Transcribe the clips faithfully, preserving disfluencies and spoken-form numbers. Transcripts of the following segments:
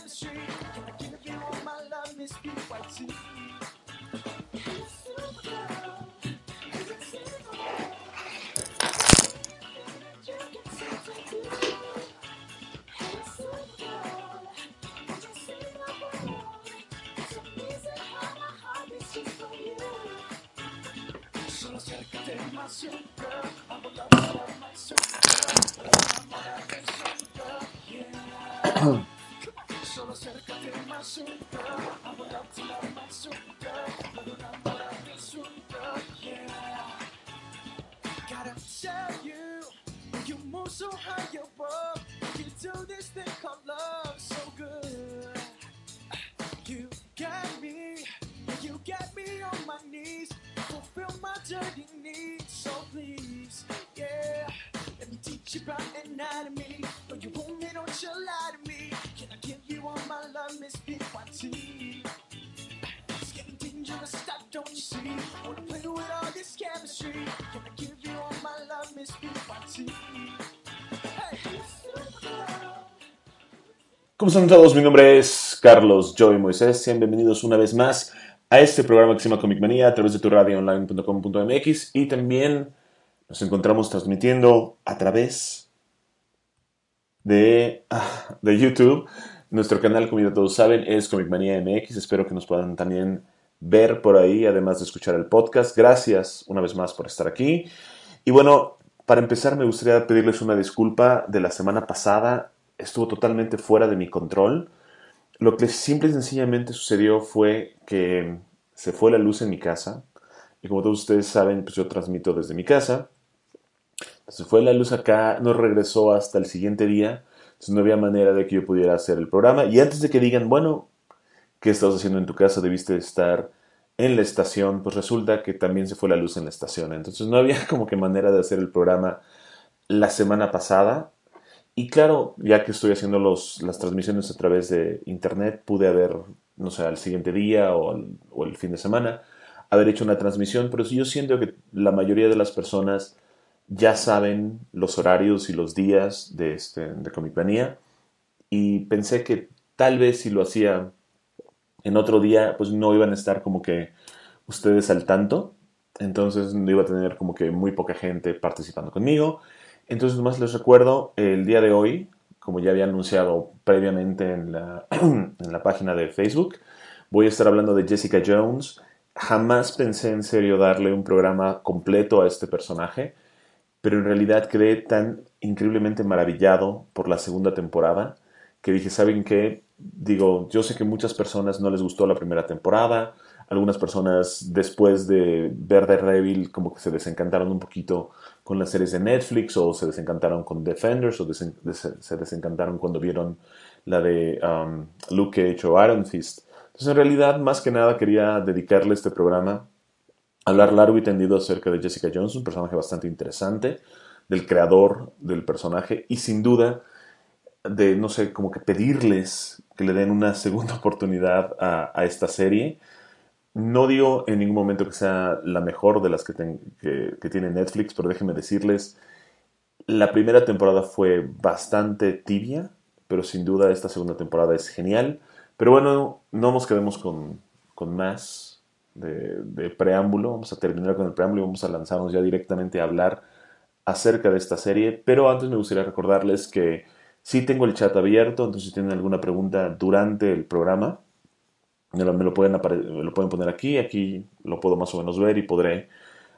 ¿Cómo están todos? Mi nombre es Carlos Joey Moisés. Sean bienvenidos una vez más a este programa que se llama Comic Manía a través de tu radio online punto com punto m x, y también nos encontramos transmitiendo a través de, de YouTube. Nuestro canal, como ya todos saben, es Comic Manía M X. Espero que nos puedan también ver por ahí, además de escuchar el podcast. Gracias una vez más por estar aquí. Y bueno, para empezar me gustaría pedirles una disculpa de la semana pasada. Estuvo totalmente fuera de mi control. Lo que simple y sencillamente sucedió fue que se fue la luz en mi casa. Y como todos ustedes saben, pues yo transmito desde mi casa. Se fue la luz acá, no regresó hasta el siguiente día. Entonces no había manera de que yo pudiera hacer el programa. Y antes de que digan, bueno, ¿qué estabas haciendo en tu casa? Debiste estar en la estación. Pues resulta que también se fue la luz en la estación. Entonces no había como que manera de hacer el programa la semana pasada. Y claro, ya que estoy haciendo los, las transmisiones a través de internet, pude haber, no sé, al siguiente día o, al, o el fin de semana, haber hecho una transmisión. Pero yo siento que la mayoría de las personas ya saben los horarios y los días de, este, de Comic Manía. Y pensé que tal vez si lo hacía en otro día, pues no iban a estar como que ustedes al tanto. Entonces no iba a tener como que muy poca gente participando conmigo. Entonces, nomás les recuerdo, el día de hoy, como ya había anunciado previamente en la, en la página de Facebook, voy a estar hablando de Jessica Jones. Jamás pensé en serio darle un programa completo a este personaje, pero en realidad quedé tan increíblemente maravillado por la segunda temporada que dije, ¿saben qué? Digo, yo sé que muchas personas no les gustó la primera temporada. Algunas personas después de ver Daredevil como que se desencantaron un poquito con las series de Netflix, o se desencantaron con Defenders, o desen- des- se desencantaron cuando vieron la de um, Luke Cage o Iron Fist. Entonces en realidad más que nada quería dedicarle este programa a hablar largo y tendido acerca de Jessica Jones, un personaje bastante interesante, del creador del personaje, y sin duda de, no sé, como que pedirles que le den una segunda oportunidad a, a esta serie. No digo en ningún momento que sea la mejor de las que, ten, que, que tiene Netflix, pero déjenme decirles, la primera temporada fue bastante tibia, pero sin duda esta segunda temporada es genial. Pero bueno, no nos quedemos con, con más de, de preámbulo. Vamos a terminar con el preámbulo y vamos a lanzarnos ya directamente a hablar acerca de esta serie. Pero antes me gustaría recordarles que sí tengo el chat abierto, entonces si tienen alguna pregunta durante el programa, me lo, me lo pueden apare- me lo pueden poner aquí, aquí lo puedo más o menos ver y podré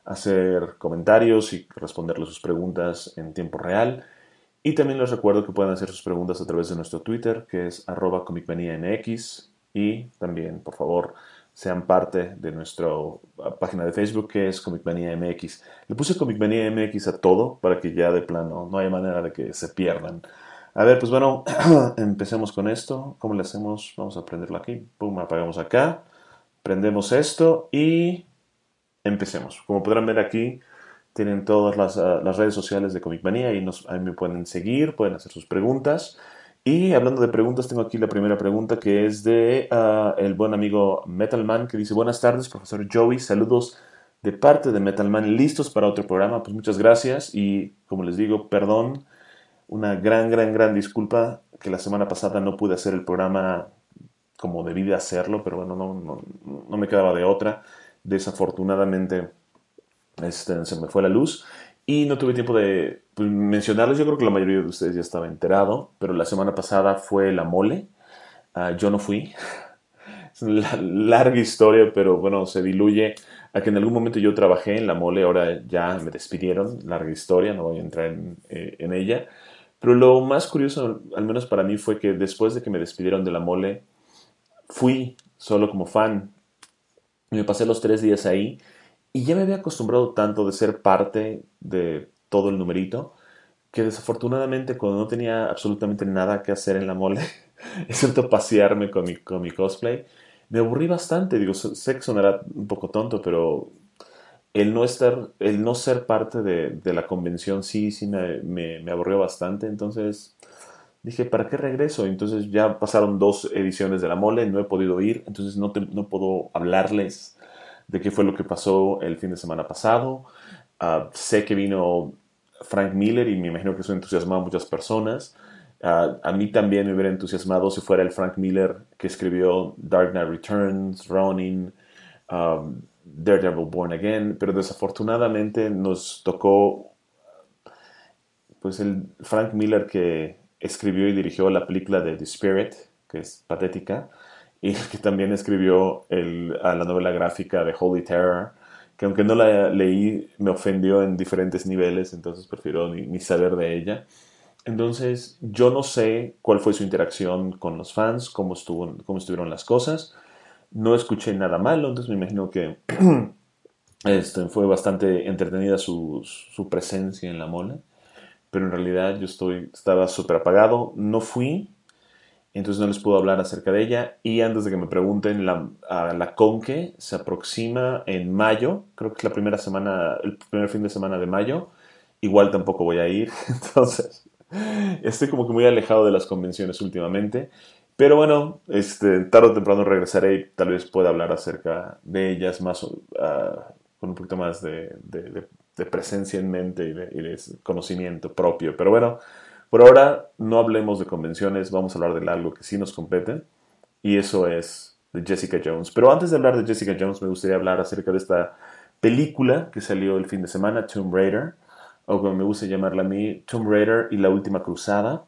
hacer comentarios y responderles sus preguntas en tiempo real. Y también les recuerdo que pueden hacer sus preguntas a través de nuestro Twitter, que es arroba comicmaniamx, y también, por favor, sean parte de nuestra página de Facebook, que es Comic Manía M X. Le puse Comic Manía M X a todo para que ya de plano no haya manera de que se pierdan. A ver, pues bueno, empecemos con esto. ¿Cómo le hacemos? Vamos a prenderlo aquí. Pum, apagamos acá. Prendemos esto y empecemos. Como podrán ver aquí, tienen todas las, uh, las redes sociales de Comic Manía y nos, ahí me pueden seguir, pueden hacer sus preguntas. Y hablando de preguntas, tengo aquí la primera pregunta, que es de uh, el buen amigo Metalman, que dice: buenas tardes, profesor Joey, saludos de parte de Metalman, listos para otro programa. Pues muchas gracias y, como les digo, perdón, una gran, gran, gran disculpa que la semana pasada no pude hacer el programa como debí de hacerlo, pero bueno, no, no, no me quedaba de otra. Desafortunadamente este, se me fue la luz y no tuve tiempo de pues, mencionarles. Yo creo que la mayoría de ustedes ya estaba enterado, pero la semana pasada fue la mole. Uh, yo no fui. Es una larga historia, pero bueno, se diluye a que en algún momento yo trabajé en la mole, ahora ya me despidieron, larga historia, no voy a entrar en, eh, en ella. Pero lo más curioso, al menos para mí, fue que después de que me despidieron de la mole, fui solo como fan. Y me pasé los tres días ahí y ya me había acostumbrado tanto de ser parte de todo el numerito que desafortunadamente cuando no tenía absolutamente nada que hacer en la mole, excepto pasearme con mi, con mi cosplay, me aburrí bastante. Digo, sé que sonará un poco tonto, pero el no estar, el no ser parte de, de la convención sí, sí me, me, me aburrió bastante. Entonces dije, ¿para qué regreso? Entonces ya pasaron dos ediciones de la mole, no he podido ir, entonces no, te, no puedo hablarles de qué fue lo que pasó el fin de semana pasado. Uh, sé que vino Frank Miller y me imagino que eso entusiasmó a muchas personas. Uh, a mí también me hubiera entusiasmado si fuera el Frank Miller que escribió Dark Knight Returns, Ronin, um, Daredevil Born Again, pero desafortunadamente nos tocó pues el Frank Miller que escribió y dirigió la película de The Spirit, que es patética, y que también escribió el, a la novela gráfica de Holy Terror, que aunque no la leí, me ofendió en diferentes niveles, entonces prefiero ni, ni saber de ella. Entonces, yo no sé cuál fue su interacción con los fans, cómo, estuvo, cómo estuvieron las cosas. No escuché nada malo, entonces me imagino que este, fue bastante entretenida su, su presencia en la mole, pero en realidad yo estoy, estaba súper apagado, no fui, entonces no les puedo hablar acerca de ella. Y antes de que me pregunten, la, a la Conque se aproxima en mayo, creo que es la primera semana, el primer fin de semana de mayo, igual tampoco voy a ir, entonces estoy como que muy alejado de las convenciones últimamente. Pero bueno, este, tarde o temprano regresaré y tal vez pueda hablar acerca de ellas más, uh, con un poquito más de, de, de, de presencia en mente y de, y de conocimiento propio. Pero bueno, por ahora no hablemos de convenciones, vamos a hablar de algo que sí nos compete y eso es de Jessica Jones. Pero antes de hablar de Jessica Jones me gustaría hablar acerca de esta película que salió el fin de semana, Tomb Raider, o como me gusta llamarla a mí, Tomb Raider y la Última Cruzada.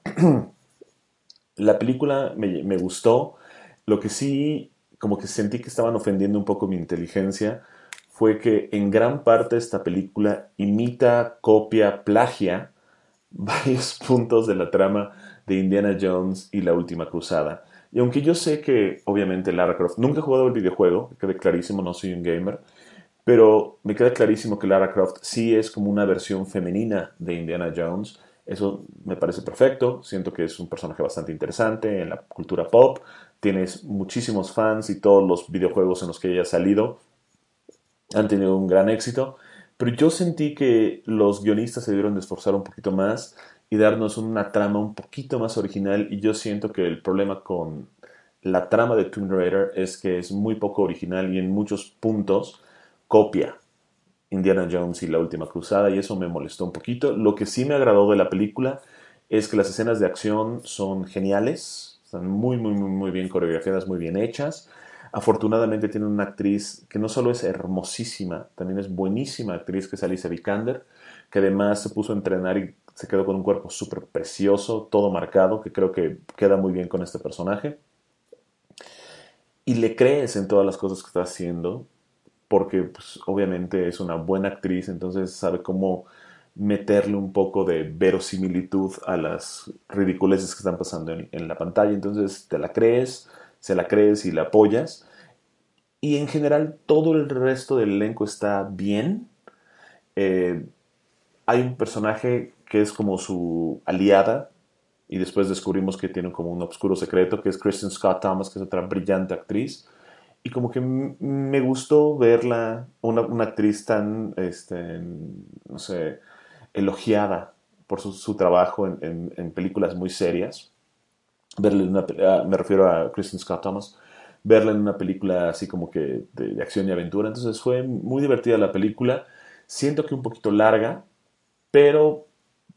La película me, me gustó. Lo que sí, como que sentí que estaban ofendiendo un poco mi inteligencia, fue que en gran parte esta película imita, copia, plagia varios puntos de la trama de Indiana Jones y la Última Cruzada. Y aunque yo sé que, obviamente, Lara Croft, nunca he jugado el videojuego, quede clarísimo, no soy un gamer, pero me queda clarísimo que Lara Croft sí es como una versión femenina de Indiana Jones. Eso me parece perfecto. Siento que es un personaje bastante interesante en la cultura pop. Tienes muchísimos fans y todos los videojuegos en los que ella ha salido han tenido un gran éxito. Pero yo sentí que los guionistas se debieron de esforzar un poquito más y darnos una trama un poquito más original. Y yo siento que el problema con la trama de Tomb Raider es que es muy poco original y en muchos puntos copia Indiana Jones y la Última Cruzada y eso me molestó un poquito. Lo que sí me agradó de la película es que las escenas de acción son geniales, están muy, muy, muy, muy bien coreografiadas, muy bien hechas. Afortunadamente tiene una actriz que no solo es hermosísima, también es buenísima actriz, que es Alicia Vikander, que además se puso a entrenar y se quedó con un cuerpo súper precioso, todo marcado, que creo que queda muy bien con este personaje. Y le crees en todas las cosas que está haciendo, porque pues, obviamente es una buena actriz, entonces sabe cómo meterle un poco de verosimilitud a las ridiculeces que están pasando en, en la pantalla. Entonces te la crees, se la crees y la apoyas. Y en general todo el resto del elenco está bien. Eh, Hay un personaje que es como su aliada y después descubrimos que tiene como un oscuro secreto, que es Kristen Scott Thomas, que es otra brillante actriz. Y como que m- me gustó verla, una, una actriz tan, este, no sé, elogiada por su, su trabajo en, en- en películas muy serias. Verla en una, pe- ah, me refiero a Kristen Scott Thomas, verla en una película así como que de, de acción y aventura. Entonces fue muy divertida la película. Siento que un poquito larga, pero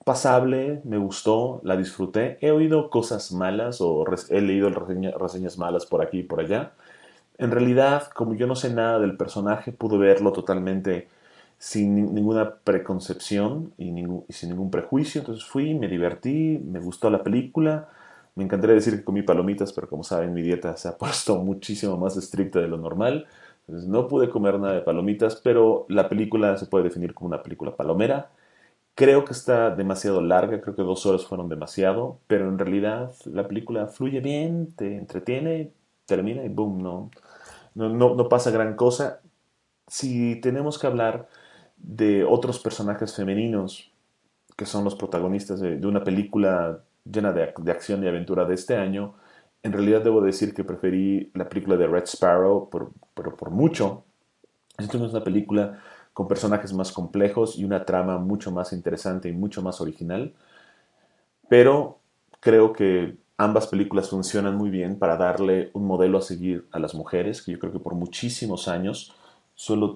pasable, me gustó, la disfruté. He oído cosas malas o res- he leído reseña- reseñas malas por aquí y por allá. En realidad, como yo no sé nada del personaje, pude verlo totalmente sin ni- ninguna preconcepción y, ningún- y sin ningún prejuicio. Entonces fui, me divertí, me gustó la película. Me encantaría decir que comí palomitas, pero como saben, mi dieta se ha puesto muchísimo más estricta de lo normal. Entonces no pude comer nada de palomitas, pero la película se puede definir como una película palomera. Creo que está demasiado larga, creo que dos horas fueron demasiado, pero en realidad la película fluye bien, te entretiene, termina y boom, no, no, no, no pasa gran cosa. Si tenemos que hablar de otros personajes femeninos que son los protagonistas de, de una película llena de, ac- de acción y aventura de este año, en realidad debo decir que preferí la película de Red Sparrow, por, pero por mucho. Esto es una película con personajes más complejos y una trama mucho más interesante y mucho más original, pero creo que ambas películas funcionan muy bien para darle un modelo a seguir a las mujeres, que yo creo que por muchísimos años solo...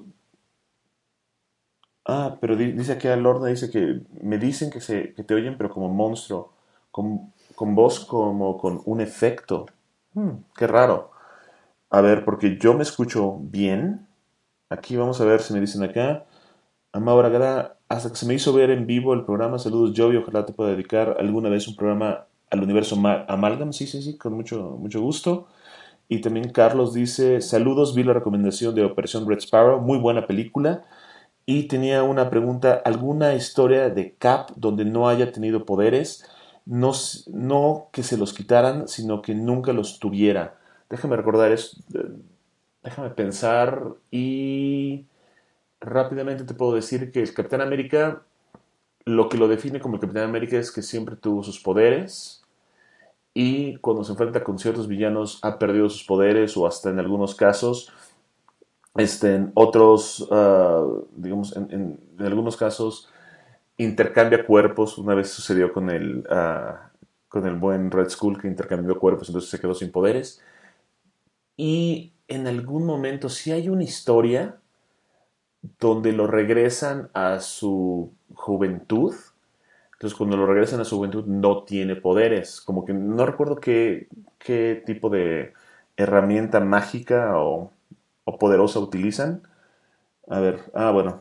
Ah, pero di- dice aquí a Lorna, dice que me dicen que, se, que te oyen, pero como monstruo, con, con voz como con un efecto. Hmm, qué raro. A ver, porque yo me escucho bien. Aquí vamos a ver si me dicen acá. Amaura Gara, hasta que se me hizo ver en vivo el programa, saludos Jovi, ojalá te pueda dedicar alguna vez un programa al universo Ma- Amalgam, sí, sí, sí, con mucho, mucho gusto. Y también Carlos dice, saludos, vi la recomendación de Operación Red Sparrow, muy buena película. Y tenía una pregunta, ¿alguna historia de Cap donde no haya tenido poderes? No, s- no que se los quitaran, sino que nunca los tuviera. Déjame recordar eso, déjame pensar y rápidamente te puedo decir que el Capitán América, lo que lo define como el Capitán América es que siempre tuvo sus poderes y cuando se enfrenta con ciertos villanos ha perdido sus poderes o hasta en algunos casos, este, en otros, uh, digamos, en, en, en, algunos casos intercambia cuerpos. Una vez sucedió con el, uh, con el buen Red Skull que intercambió cuerpos, entonces se quedó sin poderes. Y en algún momento, si hay una historia donde lo regresan a su juventud. Entonces, cuando lo regresan a su juventud, no tiene poderes. Como que no recuerdo qué, qué tipo de herramienta mágica o, o poderosa utilizan. A ver, ah, bueno.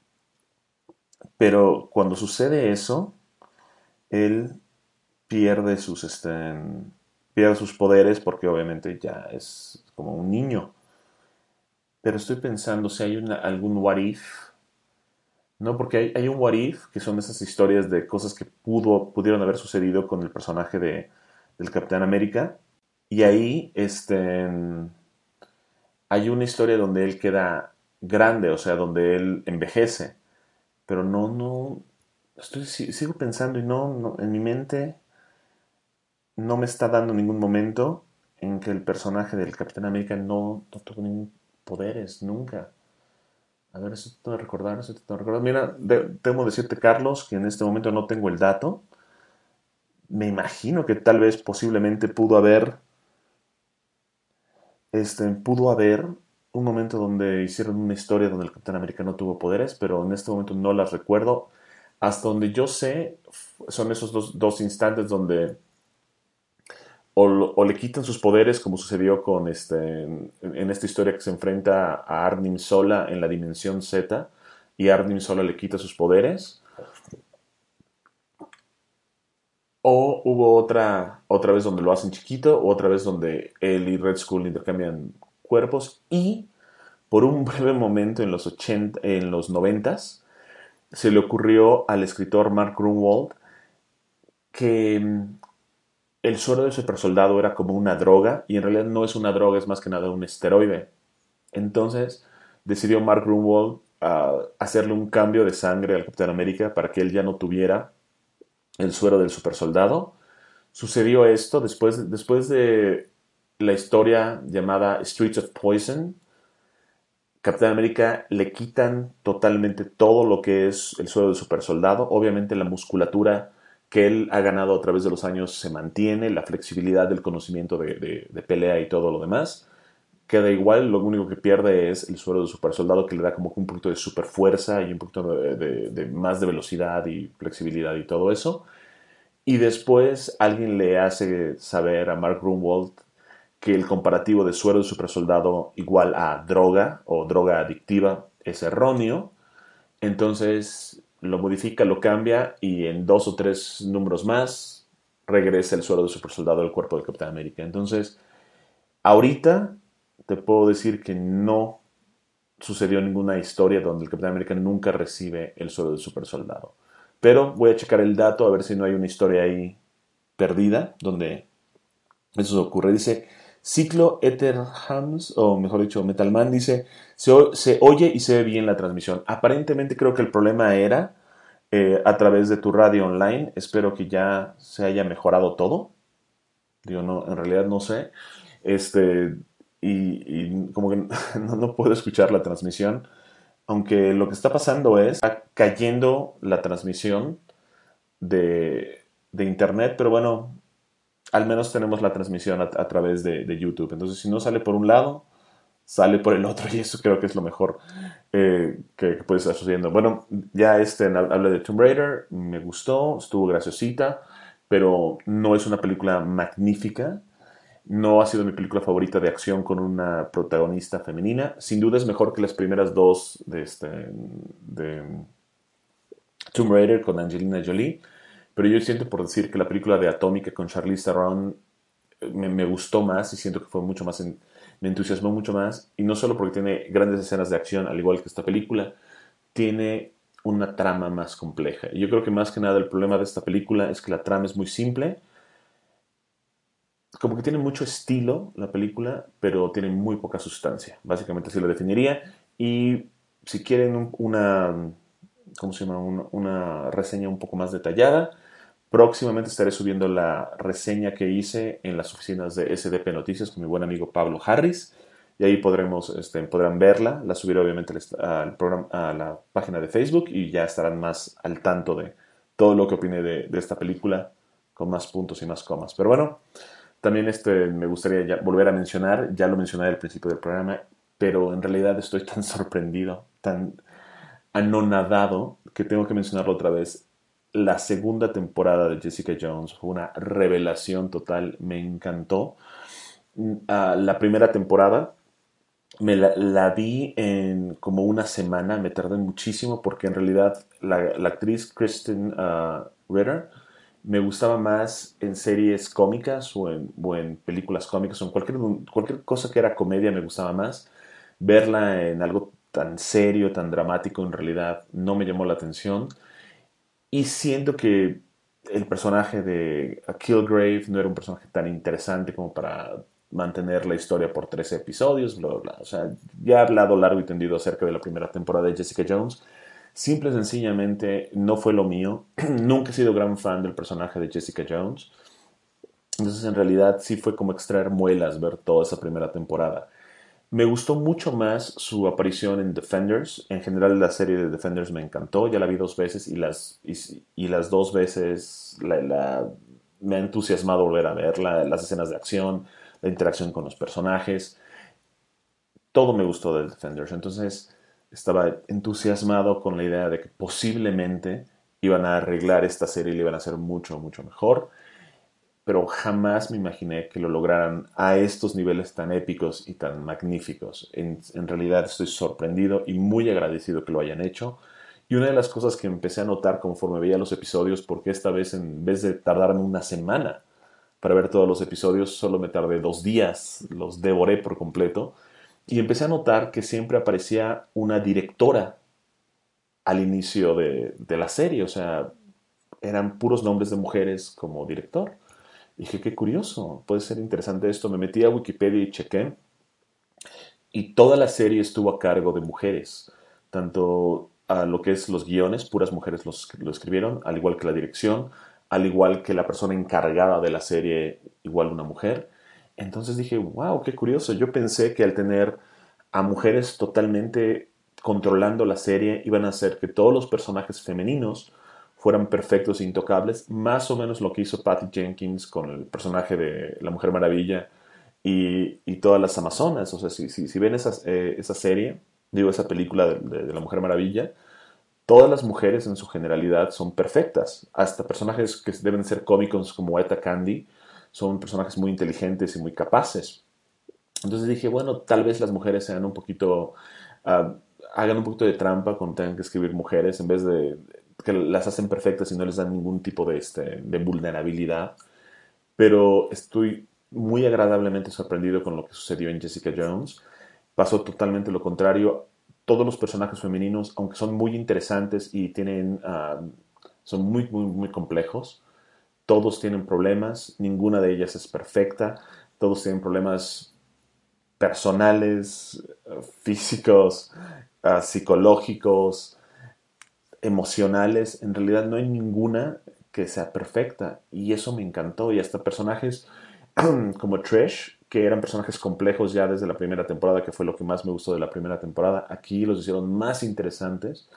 Pero cuando sucede eso, él pierde sus, este, pierde sus poderes porque obviamente ya es como un niño. Pero estoy pensando si hay una, algún what if. No, porque hay, hay un what if, que son esas historias de cosas que pudo, pudieron haber sucedido con el personaje de, del Capitán América. Y ahí este, hay una historia donde él queda grande, o sea, donde él envejece. Pero no, no, estoy, si- sigo pensando y no, no, en mi mente no me está dando ningún momento en que el personaje del Capitán América no, no tuvo ningún poderes, nunca. A ver, eso te tengo que recordar, eso te tengo que recordar. Mira, de- temo decirte, Carlos, que en este momento no tengo el dato. Me imagino que tal vez posiblemente pudo haber, este, pudo haber un momento donde hicieron una historia donde el Capitán América no tuvo poderes, pero en este momento no las recuerdo. Hasta donde yo sé, son esos dos, dos instantes donde o, lo- o le quitan sus poderes, como sucedió con este, en, en esta historia que se enfrenta a Arnim Sola en la dimensión Z, y Arnim Sola le quita sus poderes. O hubo otra, otra vez donde lo hacen chiquito, o otra vez donde él y Red Skull intercambian cuerpos. Y por un breve momento en los ochenta, en los noventas, se le ocurrió al escritor Mark Grunwald que mm, el suero de supersoldado era como una droga, y en realidad no es una droga, es más que nada un esteroide. Entonces decidió Mark Grunwald uh, hacerle un cambio de sangre al Capitán América para que él ya no tuviera el suero del supersoldado. Sucedió esto después, después de la historia llamada Streets of Poison. Capitán América le quitan totalmente todo lo que es el suelo del supersoldado. Obviamente la musculatura que él ha ganado a través de los años se mantiene, la flexibilidad del conocimiento de, de, de pelea y todo lo demás. queda igual, lo único que pierde es el suero de super soldado, que le da como que un poquito de super fuerza y un poquito de, de, de más de velocidad y flexibilidad y todo eso. Y después alguien le hace saber a Mark Grunwald que el comparativo de suero de super soldado igual a droga o droga adictiva es erróneo. Entonces lo modifica, lo cambia y en dos o tres números más regresa el suero de super soldado al cuerpo del Capitán América. Entonces, ahorita te puedo decir que no sucedió ninguna historia donde el Capitán América nunca recibe el suero del super soldado. Pero voy a checar el dato a ver si no hay una historia ahí perdida donde eso ocurre. Dice Ciclo Etherhams, o mejor dicho, Metalman, dice, se, se oye y se ve bien la transmisión. Aparentemente creo que el problema era eh, a través de tu radio online. Espero que ya se haya mejorado todo. Digo, no, en realidad no sé. Este, y, y como que no, no puedo escuchar la transmisión. Aunque lo que está pasando es, está cayendo la transmisión de, de internet, pero bueno, al menos tenemos la transmisión a, a través de, de YouTube. Entonces, si no sale por un lado, sale por el otro, y eso creo que es lo mejor eh, que, que, puede estar sucediendo. Bueno, ya este habla de Tomb Raider, me gustó, estuvo graciosita, pero no es una película magnífica. No ha sido mi película favorita de acción con una protagonista femenina. Sin duda es mejor que las primeras dos de, este, de Tomb Raider con Angelina Jolie. Pero yo siento por decir que la película de Atómica con Charlize Theron me, me gustó más y siento que fue mucho más, en, me entusiasmó mucho más. Y no solo porque tiene grandes escenas de acción, al igual que esta película, tiene una trama más compleja. Y yo creo que más que nada el problema de esta película es que la trama es muy simple. Como que tiene mucho estilo la película, pero tiene muy poca sustancia. Básicamente así lo definiría. Y si quieren un, una, ¿cómo se llama? Una, una reseña un poco más detallada, próximamente estaré subiendo la reseña que hice en las oficinas de S D P Noticias con mi buen amigo Pablo Harris. Y ahí podremos, este, podrán verla. La subiré obviamente al programa, a la página de Facebook y ya estarán más al tanto de todo lo que opine de, de esta película con más puntos y más comas. Pero bueno, también este, me gustaría ya volver a mencionar, ya lo mencioné al principio del programa, pero en realidad estoy tan sorprendido, tan anonadado, que tengo que mencionarlo otra vez. La segunda temporada de Jessica Jones fue una revelación total, me encantó. Uh, la primera temporada me la, la, vi en como una semana, me tardé muchísimo porque en realidad la, la actriz Kristen uh, Ritter me gustaba más en series cómicas o en, o en películas cómicas o en cualquier, cualquier cosa que era comedia me gustaba más. Verla en algo tan serio, tan dramático, en realidad no me llamó la atención. Y siento que el personaje de Kilgrave no era un personaje tan interesante como para mantener la historia por trece episodios, bla, bla, bla. O sea, ya he hablado largo y tendido acerca de la primera temporada de Jessica Jones. Simple y sencillamente no fue lo mío. Nunca he sido gran fan del personaje de Jessica Jones. Entonces, en realidad, sí fue como extraer muelas ver toda esa primera temporada. Me gustó mucho más su aparición en Defenders. En general, la serie de Defenders me encantó. Ya la vi dos veces y las, y, y las dos veces la, la, me ha entusiasmado volver a verla. Las escenas de acción, la interacción con los personajes. Todo me gustó de Defenders. Entonces, estaba entusiasmado con la idea de que posiblemente iban a arreglar esta serie y la iban a hacer mucho, mucho mejor. Pero jamás me imaginé que lo lograran a estos niveles tan épicos y tan magníficos. En, en, realidad estoy sorprendido y muy agradecido que lo hayan hecho. Y una de las cosas que empecé a notar conforme veía los episodios, porque esta vez en vez de tardarme una semana para ver todos los episodios, solo me tardé dos días, los devoré por completo, y empecé a notar que siempre aparecía una directora al inicio de, de la serie, o sea, eran puros nombres de mujeres como director. Y dije, qué curioso, puede ser interesante esto. Me metí a Wikipedia y chequé. Y toda la serie estuvo a cargo de mujeres. Tanto a lo que es los guiones, puras mujeres los, lo escribieron, al igual que la dirección, al igual que la persona encargada de la serie, igual una mujer. Entonces dije, wow, qué curioso. Yo pensé que al tener a mujeres totalmente controlando la serie, iban a hacer que todos los personajes femeninos fueran perfectos e intocables, más o menos lo que hizo Patty Jenkins con el personaje de la Mujer Maravilla y, y todas las Amazonas. O sea, si, si, si ven esas, eh, esa serie, digo, esa película de, de, de la Mujer Maravilla, todas las mujeres en su generalidad son perfectas. Hasta personajes que deben ser cómicos como Etta Candy son personajes muy inteligentes y muy capaces. Entonces dije, bueno, tal vez las mujeres sean un poquito, uh, hagan un poquito de trampa cuando tengan que escribir mujeres, en vez de que las hacen perfectas y no les dan ningún tipo de, este, de vulnerabilidad. Pero estoy muy agradablemente sorprendido con lo que sucedió en Jessica Jones. Pasó totalmente lo contrario. Todos los personajes femeninos, aunque son muy interesantes y tienen, uh, son muy, muy, muy complejos, todos tienen problemas, ninguna de ellas es perfecta, todos tienen problemas personales, uh, físicos, uh, psicológicos, emocionales. En realidad no hay ninguna que sea perfecta y eso me encantó. Y hasta personajes como Trish, que eran personajes complejos ya desde la primera temporada, que fue lo que más me gustó de la primera temporada, aquí los hicieron más interesantes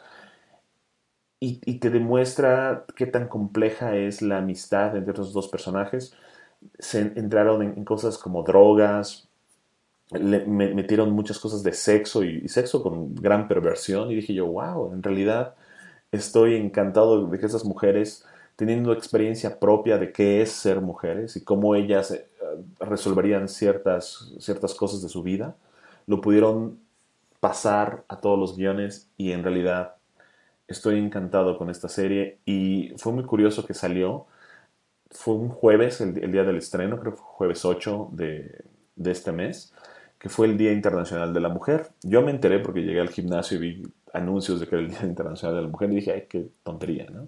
y, y te demuestra qué tan compleja es la amistad entre esos dos personajes. Se entraron en, en cosas como drogas, le me metieron muchas cosas de sexo y, y sexo con gran perversión y dije yo, wow, en realidad estoy encantado de que esas mujeres, teniendo experiencia propia de qué es ser mujeres y cómo ellas eh, resolverían ciertas, ciertas cosas de su vida, lo pudieron pasar a todos los guiones y en realidad estoy encantado con esta serie y fue muy curioso que salió, fue un jueves, el, el día del estreno, creo que fue jueves ocho de, de este mes, que fue el Día Internacional de la Mujer. Yo me enteré porque llegué al gimnasio y vi anuncios de que era el Día Internacional de la Mujer y dije, ay, qué tontería, ¿no?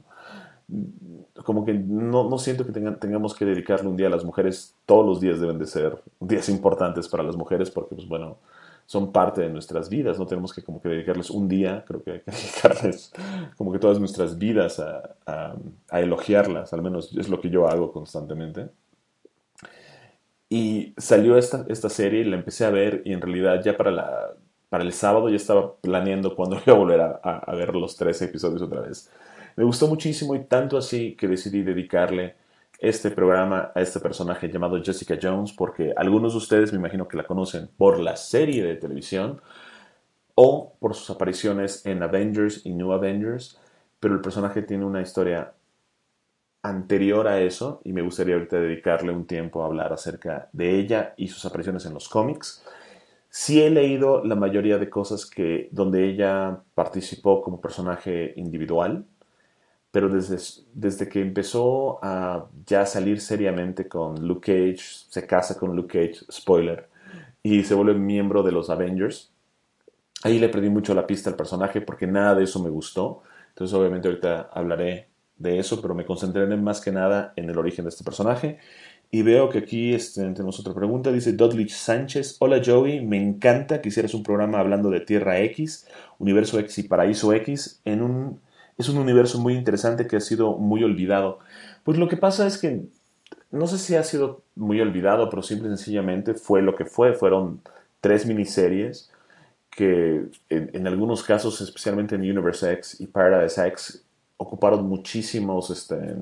Como que no, no siento que tengan, tengamos que dedicarle un día a las mujeres, todos los días deben de ser días importantes para las mujeres porque, pues bueno, son parte de nuestras vidas, no tenemos que como que dedicarles un día, creo que hay que dedicarles como que todas nuestras vidas a, a, a elogiarlas, al menos es lo que yo hago constantemente. Y salió esta, esta serie y la empecé a ver y en realidad ya para, la, para el sábado ya estaba planeando cuándo iba a volver a, a, a ver los tres episodios otra vez. Me gustó muchísimo y tanto así que decidí dedicarle este programa a este personaje llamado Jessica Jones porque algunos de ustedes me imagino que la conocen por la serie de televisión o por sus apariciones en Avengers y New Avengers, pero el personaje tiene una historia anterior a eso y me gustaría ahorita dedicarle un tiempo a hablar acerca de ella y sus apariciones en los cómics. Sí he leído la mayoría de cosas que donde ella participó como personaje individual, pero desde, desde que empezó a ya salir seriamente con Luke Cage, se casa con Luke Cage, spoiler, y se vuelve miembro de los Avengers, ahí le perdí mucho la pista al personaje porque nada de eso me gustó. Entonces obviamente ahorita hablaré de eso, pero me concentraré más que nada en el origen de este personaje. Y veo que aquí este, tenemos otra pregunta. Dice Dudley Sánchez. Hola Joey, me encanta que hicieras un programa hablando de Tierra X, Universo X y Paraíso X. En un, es un universo muy interesante que ha sido muy olvidado. Pues lo que pasa es que no sé si ha sido muy olvidado, pero simple y sencillamente fue lo que fue. Fueron tres miniseries que en, en algunos casos, especialmente en Universe X y Paradise X, ocuparon muchísimos este,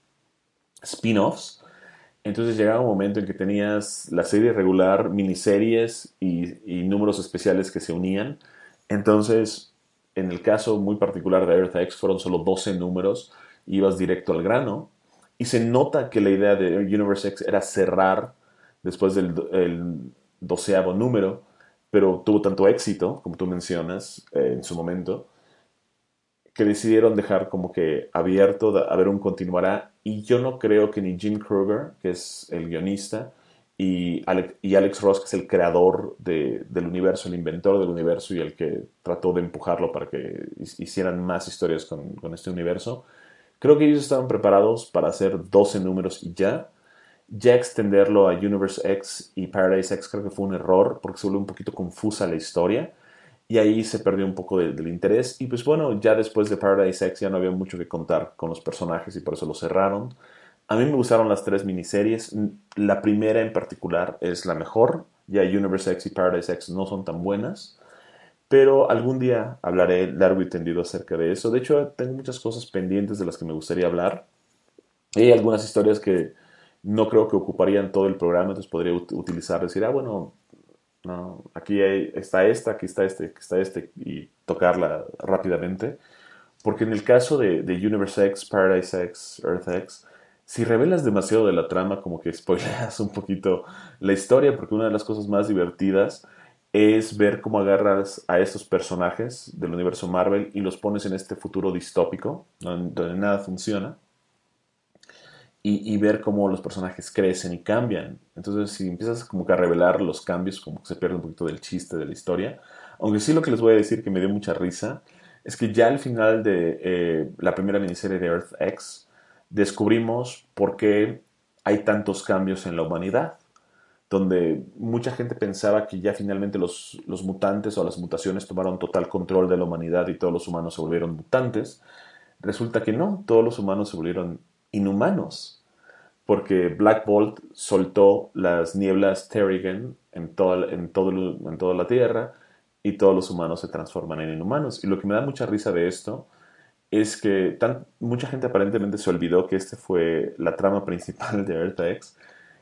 spin-offs. Entonces llegaba un momento en que tenías la serie regular, miniseries y, y números especiales que se unían. Entonces, en el caso muy particular de Earth X, fueron solo doce números, ibas directo al grano. Y se nota que la idea de Universe X era cerrar después del el doceavo número, pero tuvo tanto éxito, como tú mencionas, eh, en su momento, que decidieron dejar como que abierto a ver un continuará. Y yo no creo que ni Jim Krueger, que es el guionista, y Alex, y Alex Ross, que es el creador de, del universo, el inventor del universo y el que trató de empujarlo para que hicieran más historias con, con este universo, creo que ellos estaban preparados para hacer doce números y ya. Ya extenderlo a Universe X y Paradise X creo que fue un error porque se volvió un poquito confusa la historia y ahí se perdió un poco de, del interés. Y pues bueno, ya después de Paradise X ya no había mucho que contar con los personajes y por eso lo cerraron. A mí me gustaron las tres miniseries. La primera en particular es la mejor. Ya Universe X y Paradise X no son tan buenas. Pero algún día hablaré largo y tendido acerca de eso. De hecho, tengo muchas cosas pendientes de las que me gustaría hablar. Hay algunas historias que, No creo que ocuparían todo el programa, entonces podría ut- utilizar, decir, ah, bueno, no, aquí hay- está esta, aquí está este, aquí está este, y tocarla rápidamente. Porque en el caso de, de Universe X, Paradise X, Earth X, si revelas demasiado de la trama, como que spoileas un poquito la historia, porque una de las cosas más divertidas es ver cómo agarras a estos personajes del universo Marvel y los pones en este futuro distópico, donde, donde nada funciona, y, y ver cómo los personajes crecen y cambian. Entonces, si empiezas como que a revelar los cambios, como que se pierde un poquito del chiste de la historia. Aunque sí lo que les voy a decir que me dio mucha risa es que ya al final de eh, la primera miniserie de Earth X descubrimos por qué hay tantos cambios en la humanidad, donde mucha gente pensaba que ya finalmente los, los mutantes o las mutaciones tomaron total control de la humanidad y todos los humanos se volvieron mutantes. Resulta que no, todos los humanos se volvieron inhumanos, porque Black Bolt soltó las nieblas Terrigen en toda, en, todo, en toda la Tierra y todos los humanos se transforman en inhumanos. Y lo que me da mucha risa de esto es que tan, mucha gente aparentemente se olvidó que este fue la trama principal de Earth X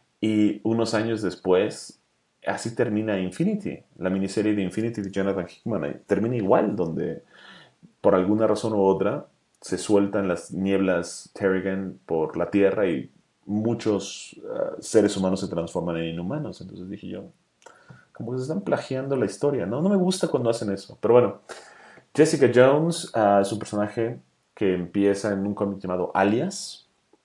y unos años después así termina Infinity, la miniserie de Infinity de Jonathan Hickman. Termina igual, donde por alguna razón u otra, se sueltan las nieblas Terrigen por la Tierra y muchos uh, seres humanos se transforman en inhumanos. Entonces dije yo, como que se están plagiando la historia, ¿no? No me gusta cuando hacen eso. Pero bueno, Jessica Jones uh, es un personaje que empieza en un cómic llamado Alias.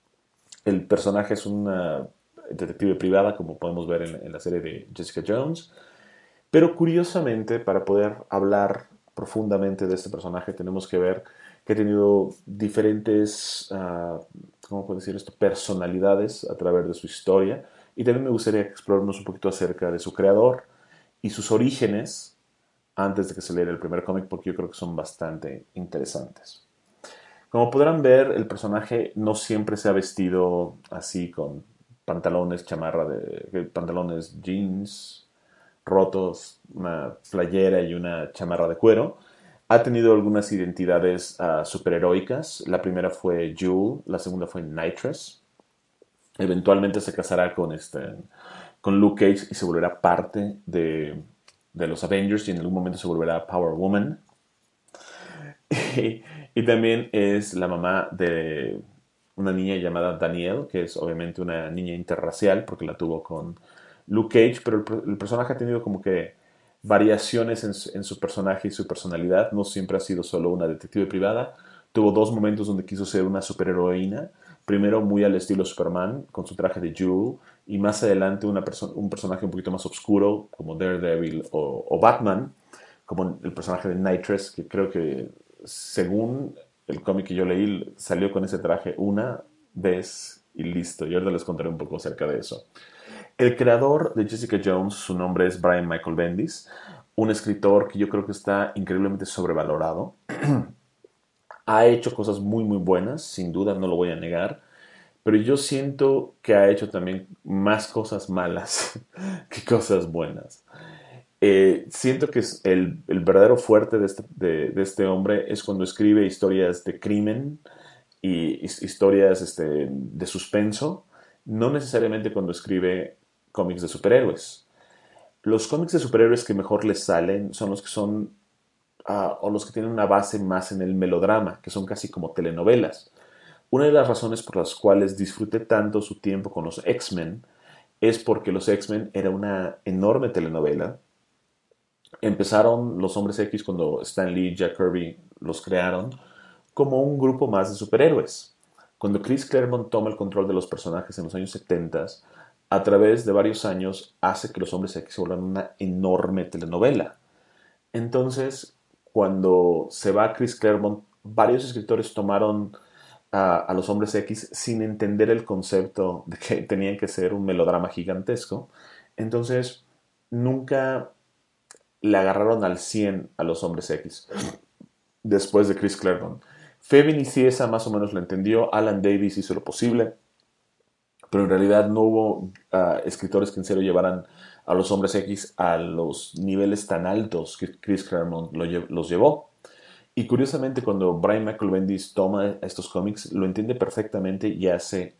El personaje es una detective privada, como podemos ver en, en la serie de Jessica Jones. Pero curiosamente, para poder hablar profundamente de este personaje, tenemos que ver que ha tenido diferentes, uh, ¿cómo puedo decir esto?, personalidades a través de su historia. Y también me gustaría explorarnos un poquito acerca de su creador y sus orígenes antes de que se lea el primer cómic, porque yo creo que son bastante interesantes. Como podrán ver, el personaje no siempre se ha vestido así con pantalones, chamarra de pantalones jeans, rotos, una playera y una chamarra de cuero. Ha tenido algunas identidades uh, superheroicas. La primera fue Jewel, la segunda fue Nitress. Eventualmente se casará con, este, con Luke Cage y se volverá parte de, de los Avengers y en algún momento se volverá Power Woman. Y, y también es la mamá de una niña llamada Danielle, que es obviamente una niña interracial porque la tuvo con Luke Cage, pero el, el personaje ha tenido como que variaciones en su, en su personaje y su personalidad. No siempre ha sido solo una detective privada. Tuvo dos momentos donde quiso ser una superheroína. Primero muy al estilo Superman, con su traje de Jewel, y más adelante una perso un personaje un poquito más oscuro, como Daredevil o, o Batman, como el personaje de Nitress, que creo que según el cómic que yo leí, salió con ese traje una vez y listo. Y ahora les contaré un poco acerca de eso. El creador de Jessica Jones, su nombre es Brian Michael Bendis, un escritor que yo creo que está increíblemente sobrevalorado. Ha hecho cosas muy muy buenas, sin duda, no lo voy a negar, pero yo siento que ha hecho también más cosas malas que cosas buenas. Eh, siento que es el, el, verdadero fuerte de este, de, de este, hombre es cuando escribe historias de crimen y historias este, de suspenso, no necesariamente cuando escribe cómics de superhéroes. Los cómics de superhéroes que mejor les salen son los que son, uh, o los que tienen una base más en el melodrama, que son casi como telenovelas. Una de las razones por las cuales disfruté tanto su tiempo con los X-Men es porque los X-Men era una enorme telenovela. Empezaron los Hombres X cuando Stan Lee y Jack Kirby los crearon como un grupo más de superhéroes. Cuando Chris Claremont toma el control de los personajes en los años setenta, a través de varios años hace que los Hombres X se vuelvan una enorme telenovela. Entonces, cuando se va Chris Claremont, varios escritores tomaron a, a los Hombres X sin entender el concepto de que tenían que ser un melodrama gigantesco. Entonces, nunca le agarraron al cien a los Hombres X después de Chris Claremont. Febin y Ciesa más o menos lo entendió, Alan Davis hizo lo posible, pero en realidad no hubo uh, escritores que en serio llevaran a los Hombres X a los niveles tan altos que Chris Claremont lo lle los llevó. Y curiosamente cuando Brian Michael Bendis toma estos cómics, lo entiende perfectamente y hace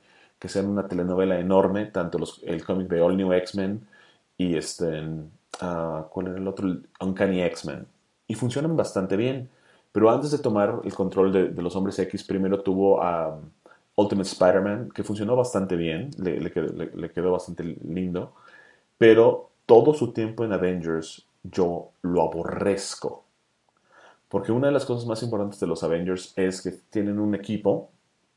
que sean una telenovela enorme, tanto los, el cómic de All New X-Men y este, uh, ¿cuál era el otro? Uncanny X-Men. Y funcionan bastante bien. Pero antes de tomar el control de, de los Hombres X, primero tuvo a um, Ultimate Spider-Man, que funcionó bastante bien, le, le, quedó, le, le quedó bastante lindo. Pero todo su tiempo en Avengers yo lo aborrezco. Porque una de las cosas más importantes de los Avengers es que tienen un equipo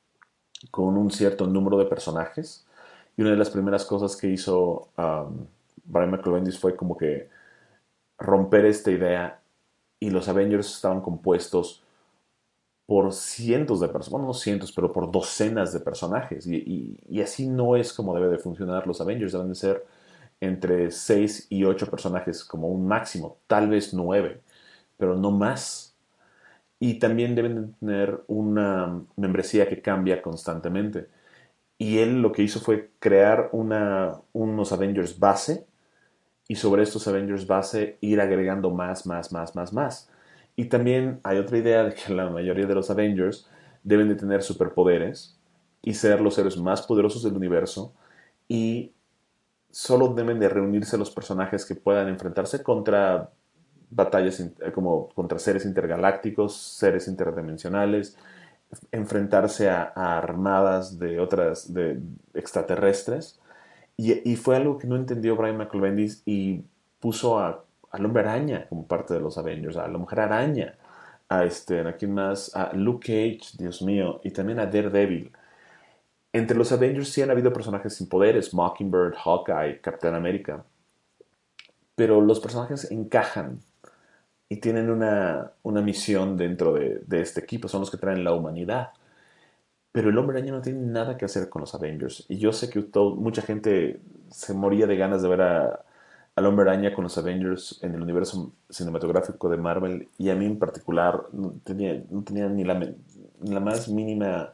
con un cierto número de personajes. Y una de las primeras cosas que hizo um, Brian Michael Bendis fue como que romper esta idea, y los Avengers estaban compuestos por cientos de personas, bueno, no cientos, pero por docenas de personajes. Y, y, y así no es como debe de funcionar los Avengers. Deben de ser entre seis y ocho personajes como un máximo, tal vez nueve, pero no más. Y también deben de tener una membresía que cambia constantemente. Y él lo que hizo fue crear una, unos Avengers base, y sobre estos Avengers base ir agregando más, más, más, más, más. Y también hay otra idea de que la mayoría de los Avengers deben de tener superpoderes y ser los héroes más poderosos del universo, y solo deben de reunirse los personajes que puedan enfrentarse contra batallas como contra seres intergalácticos, seres interdimensionales, enfrentarse a, a armadas de otras de extraterrestres. Y, y fue algo que no entendió Brian Michael Bendis, y puso a, al Hombre Araña como parte de los Avengers, a la Mujer Araña, a, este, ¿a quién más? A Luke Cage, Dios mío, y también a Daredevil. Entre los Avengers sí han habido personajes sin poderes, Mockingbird, Hawkeye, Capitán América, pero los personajes encajan y tienen una, una misión dentro de, de este equipo, son los que traen la humanidad. Pero el Hombre Araña no tiene nada que hacer con los Avengers. Y yo sé que todo, mucha gente se moría de ganas de ver a, al Hombre Araña con los Avengers en el universo cinematográfico de Marvel. Y a mí en particular no tenía, no tenía ni, la, ni la más mínima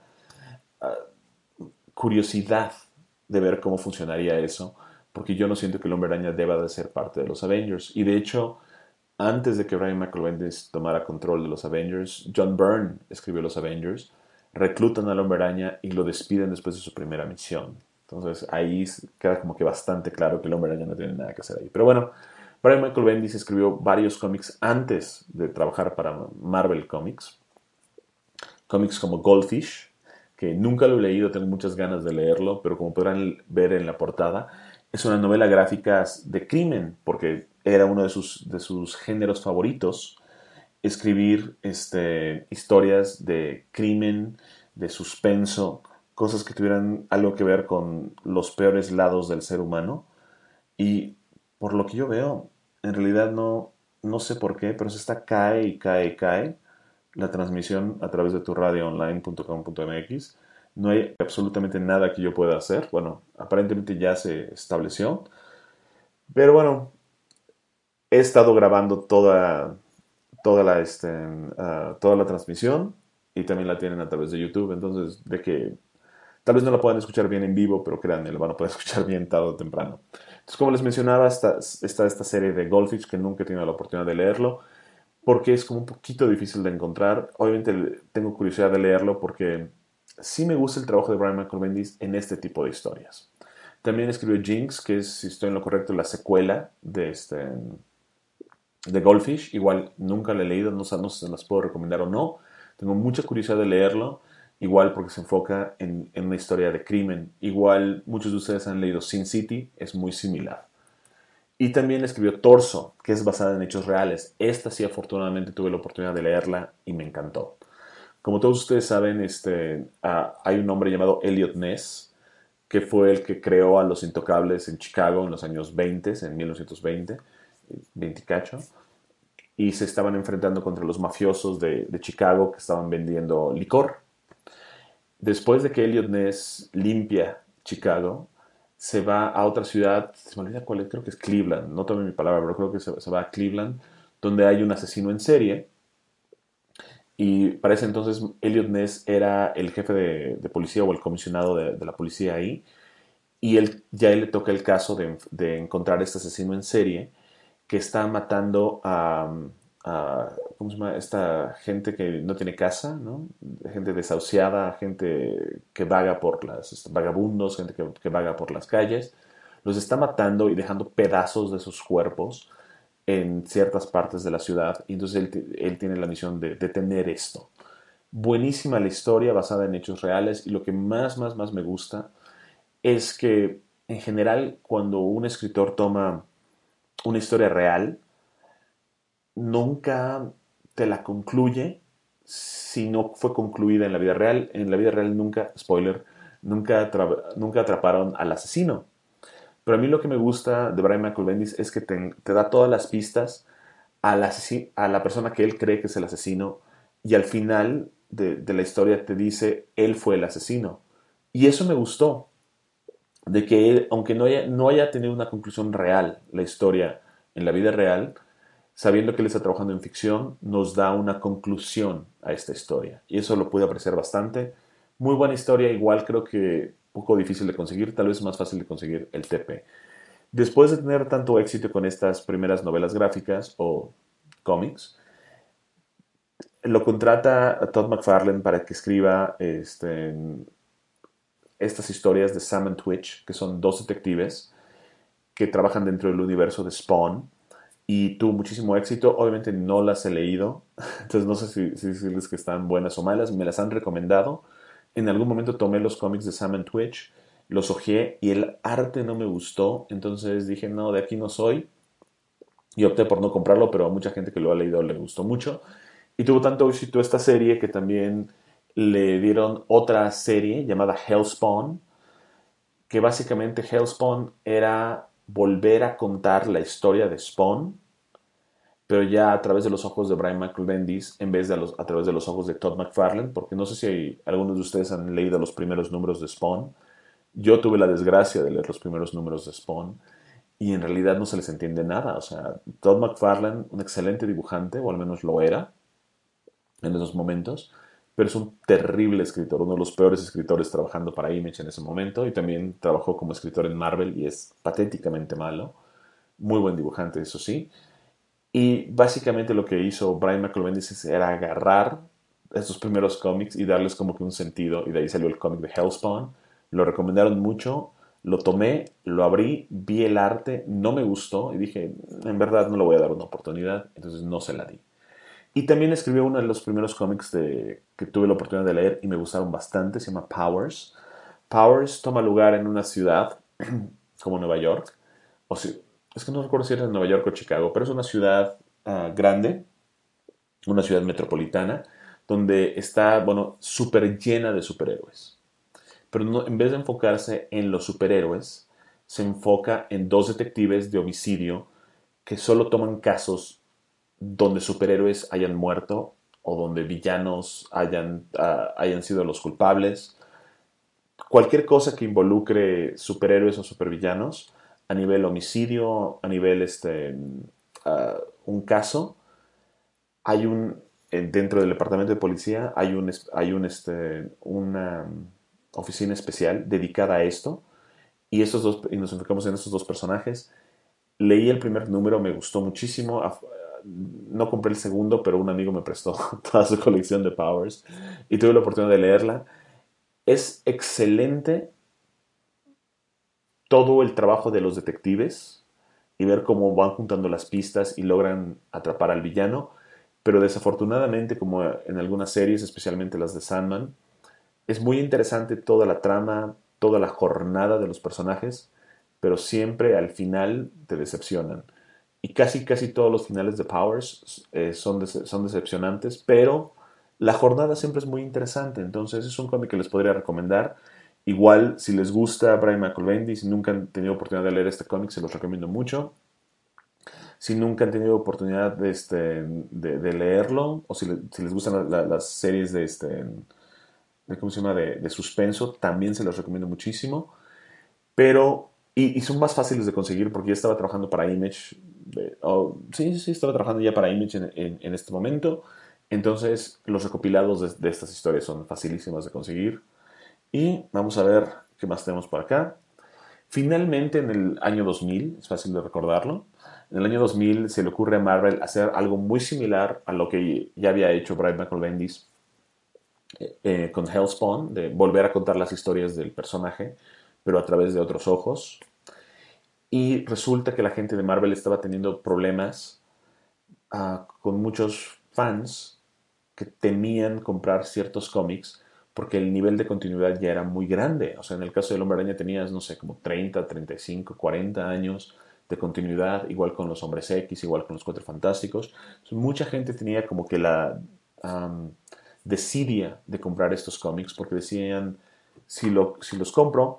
uh, curiosidad de ver cómo funcionaría eso. Porque yo no siento que el Hombre Araña deba de ser parte de los Avengers. Y de hecho, antes de que Brian Michael Bendis tomara control de los Avengers, John Byrne escribió los Avengers, reclutan al Hombre Araña y lo despiden después de su primera misión. Entonces ahí queda como que bastante claro que el Hombre Araña no tiene nada que hacer ahí. Pero bueno, Brian Michael Bendis escribió varios cómics antes de trabajar para Marvel Comics. Cómics como Goldfish, que nunca lo he leído, tengo muchas ganas de leerlo, pero como podrán ver en la portada, es una novela gráfica de crimen, porque era uno de sus, de sus géneros favoritos, escribir este, historias de crimen, de suspenso, cosas que tuvieran algo que ver con los peores lados del ser humano. Y por lo que yo veo, en realidad no, no sé por qué, pero se está cae y cae y cae la transmisión a través de tu radio online punto com punto m x. No hay absolutamente nada que yo pueda hacer. Bueno, aparentemente ya se estableció. Pero bueno, he estado grabando toda, toda, la, este, uh, toda la transmisión, y también la tienen a través de YouTube. Entonces, de que tal vez no la puedan escuchar bien en vivo, pero créanme, la van a poder escuchar bien tarde o temprano. Entonces, como les mencionaba, está, está esta serie de Goldfish, que nunca he tenido la oportunidad de leerlo, porque es como un poquito difícil de encontrar. Obviamente tengo curiosidad de leerlo porque sí me gusta el trabajo de Brian Michael Bendis en este tipo de historias. También escribió Jinx, que es, si estoy en lo correcto, la secuela de, este, de Goldfish. Igual nunca la he leído, no sé, no sé si se las puedo recomendar o no. Tengo mucha curiosidad de leerlo, igual porque se enfoca en, en una historia de crimen. Igual muchos de ustedes han leído Sin City, es muy similar. Y también escribió Torso, que es basada en hechos reales. Esta sí, afortunadamente, tuve la oportunidad de leerla y me encantó. Como todos ustedes saben, este, uh, hay un hombre llamado Elliot Ness, que fue el que creó a Los Intocables en Chicago en los años veinte, en mil novecientos veinte, veinte cacho, y se estaban enfrentando contra los mafiosos de, de Chicago que estaban vendiendo licor. Después de que Elliot Ness limpia Chicago, se va a otra ciudad, se me olvida cuál es, creo que es Cleveland, no tome mi palabra, pero creo que se, se va a Cleveland, donde hay un asesino en serie. Y para ese entonces Elliot Ness era el jefe de, de policía, o el comisionado de, de la policía ahí, y él, ya él le toca el caso de, de encontrar este asesino en serie que está matando a, a, ¿cómo se llama? Esta gente que no tiene casa, ¿no? Gente desahuciada, gente que vaga por las, este, vagabundos, gente que, que vaga por las calles. Los está matando y dejando pedazos de sus cuerpos en ciertas partes de la ciudad. Y entonces él, él tiene la misión de detener esto. Buenísima la historia, basada en hechos reales. Y lo que más, más, más me gusta es que, en general, cuando un escritor toma una historia real, nunca te la concluye si no fue concluida en la vida real. En la vida real nunca, spoiler, nunca, nunca atraparon al asesino. Pero a mí lo que me gusta de Brian Michael Bendis es que te, te da todas las pistas a la, a la persona que él cree que es el asesino, y al final de, de la historia te dice él fue el asesino. Y eso me gustó, de que él, aunque no haya, no haya tenido una conclusión real la historia en la vida real, sabiendo que él está trabajando en ficción, nos da una conclusión a esta historia. Y eso lo pude apreciar bastante. Muy buena historia, igual creo que poco difícil de conseguir, tal vez más fácil de conseguir el T P. Después de tener tanto éxito con estas primeras novelas gráficas o cómics, lo contrata a Todd McFarlane para que escriba este, estas historias de Sam and Twitch, que son dos detectives que trabajan dentro del universo de Spawn, y tuvo muchísimo éxito. Obviamente no las he leído, entonces no sé si, si decirles que están buenas o malas. Me las han recomendado. En algún momento tomé los cómics de Sam and Twitch, los hojeé y el arte no me gustó, entonces dije, no, de aquí no soy, y opté por no comprarlo, pero a mucha gente que lo ha leído le gustó mucho. Y tuvo tanto éxito esta serie que también le dieron otra serie llamada Hellspawn, que básicamente Hellspawn era volver a contar la historia de Spawn, pero ya a través de los ojos de Brian Michael Bendis en vez de a, los, a través de los ojos de Todd McFarlane, porque no sé si hay, algunos de ustedes han leído los primeros números de Spawn. Yo tuve la desgracia de leer los primeros números de Spawn y en realidad no se les entiende nada. O sea, Todd McFarlane, un excelente dibujante, o al menos lo era en esos momentos, pero es un terrible escritor, uno de los peores escritores trabajando para Image en ese momento, y también trabajó como escritor en Marvel y es patéticamente malo. Muy buen dibujante, eso sí. Y básicamente lo que hizo Brian Michael Bendis era agarrar estos primeros cómics y darles como que un sentido, y de ahí salió el cómic de Hellspawn. Lo recomendaron mucho, lo tomé, lo abrí, vi el arte, no me gustó y dije, en verdad no le voy a dar una oportunidad, entonces no se la di. Y también escribió uno de los primeros cómics de, que tuve la oportunidad de leer y me gustaron bastante, se llama Powers. Powers toma lugar en una ciudad como Nueva York, o si, es que no recuerdo si era en Nueva York o Chicago, pero es una ciudad uh, grande, una ciudad metropolitana, donde está, bueno, súper llena de superhéroes. Pero no, en vez de enfocarse en los superhéroes, se enfoca en dos detectives de homicidio que solo toman casos donde superhéroes hayan muerto o donde villanos hayan, uh, hayan sido los culpables. Cualquier cosa que involucre superhéroes o supervillanos a nivel homicidio, a nivel este, uh, un caso, hay un, dentro del departamento de policía hay, un, hay un, este, una oficina especial dedicada a esto, y, estos dos, y nos enfocamos en estos dos personajes. Leí el primer número, me gustó muchísimo. No compré el segundo, pero un amigo me prestó toda su colección de Powers y tuve la oportunidad de leerla. Es excelente todo el trabajo de los detectives y ver cómo van juntando las pistas y logran atrapar al villano, pero desafortunadamente, como en algunas series, especialmente las de Sandman, es muy interesante toda la trama, toda la jornada de los personajes, pero siempre al final te decepcionan. Y casi, casi todos los finales de Powers eh, son, dece son decepcionantes, pero la jornada siempre es muy interesante. Entonces es un cómic que les podría recomendar. Igual, si les gusta Brian Michael Bendis, si nunca han tenido oportunidad de leer este cómic, se los recomiendo mucho. Si nunca han tenido oportunidad de, este, de, de leerlo, o si, le, si les gustan la, la, las series de, este, de, ¿cómo se llama? De, de suspenso, también se los recomiendo muchísimo. Pero, y, y son más fáciles de conseguir porque ya estaba trabajando para Image. De, oh, sí, sí, estaba trabajando ya para Image en, en, en este momento. Entonces, los recopilados de, de estas historias son facilísimos de conseguir. Y vamos a ver qué más tenemos por acá. Finalmente, en el año dos mil, es fácil de recordarlo, en el año dos mil se le ocurre a Marvel hacer algo muy similar a lo que ya había hecho Brian Michael Bendis eh, con Hellspawn, de volver a contar las historias del personaje, pero a través de otros ojos. Y resulta que la gente de Marvel estaba teniendo problemas uh, con muchos fans que temían comprar ciertos cómics porque el nivel de continuidad ya era muy grande. O sea, en el caso del Hombre Araña tenías, no sé, como treinta, treinta y cinco, cuarenta años de continuidad, igual con los Hombres X, igual con los Cuatro Fantásticos. Entonces, mucha gente tenía como que la um, desidia de comprar estos cómics porque decían, si, lo, si los compro,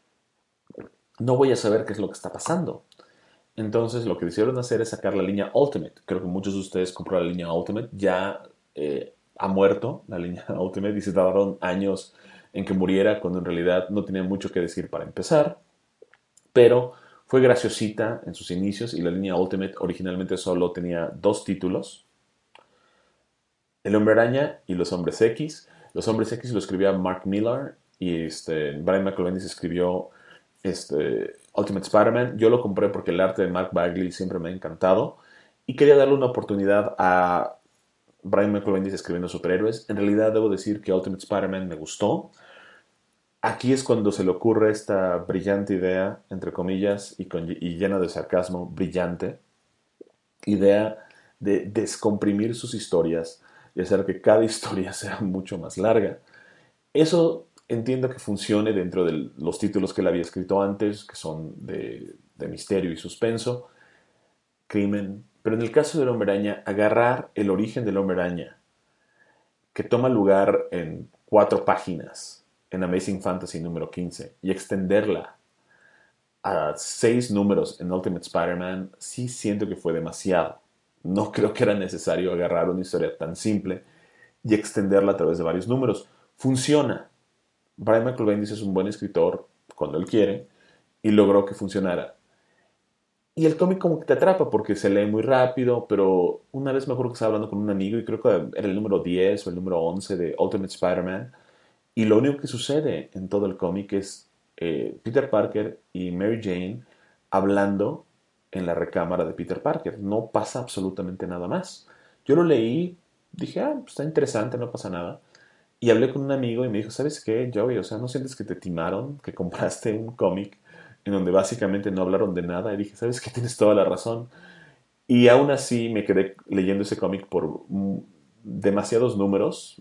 no voy a saber qué es lo que está pasando. Entonces lo que decidieron hacer es sacar la línea Ultimate. Creo que muchos de ustedes compraron la línea Ultimate. Ya eh, ha muerto la línea Ultimate y se tardaron años en que muriera cuando en realidad no tenía mucho que decir para empezar. Pero fue graciosita en sus inicios y la línea Ultimate originalmente solo tenía dos títulos. El Hombre Araña y los Hombres X. Los Hombres X lo escribía Mark Millar y este, Brian Michael Bendis escribió este, Ultimate Spider-Man. Yo lo compré porque el arte de Mark Bagley siempre me ha encantado y quería darle una oportunidad a Brian Michael Bendis escribiendo superhéroes. En realidad debo decir que Ultimate Spider-Man me gustó. Aquí es cuando se le ocurre esta brillante idea, entre comillas, y, con, y llena de sarcasmo, brillante, idea de descomprimir sus historias y hacer que cada historia sea mucho más larga. Eso entiendo que funcione dentro de los títulos que él había escrito antes, que son de, de misterio y suspenso, crimen. Pero en el caso del Hombre Araña, agarrar el origen del Hombre Araña, que toma lugar en cuatro páginas en Amazing Fantasy número quince, y extenderla a seis números en Ultimate Spider-Man, sí siento que fue demasiado. No creo que era necesario agarrar una historia tan simple y extenderla a través de varios números. Funciona. Brian Michael Bendis es un buen escritor cuando él quiere y logró que funcionara. Y el cómic como que te atrapa porque se lee muy rápido, pero una vez me acuerdo que estaba hablando con un amigo y creo que era el número diez o el número once de Ultimate Spider-Man, y lo único que sucede en todo el cómic es eh, Peter Parker y Mary Jane hablando en la recámara de Peter Parker. No pasa absolutamente nada más. Yo lo leí, dije, ah, pues está interesante, no pasa nada. Y hablé con un amigo y me dijo, ¿sabes qué, Joey? O sea, ¿no sientes que te timaron? Que compraste un cómic en donde básicamente no hablaron de nada. Y dije, ¿sabes qué? Tienes toda la razón. Y aún así me quedé leyendo ese cómic por mm, demasiados números.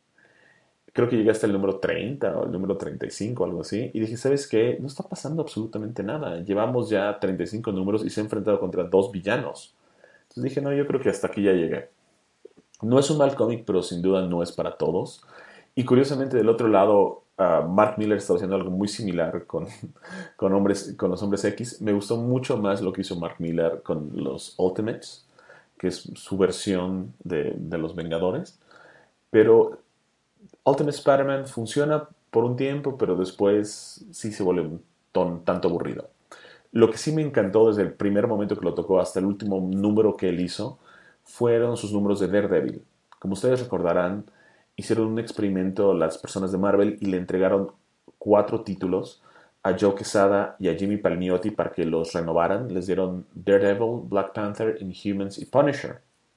Creo que llegué hasta el número treinta o el número treinta y cinco, algo así. Y dije, ¿sabes qué? No está pasando absolutamente nada. Llevamos ya treinta y cinco números y se ha enfrentado contra dos villanos. Entonces dije, no, yo creo que hasta aquí ya llegué. No es un mal cómic, pero sin duda no es para todos. Y curiosamente, del otro lado, uh, Mark Millar está haciendo algo muy similar con, con, hombres, con los Hombres X. Me gustó mucho más lo que hizo Mark Millar con los Ultimates, que es su versión de, de los Vengadores. Pero Ultimate Spider-Man funciona por un tiempo, pero después sí se vuelve un ton, tanto aburrido. Lo que sí me encantó desde el primer momento que lo tocó hasta el último número que él hizo fueron sus números de Daredevil. Como ustedes recordarán, hicieron un experimento las personas de Marvel y le entregaron cuatro títulos a Joe Quesada y a Jimmy Palmiotti para que los renovaran. Les dieron Daredevil, Black Panther, Inhumans y Punisher.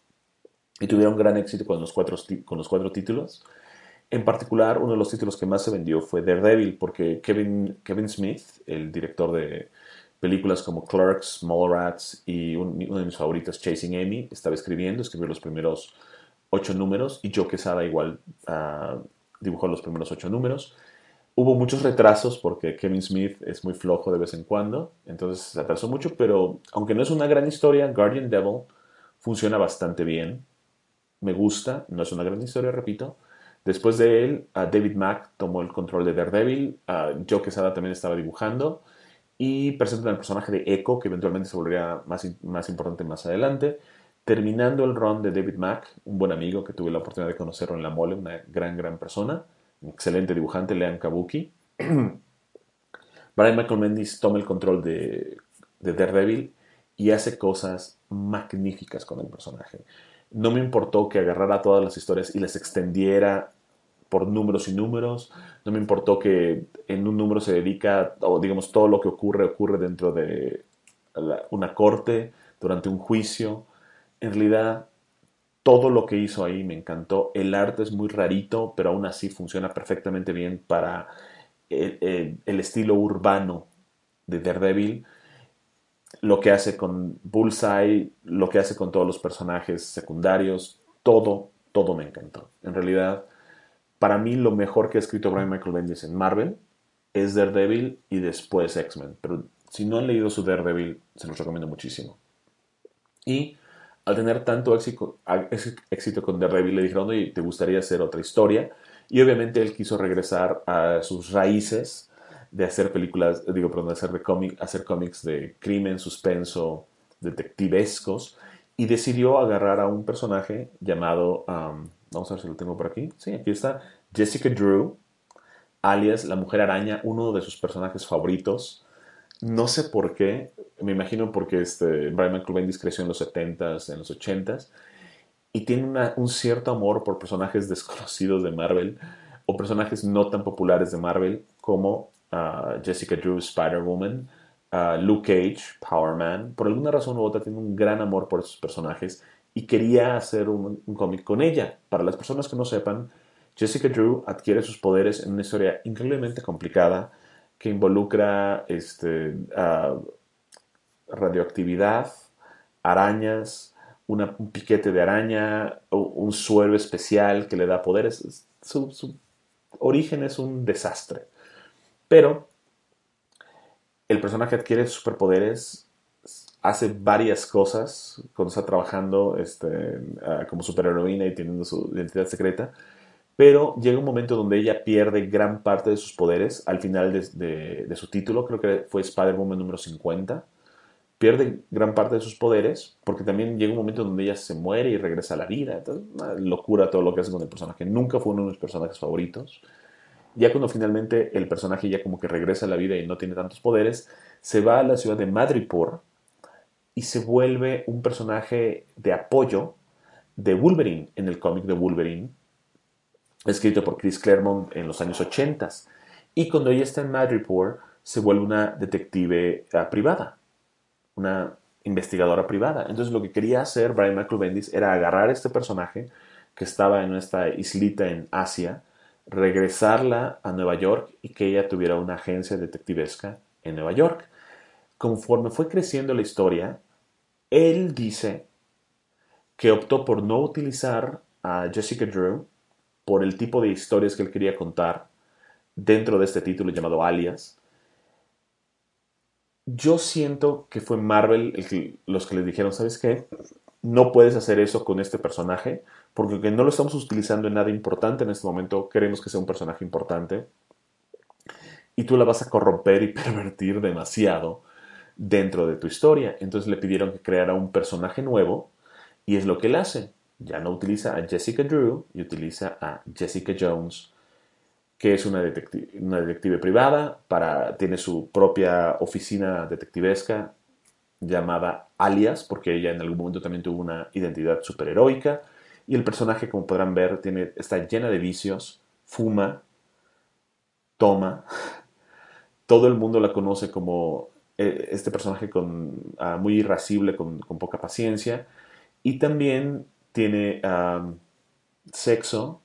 Y tuvieron gran éxito con los cuatro, con los cuatro títulos. En particular, uno de los títulos que más se vendió fue Daredevil, porque Kevin, Kevin Smith, el director de películas como Clerks, Mallrats y un, uno de mis favoritos, Chasing Amy, estaba escribiendo, escribió los primeros ocho números, y Joe Quesada igual uh, dibujó los primeros ocho números. Hubo muchos retrasos porque Kevin Smith es muy flojo de vez en cuando, entonces se atrasó mucho, pero aunque no es una gran historia, Guardian Devil funciona bastante bien. Me gusta, no es una gran historia, repito. Después de él, uh, David Mack tomó el control de Daredevil, uh, Joe Quesada también estaba dibujando, y presentan al personaje de Echo, que eventualmente se volvería más, más importante más adelante. Terminando el run de David Mack, un buen amigo que tuve la oportunidad de conocerlo en la mole, una gran, gran persona, un excelente dibujante, Leon Kabuki. Brian Michael Bendis toma el control de, de Daredevil y hace cosas magníficas con el personaje. No me importó que agarrara todas las historias y las extendiera por números y números. No me importó que en un número se dedica, o digamos, todo lo que ocurre ocurre dentro de la- una corte, durante un juicio. En realidad, todo lo que hizo ahí me encantó. El arte es muy rarito, pero aún así funciona perfectamente bien para el, el- el estilo urbano de Daredevil. Lo que hace con Bullseye, lo que hace con todos los personajes secundarios, todo, todo me encantó. En realidad, para mí lo mejor que ha escrito Brian Michael Bendis en Marvel es Daredevil y después X-Men. Pero si no han leído su Daredevil, se los recomiendo muchísimo. Y al tener tanto éxito, éxito con Daredevil, le dijeron, oye, ¿te gustaría hacer otra historia? Y obviamente él quiso regresar a sus raíces de hacer películas, digo, perdón, de hacer, de cómic, hacer cómics de crimen, suspenso, detectivescos, y decidió agarrar a un personaje llamado, um, vamos a ver si lo tengo por aquí, sí, aquí está, Jessica Drew, alias la Mujer Araña, uno de sus personajes favoritos. No sé por qué, me imagino porque este, Brian Michael Bendis creció en los setentas, en los ochentas, y tiene una- un cierto amor por personajes desconocidos de Marvel o personajes no tan populares de Marvel como ah, Jessica Drew, Spider-Woman, ah, Luke Cage, Power Man. Por alguna razón u otra tiene un gran amor por esos personajes y quería hacer un, un cómic con ella. Para las personas que no sepan, Jessica Drew adquiere sus poderes en una historia increíblemente complicada que involucra este, ah, radioactividad, arañas, una- un piquete de araña, un suero especial que le da poderes. Su, su origen es un desastre. Pero el personaje adquiere superpoderes, hace varias cosas cuando está trabajando este, uh, como superheroína y teniendo su identidad secreta. Pero llega un momento donde ella pierde gran parte de sus poderes al final de, de, de su título, creo que fue Spider-Woman número cincuenta. Pierde gran parte de sus poderes, porque también llega un momento donde ella se muere y regresa a la vida. Entonces, una locura todo lo que hace con el personaje. Nunca fue uno de mis personajes favoritos. Ya cuando finalmente el personaje ya como que regresa a la vida y no tiene tantos poderes, se va a la ciudad de Madripoor y se vuelve un personaje de apoyo de Wolverine en el cómic de Wolverine, escrito por Chris Claremont en los años ochenta. Y cuando ella está en Madripoor, se vuelve una detective uh, privada, una investigadora privada. Entonces lo que quería hacer Brian Michael Bendis era agarrar a este personaje que estaba en esta islita en Asia, regresarla a Nueva York y que ella tuviera una agencia detectivesca en Nueva York. Conforme fue creciendo la historia, él dice que optó por no utilizar a Jessica Drew por el tipo de historias que él quería contar dentro de este título llamado Alias. Yo siento que fue Marvel el que, los que les dijeron, ¿sabes qué? No puedes hacer eso con este personaje, porque aunque no lo estamos utilizando en nada importante en este momento, queremos que sea un personaje importante, y tú la vas a corromper y pervertir demasiado dentro de tu historia. Entonces le pidieron que creara un personaje nuevo, y es lo que él hace. Ya no utiliza a Jessica Drew y utiliza a Jessica Jones, que es una detective, una detective privada, para, tiene su propia oficina detectivesca llamada Alias, porque ella en algún momento también tuvo una identidad superheroica. Y el personaje, como podrán ver, tiene, está llena de vicios, fuma, toma. Todo el mundo la conoce como eh, este personaje con, uh, muy irascible, con, con, poca paciencia. Y también tiene um, sexo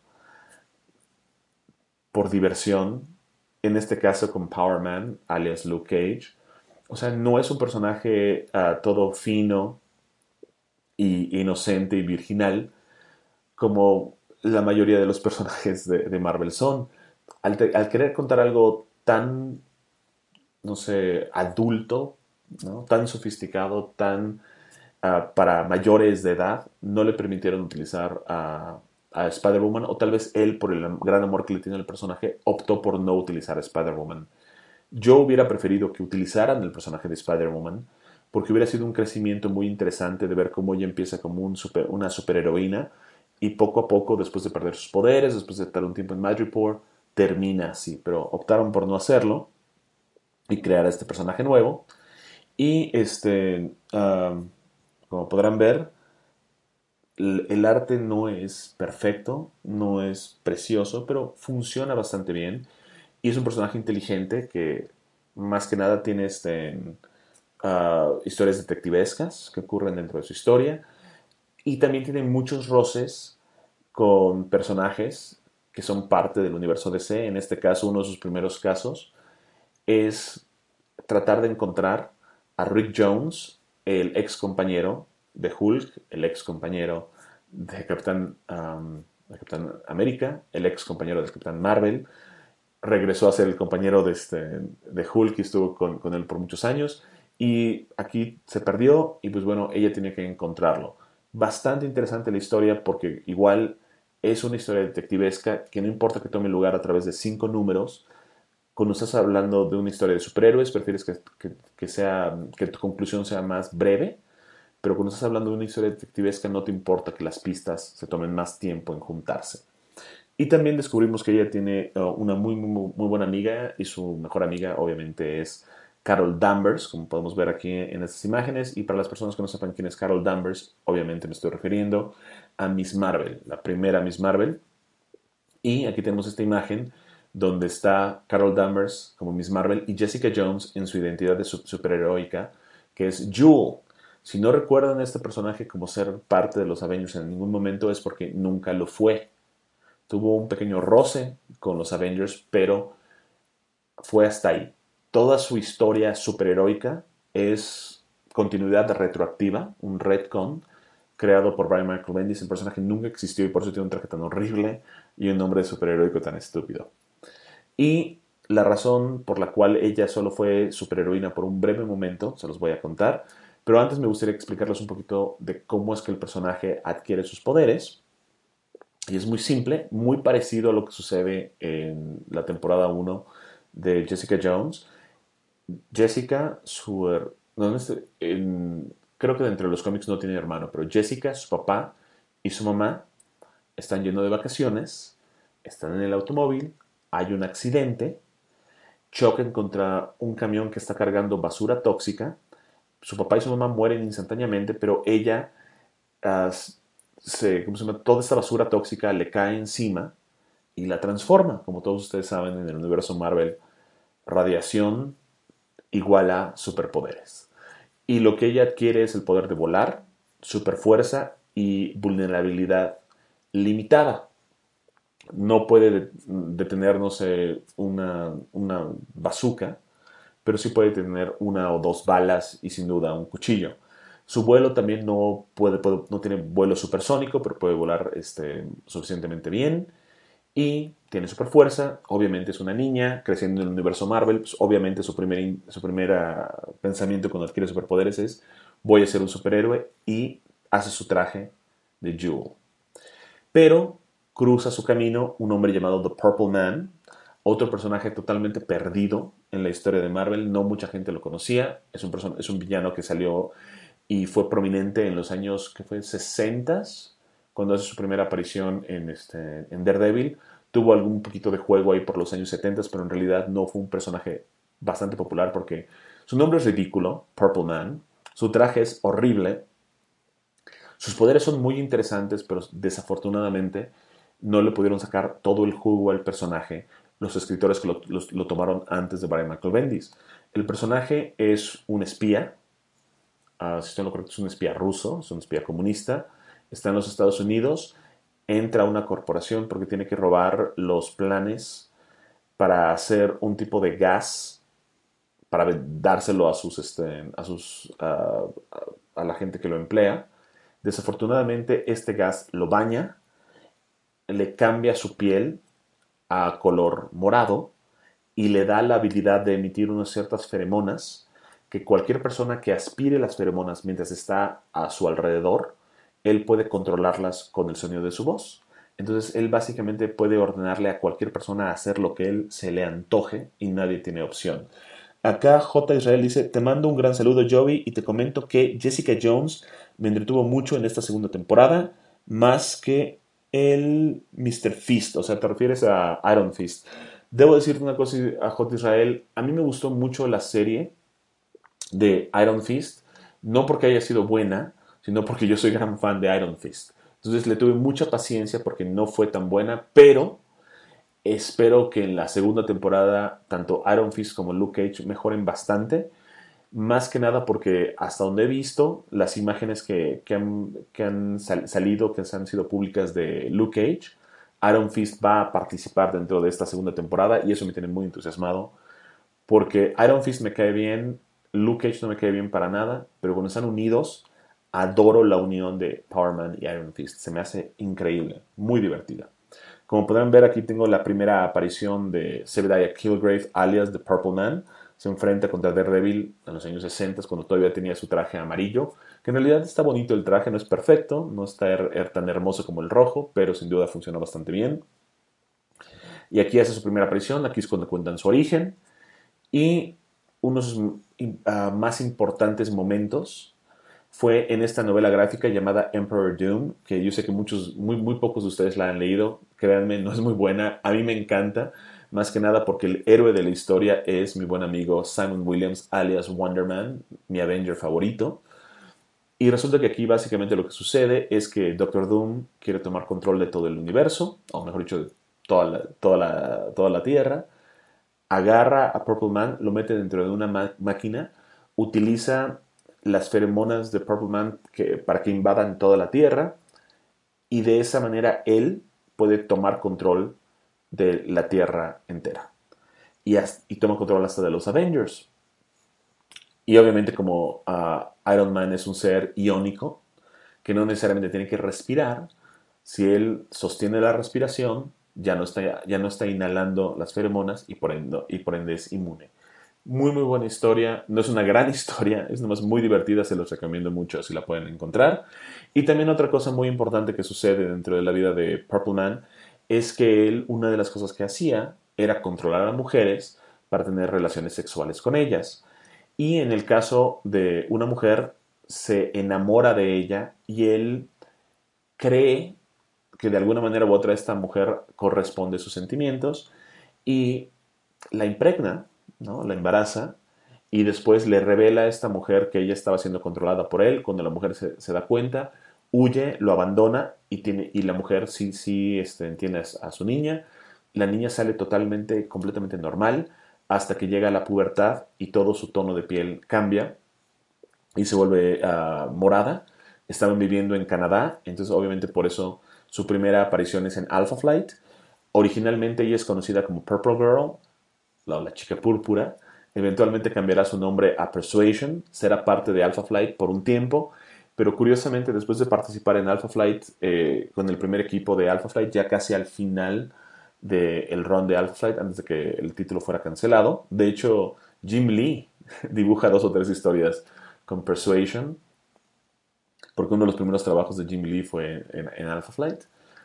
por diversión, en este caso con Power Man, alias Luke Cage. O sea, no es un personaje uh, todo fino y inocente y virginal, como la mayoría de los personajes de, de Marvel son. Al, te, al, querer contar algo tan, no sé, adulto, ¿no? Tan sofisticado, tan uh, para mayores de edad, no le permitieron utilizar a, a Spider-Woman, o tal vez él, por el gran amor que le tiene al personaje, optó por no utilizar a Spider-Woman. Yo hubiera preferido que utilizaran el personaje de Spider-Woman, porque hubiera sido un crecimiento muy interesante de ver cómo ella empieza como un super, una superheroína y poco a poco, después de perder sus poderes, después de estar un tiempo en Madripoor, termina así. Pero optaron por no hacerlo y crear a este personaje nuevo. Y este, um, como podrán ver, El, el arte no es perfecto, no es precioso, pero funciona bastante bien. Y es un personaje inteligente que más que nada tiene este, uh, historias detectivescas que ocurren dentro de su historia. Y también tiene muchos roces con personajes que son parte del universo D C. En este caso, uno de sus primeros casos es tratar de encontrar a Rick Jones, el ex compañero de Hulk, el ex compañero de Capitán, um, de Capitán América, el ex compañero de Capitán Marvel. Regresó a ser el compañero de, este, de Hulk y estuvo con, con él por muchos años. Y aquí se perdió y pues bueno, ella tiene que encontrarlo. Bastante interesante la historia porque igual es una historia detectivesca que no importa que tome lugar a través de cinco números, cuando estás hablando de una historia de superhéroes, prefieres que, que, que, sea, que tu conclusión sea más breve, pero cuando estás hablando de una historia detectivesca no te importa que las pistas se tomen más tiempo en juntarse. Y también descubrimos que ella tiene uh, una muy, muy, muy buena amiga y su mejor amiga obviamente es Carol Danvers, como podemos ver aquí en estas imágenes. Y para las personas que no sepan quién es Carol Danvers, obviamente me estoy refiriendo a Miss Marvel, la primera Miss Marvel. Y aquí tenemos esta imagen donde está Carol Danvers como Miss Marvel y Jessica Jones en su identidad de superheroica, que es Jewel. Si no recuerdan a este personaje como ser parte de los Avengers en ningún momento es porque nunca lo fue. Tuvo un pequeño roce con los Avengers, pero fue hasta ahí. Toda su historia superheroica es continuidad retroactiva, un retcon creado por Brian Michael Bendis. El personaje nunca existió y por eso tiene un traje tan horrible y un nombre superheroico tan estúpido. Y la razón por la cual ella solo fue superheroína por un breve momento, se los voy a contar, pero antes me gustaría explicarles un poquito de cómo es que el personaje adquiere sus poderes. Y es muy simple, muy parecido a lo que sucede en la temporada uno de Jessica Jones. Jessica, su... No, en, creo que dentro de los cómics no tiene hermano, pero Jessica, su papá y su mamá están yendo de vacaciones, están en el automóvil, hay un accidente, chocan contra un camión que está cargando basura tóxica, su papá y su mamá mueren instantáneamente, pero ella, uh, se, ¿cómo se llama? Toda esta basura tóxica le cae encima y la transforma. Como todos ustedes saben, en el universo Marvel, radiación igual a superpoderes. Y lo que ella adquiere es el poder de volar, superfuerza y vulnerabilidad limitada. No puede detener, no sé, una, una bazooka, pero sí puede tener una o dos balas y sin duda un cuchillo. Su vuelo también no, puede, puede, no tiene vuelo supersónico, pero puede volar este, suficientemente bien. Y tiene super fuerza, obviamente es una niña, creciendo en el universo Marvel, pues obviamente su primer, su primer uh, pensamiento cuando adquiere superpoderes es voy a ser un superhéroe y hace su traje de Jewel. Pero cruza su camino un hombre llamado The Purple Man, otro personaje totalmente perdido en la historia de Marvel, no mucha gente lo conocía, es un, person es un villano que salió y fue prominente en los años, ¿qué fue? sesenta, cuando hace su primera aparición en, este, en Daredevil. Tuvo algún poquito de juego ahí por los años setenta, pero en realidad no fue un personaje bastante popular porque su nombre es ridículo, Purple Man, su traje es horrible, sus poderes son muy interesantes, pero desafortunadamente no le pudieron sacar todo el jugo al personaje los escritores que lo, lo, lo tomaron antes de Brian Michael Bendis. El personaje es un espía, uh, si estoy en lo correcto, es un espía ruso, es un espía comunista, está en los Estados Unidos, entra a una corporación porque tiene que robar los planes para hacer un tipo de gas para dárselo a sus, este, a sus, uh, a la gente que lo emplea. Desafortunadamente este gas lo baña, le cambia su piel a color morado y le da la habilidad de emitir unas ciertas feromonas que cualquier persona que aspire las feromonas mientras está a su alrededor, él puede controlarlas con el sonido de su voz. Entonces él básicamente puede ordenarle a cualquier persona hacer lo que él se le antoje y nadie tiene opción. Acá J. Israel dice, te mando un gran saludo Joey y te comento que Jessica Jones me entretuvo mucho en esta segunda temporada, más que el míster Fist, o sea, te refieres a Iron Fist. Debo decirte una cosa a J. Israel, a mí me gustó mucho la serie de Iron Fist, no porque haya sido buena, sino porque yo soy gran fan de Iron Fist. Entonces le tuve mucha paciencia porque no fue tan buena, pero espero que en la segunda temporada tanto Iron Fist como Luke Cage mejoren bastante. Más que nada porque hasta donde he visto las imágenes que, que han, que han sal, salido, que han sido públicas de Luke Cage, Iron Fist va a participar dentro de esta segunda temporada y eso me tiene muy entusiasmado porque Iron Fist me cae bien, Luke Cage no me cae bien para nada, pero cuando están unidos, adoro la unión de Power Man y Iron Fist. Se me hace increíble, muy divertida. Como podrán ver, aquí tengo la primera aparición de Zebediah Killgrave, alias The Purple Man. Se enfrenta contra Daredevil en los años sesenta, cuando todavía tenía su traje amarillo, que en realidad está bonito el traje, no es perfecto, no está er, er, tan hermoso como el rojo, pero sin duda funciona bastante bien. Y aquí hace su primera aparición, aquí es cuando cuentan su origen. Y unos uh, más importantes momentos fue en esta novela gráfica llamada Emperor Doom, que yo sé que muchos, muy, muy pocos de ustedes la han leído. Créanme, no es muy buena. A mí me encanta, más que nada porque el héroe de la historia es mi buen amigo Simon Williams, alias Wonder Man, mi Avenger favorito. Y resulta que aquí básicamente lo que sucede es que Doctor Doom quiere tomar control de todo el universo, o mejor dicho, de toda la, toda la, toda la Tierra. Agarra a Purple Man, lo mete dentro de una máquina, utiliza las feromonas de Purple Man que, para que invadan toda la Tierra y de esa manera él puede tomar control de la Tierra entera y, hasta, y toma control hasta de los Avengers. Y obviamente como uh, Iron Man es un ser iónico que no necesariamente tiene que respirar, si él sostiene la respiración ya no está, ya no está inhalando las feromonas y por, ende, y por ende es inmune. Muy, muy buena historia. No es una gran historia, es nomás muy divertida, se los recomiendo mucho si la pueden encontrar. Y también otra cosa muy importante que sucede dentro de la vida de Purple Man es que él, una de las cosas que hacía era controlar a mujeres para tener relaciones sexuales con ellas. Y en el caso de una mujer, se enamora de ella y él cree que de alguna manera u otra esta mujer corresponde a sus sentimientos y la impregna, ¿no? La embaraza y después le revela a esta mujer que ella estaba siendo controlada por él. Cuando la mujer se, se da cuenta, huye, lo abandona y, tiene, y la mujer sí, sí este, entiende a, a su niña. La niña sale totalmente, completamente normal hasta que llega a la pubertad y todo su tono de piel cambia y se vuelve uh, morada. Estaban viviendo en Canadá, entonces obviamente por eso su primera aparición es en Alpha Flight. Originalmente ella es conocida como Purple Girl, la, la chica púrpura. Eventualmente cambiará su nombre a Persuasion, será parte de Alpha Flight por un tiempo, pero curiosamente después de participar en Alpha Flight eh, con el primer equipo de Alpha Flight, ya casi al final del run de Alpha Flight, antes de que el título fuera cancelado. De hecho, Jim Lee dibuja dos o tres historias con Persuasion, porque uno de los primeros trabajos de Jim Lee fue en, en Alpha Flight.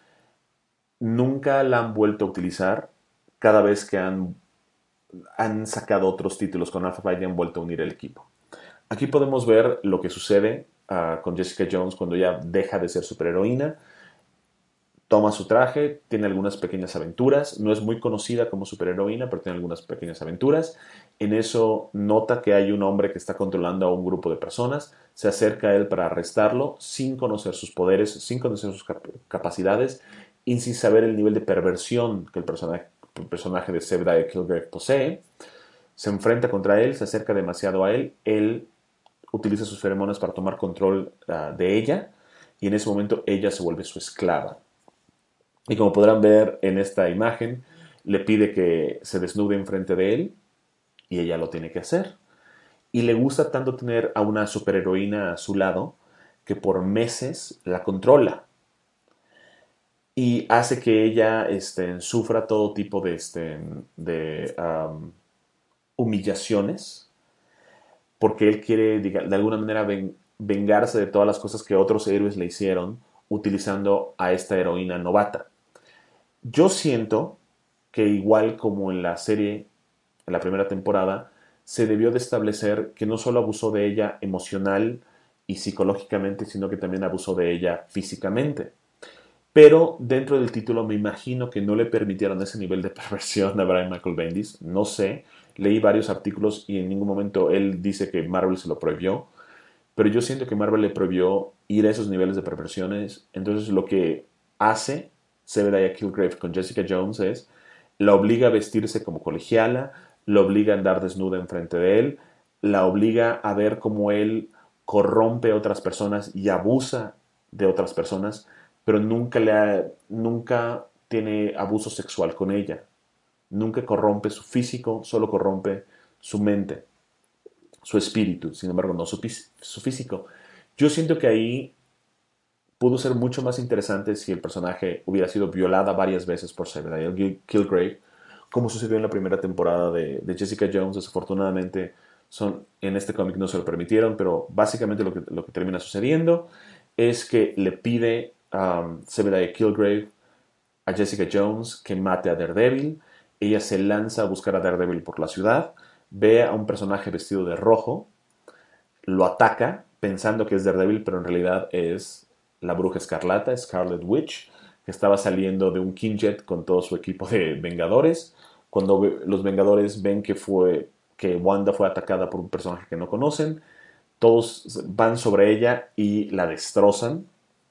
Nunca la han vuelto a utilizar. Cada vez que han, han sacado otros títulos con Alpha Flight y han vuelto a unir el equipo. Aquí podemos ver lo que sucede uh, con Jessica Jones cuando ella deja de ser superheroína. Toma su traje, tiene algunas pequeñas aventuras. No es muy conocida como superheroína, pero tiene algunas pequeñas aventuras. En eso nota que hay un hombre que está controlando a un grupo de personas. Se acerca a él para arrestarlo sin conocer sus poderes, sin conocer sus cap capacidades y sin saber el nivel de perversión que el personaje, el personaje de Zebediah Killgrave posee. Se enfrenta contra él, se acerca demasiado a él. Él utiliza sus feromonas para tomar control uh, de ella y en ese momento ella se vuelve su esclava. Y como podrán ver en esta imagen, le pide que se desnude enfrente de él y ella lo tiene que hacer. Y le gusta tanto tener a una superheroína a su lado que por meses la controla. Y hace que ella este, sufra todo tipo de, este, de um, humillaciones porque él quiere de alguna manera ven, vengarse de todas las cosas que otros héroes le hicieron utilizando a esta heroína novata. Yo siento que igual como en la serie, en la primera temporada, se debió de establecer que no solo abusó de ella emocional y psicológicamente, sino que también abusó de ella físicamente. Pero dentro del título me imagino que no le permitieron ese nivel de perversión a Brian Michael Bendis. No sé, leí varios artículos y en ningún momento él dice que Marvel se lo prohibió. pero yo siento que Marvel le prohibió ir a esos niveles de perversiones. Entonces lo que hace Zebediah Killgrave con Jessica Jones es la obliga a vestirse como colegiala, la obliga a andar desnuda enfrente de él, la obliga a ver cómo él corrompe a otras personas y abusa de otras personas, pero nunca, le ha- nunca tiene abuso sexual con ella. Nunca corrompe su físico, solo corrompe su mente, su espíritu, sin embargo, no su, su físico. Yo siento que ahí pudo ser mucho más interesante si el personaje hubiera sido violada varias veces por Zebediah Killgrave, como sucedió en la primera temporada de, de Jessica Jones. Desafortunadamente, son, en este cómic no se lo permitieron, pero básicamente lo que, lo que termina sucediendo es que le pide a um, Zebediah Killgrave a Jessica Jones que mate a Daredevil. Ella se lanza a buscar a Daredevil por la ciudad, ve a un personaje vestido de rojo, lo ataca pensando que es Daredevil, pero en realidad es la Bruja Escarlata, Scarlet Witch, que estaba saliendo de un Kingjet con todo su equipo de Vengadores. Cuando los Vengadores ven que, fue, que Wanda fue atacada por un personaje que no conocen, todos van sobre ella y la destrozan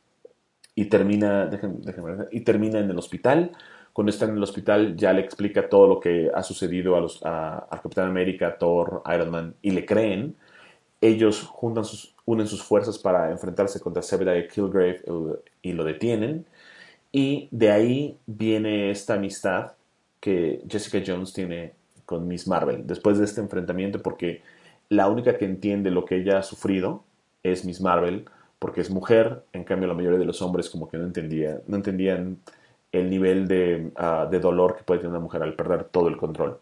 y termina, déjenme, déjenme ver, y termina en el hospital. Cuando está en el hospital ya le explica todo lo que ha sucedido a los, a, a Capitán América, Thor, Iron Man, y le creen. Ellos juntan sus, unen sus fuerzas para enfrentarse contra Zebediah Killgrave y lo detienen. Y de ahí viene esta amistad que Jessica Jones tiene con Miss Marvel. Después de este enfrentamiento, porque la única que entiende lo que ella ha sufrido es Miss Marvel, porque es mujer. En cambio, la mayoría de los hombres como que no, entendía, no entendían el nivel de, uh, de dolor que puede tener una mujer al perder todo el control.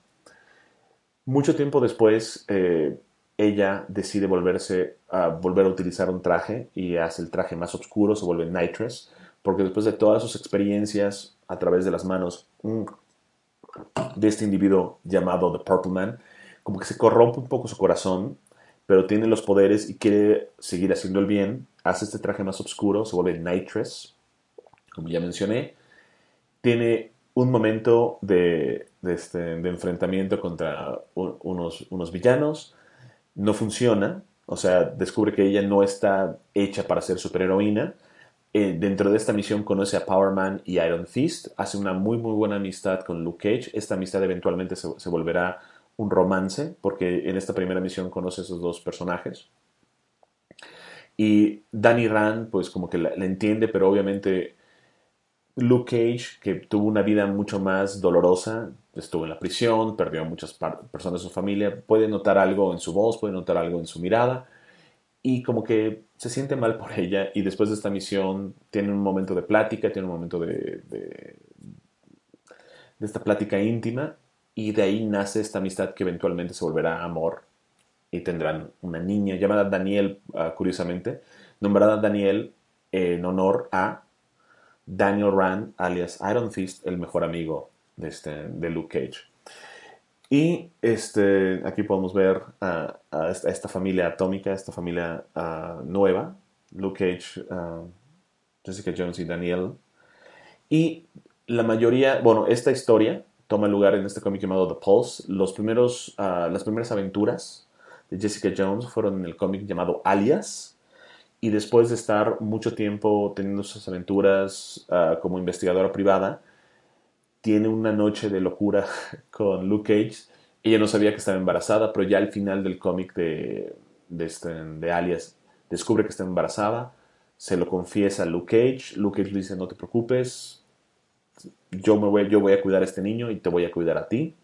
Mucho tiempo después, eh, ella decide volverse a volver a utilizar un traje y hace el traje más oscuro, se vuelve Nightress, porque después de todas sus experiencias a través de las manos mm, de este individuo llamado The Purple Man, como que se corrompe un poco su corazón, pero tiene los poderes y quiere seguir haciendo el bien, hace este traje más oscuro, se vuelve Nightress, como ya mencioné, tiene un momento de, de, este, de enfrentamiento contra un, unos, unos villanos, no funciona, o sea, descubre que ella no está hecha para ser superheroína. Eh, dentro de esta misión conoce a Power Man y Iron Fist, hace una muy muy buena amistad con Luke Cage. Esta amistad eventualmente se, se volverá un romance, porque en esta primera misión conoce a esos dos personajes. Y Danny Rand, pues como que la, la entiende, pero obviamente Luke Cage, que tuvo una vida mucho más dolorosa, estuvo en la prisión, perdió a muchas personas de su familia, puede notar algo en su voz, puede notar algo en su mirada, y como que se siente mal por ella, y después de esta misión tiene un momento de plática, tiene un momento de, de, de esta plática íntima, y de ahí nace esta amistad que eventualmente se volverá amor, y tendrán una niña llamada Danielle, uh, curiosamente, nombrada Danielle en honor a Daniel Rand, alias Iron Fist, el mejor amigo de, este, de Luke Cage. Y este, aquí podemos ver a, a, esta, a esta familia atómica, esta familia uh, nueva, Luke Cage, uh, Jessica Jones y Daniel. Y la mayoría, bueno, esta historia toma lugar en este cómic llamado The Pulse. Los primeros, uh, las primeras aventuras de Jessica Jones fueron en el cómic llamado Alias. Y después de estar mucho tiempo teniendo sus aventuras uh, como investigadora privada, tiene una noche de locura con Luke Cage. Ella no sabía que estaba embarazada, pero ya al final del cómic de, de, este, de Alias descubre que está embarazada, se lo confiesa a Luke Cage. Luke Cage le dice: no te preocupes, yo, me voy, yo voy a cuidar a este niño y te voy a cuidar a ti.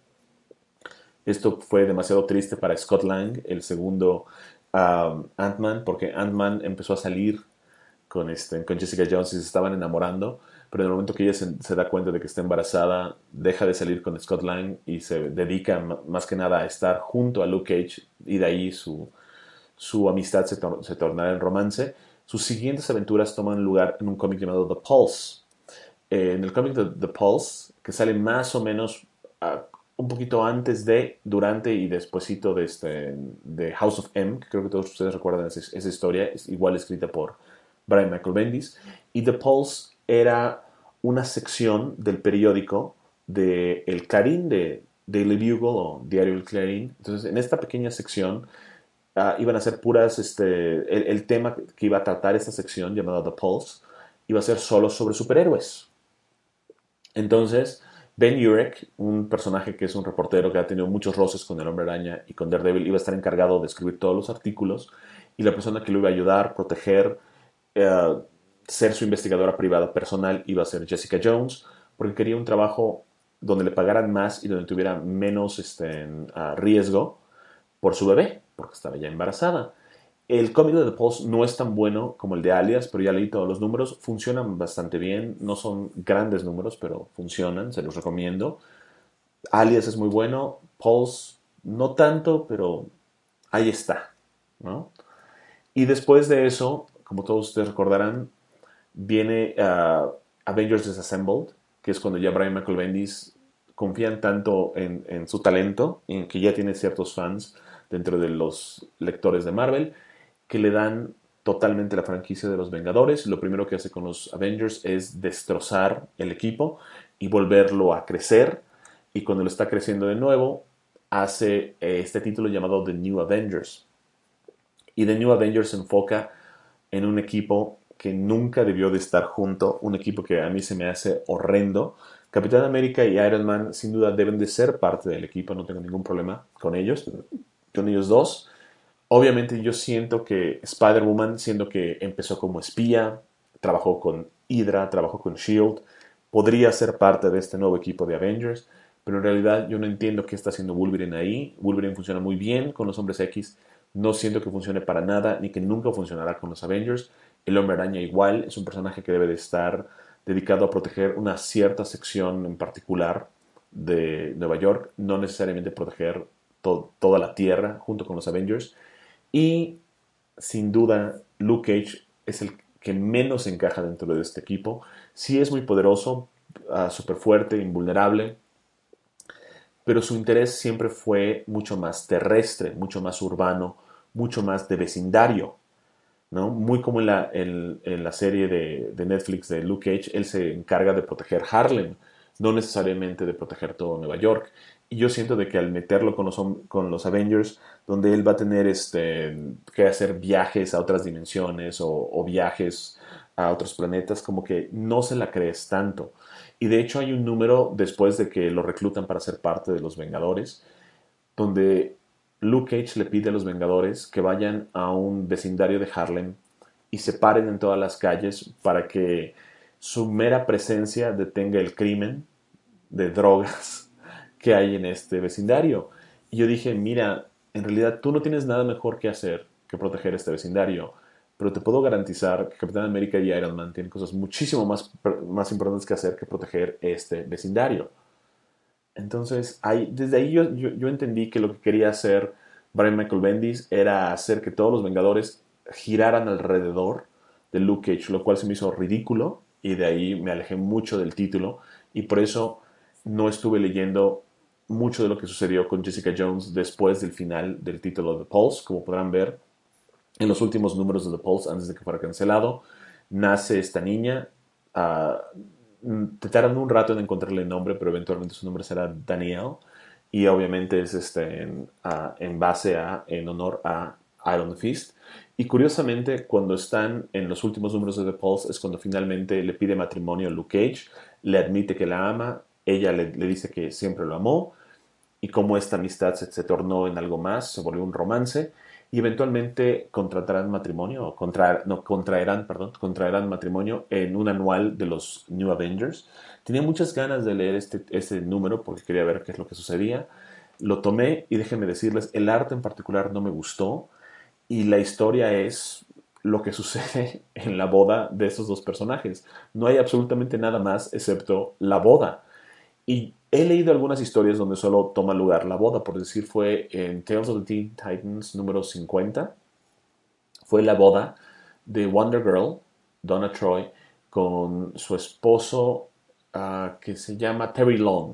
Esto fue demasiado triste para Scott Lang, el segundo um, Ant-Man, porque Ant-Man empezó a salir con, este, con Jessica Jones y se estaban enamorando, pero en el momento que ella se, se da cuenta de que está embarazada, deja de salir con Scott Lang y se dedica más que nada a estar junto a Luke Cage, y de ahí su, su amistad se, tor se tornará en romance. Sus siguientes aventuras toman lugar en un cómic llamado The Pulse. Eh, en el cómic de The Pulse, que sale más o menos uh, un poquito antes de, durante y despuesito de, este, de House of M, que creo que todos ustedes recuerdan esa, esa historia, es igual escrita por Brian Michael Bendis. Y The Pulse era una sección del periódico de El Clarín, de Daily Bugle o Diario El Clarín. Entonces, en esta pequeña sección uh, iban a ser puras, este, el, el tema que iba a tratar esta sección llamada The Pulse, iba a ser solo sobre superhéroes. Entonces, Ben Urich, un personaje que es un reportero que ha tenido muchos roces con el Hombre Araña y con Daredevil, iba a estar encargado de escribir todos los artículos y la persona que lo iba a ayudar, proteger, eh, ser su investigadora privada personal iba a ser Jessica Jones, porque quería un trabajo donde le pagaran más y donde tuviera menos este, uh, riesgo por su bebé, porque estaba ya embarazada. El cómic de The Pulse no es tan bueno como el de Alias, pero ya leí todos los números. Funcionan bastante bien. No son grandes números, pero funcionan. Se los recomiendo. Alias es muy bueno. Pulse no tanto, pero ahí está, ¿no? Y después de eso, como todos ustedes recordarán, viene uh, Avengers Disassembled, que es cuando ya Brian Michael Bendis confían tanto en, en su talento, en que ya tiene ciertos fans dentro de los lectores de Marvel, que le dan totalmente la franquicia de los Vengadores. Lo primero que hace con los Avengers es destrozar el equipo y volverlo a crecer. Y cuando lo está creciendo de nuevo, hace este título llamado The New Avengers. Y The New Avengers se enfoca en un equipo que nunca debió de estar junto, un equipo que a mí se me hace horrendo. Capitán América y Iron Man sin duda deben de ser parte del equipo, no tengo ningún problema con ellos, con ellos dos. Obviamente yo siento que Spider-Woman, siendo que empezó como espía, trabajó con Hydra, trabajó con shield, podría ser parte de este nuevo equipo de Avengers, pero en realidad yo no entiendo qué está haciendo Wolverine ahí. Wolverine funciona muy bien con los Hombres X, no siento que funcione para nada, ni que nunca funcionará con los Avengers. El Hombre Araña igual, es un personaje que debe de estar dedicado a proteger una cierta sección en particular de Nueva York, no necesariamente proteger to- toda la Tierra junto con los Avengers. Y sin duda, Luke Cage es el que menos encaja dentro de este equipo. Sí es muy poderoso, uh, súper fuerte, invulnerable, pero su interés siempre fue mucho más terrestre, mucho más urbano, mucho más de vecindario, ¿no? Muy como en la, en, en la serie de, de Netflix de Luke Cage, él se encarga de proteger Harlem, no necesariamente de proteger todo Nueva York. Y yo siento de que al meterlo con los, con los Avengers, donde él va a tener este, que hacer viajes a otras dimensiones o, o viajes a otros planetas, como que no se la crees tanto. Y de hecho hay un número después de que lo reclutan para ser parte de los Vengadores, donde Luke Cage le pide a los Vengadores que vayan a un vecindario de Harlem y se paren en todas las calles para que su mera presencia detenga el crimen de drogas que hay en este vecindario. Y yo dije, mira, en realidad tú no tienes nada mejor que hacer que proteger este vecindario, pero te puedo garantizar que Capitán América y Iron Man tienen cosas muchísimo más, más importantes que hacer que proteger este vecindario. Entonces, ahí, desde ahí yo, yo, yo entendí que lo que quería hacer Brian Michael Bendis era hacer que todos los Vengadores giraran alrededor de Luke Cage, lo cual se me hizo ridículo y de ahí me alejé mucho del título y por eso no estuve leyendo mucho de lo que sucedió con Jessica Jones después del final del título de The Pulse. Como podrán ver, en los últimos números de The Pulse, antes de que fuera cancelado, nace esta niña. Uh, te tardan un rato en encontrarle el nombre, pero eventualmente su nombre será Danielle. Y obviamente es este, en, uh, en base a, en honor a Iron Fist. Y curiosamente, cuando están en los últimos números de The Pulse, es cuando finalmente le pide matrimonio a Luke Cage, le admite que la ama, ella le, le dice que siempre lo amó, y cómo esta amistad se, se tornó en algo más, se volvió un romance, y eventualmente contratarán matrimonio, o contraer, no, contraerán, perdón, contraerán matrimonio en un anual de los New Avengers. Tenía muchas ganas de leer este, este número porque quería ver qué es lo que sucedía. Lo tomé y déjenme decirles, el arte en particular no me gustó, y la historia es lo que sucede en la boda de esos dos personajes. No hay absolutamente nada más excepto la boda. Y he leído algunas historias donde solo toma lugar la boda, por decir, fue en Tales of the Teen Titans número cincuenta, fue la boda de Wonder Girl, Donna Troy, con su esposo uh, que se llama Terry Long.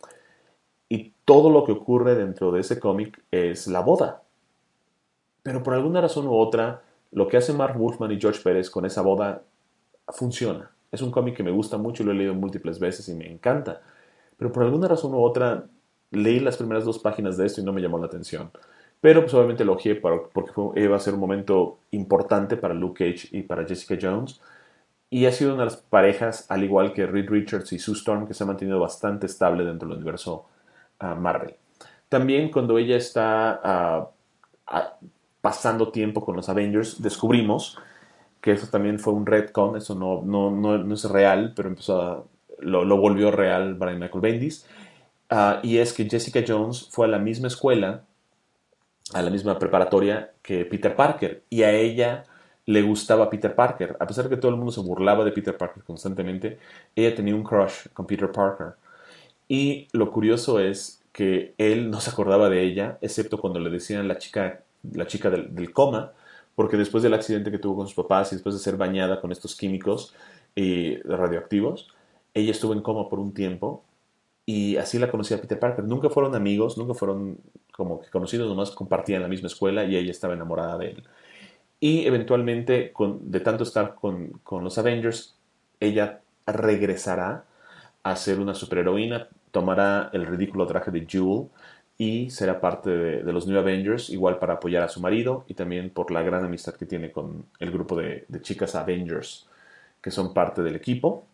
Y todo lo que ocurre dentro de ese cómic es la boda. Pero por alguna razón u otra, lo que hace Mark Wolfman y George Pérez con esa boda funciona. Es un cómic que me gusta mucho y lo he leído múltiples veces y me encanta. Pero por alguna razón u otra leí las primeras dos páginas de esto y no me llamó la atención. pero pues obviamente lo odié para- porque fue- iba a ser un momento importante para Luke Cage y para Jessica Jones. Y ha sido una de las parejas, al igual que Reed Richards y Sue Storm, que se ha mantenido bastante estable dentro del universo uh, Marvel. También cuando ella está uh, a, pasando tiempo con los Avengers, descubrimos que eso también fue un retcon, eso no, no, no, no es real, pero empezó a, lo, lo volvió real Brian Michael Bendis. Uh, y es que Jessica Jones fue a la misma escuela, a la misma preparatoria que Peter Parker, y a ella le gustaba Peter Parker. A pesar de que todo el mundo se burlaba de Peter Parker constantemente, ella tenía un crush con Peter Parker. Y lo curioso es que él no se acordaba de ella, excepto cuando le decían la chica, la chica del, del coma, porque después del accidente que tuvo con sus papás y después de ser bañada con estos químicos eh, radioactivos, ella estuvo en coma por un tiempo y así la conocía Peter Parker. Nunca fueron amigos, nunca fueron como que conocidos, nomás compartían la misma escuela y ella estaba enamorada de él. Y eventualmente, con, de tanto estar con, con los Avengers, ella regresará a ser una superheroína, tomará el ridículo traje de Jewel y será parte de, de los New Avengers, igual para apoyar a su marido y también por la gran amistad que tiene con el grupo de, de chicas Avengers que son parte del equipo.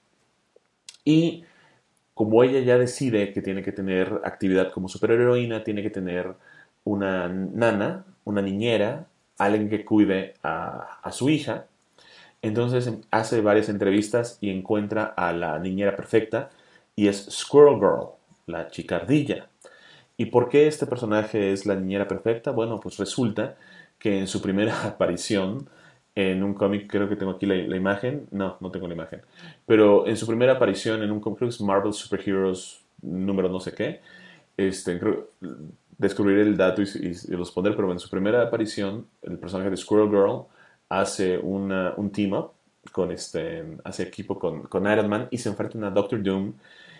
Y como ella ya decide que tiene que tener actividad como superheroína, tiene que tener una nana, una niñera, alguien que cuide a, a su hija. Entonces hace varias entrevistas y encuentra a la niñera perfecta y es Squirrel Girl, la chica ardilla. ¿Y por qué este personaje es la niñera perfecta? Bueno, pues resulta que en su primera aparición en un cómic, creo que tengo aquí la, la imagen, no, no tengo la imagen, pero en su primera aparición en un cómic, creo que es Marvel Super Heroes número no sé qué, este, creo, descubriré el dato y, y, y los pondré, pero en su primera aparición el personaje de Squirrel Girl hace una, un team up con este, hace equipo con, con Iron Man y se enfrentan a Doctor Doom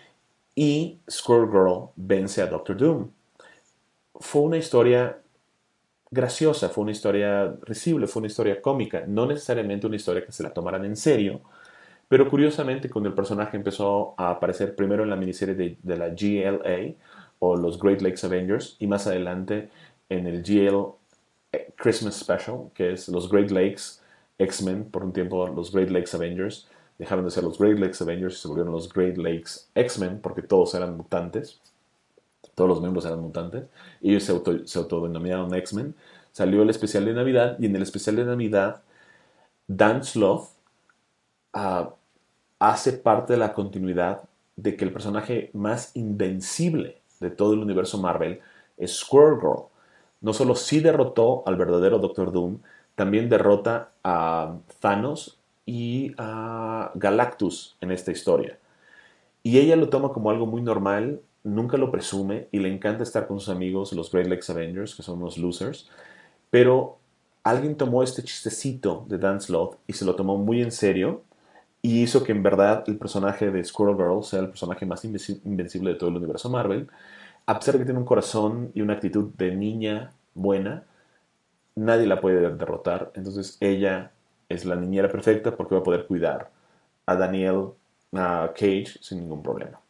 y Squirrel Girl vence a Doctor Doom. Fue una historia graciosa, fue una historia risible, fue una historia cómica, no necesariamente una historia que se la tomaran en serio, pero curiosamente cuando el personaje empezó a aparecer primero en la miniserie de, de la G L A o los Great Lakes Avengers y más adelante en el G L Christmas Special, que es los Great Lakes X-Men, por un tiempo los Great Lakes Avengers, dejaron de ser los Great Lakes Avengers y se volvieron los Great Lakes X-Men porque todos eran mutantes, todos los miembros eran mutantes, y ellos se, auto, se autodenominaron X-Men. Salió el especial de Navidad y en el especial de Navidad Dan Sloth uh, hace parte de la continuidad de que el personaje más invencible de todo el universo Marvel es Squirrel Girl. No solo sí derrotó al verdadero Doctor Doom, también derrota a Thanos y a Galactus en esta historia. Y ella lo toma como algo muy normal, nunca lo presume y le encanta estar con sus amigos, los Great Lakes Avengers, que son unos losers. Pero alguien tomó este chistecito de Dan Sloth y se lo tomó muy en serio y hizo que en verdad el personaje de Squirrel Girl sea el personaje más invencible de todo el universo Marvel. A pesar de que tiene un corazón y una actitud de niña buena, nadie la puede derrotar. Entonces ella es la niñera perfecta porque va a poder cuidar a Daniel a Cage sin ningún problema.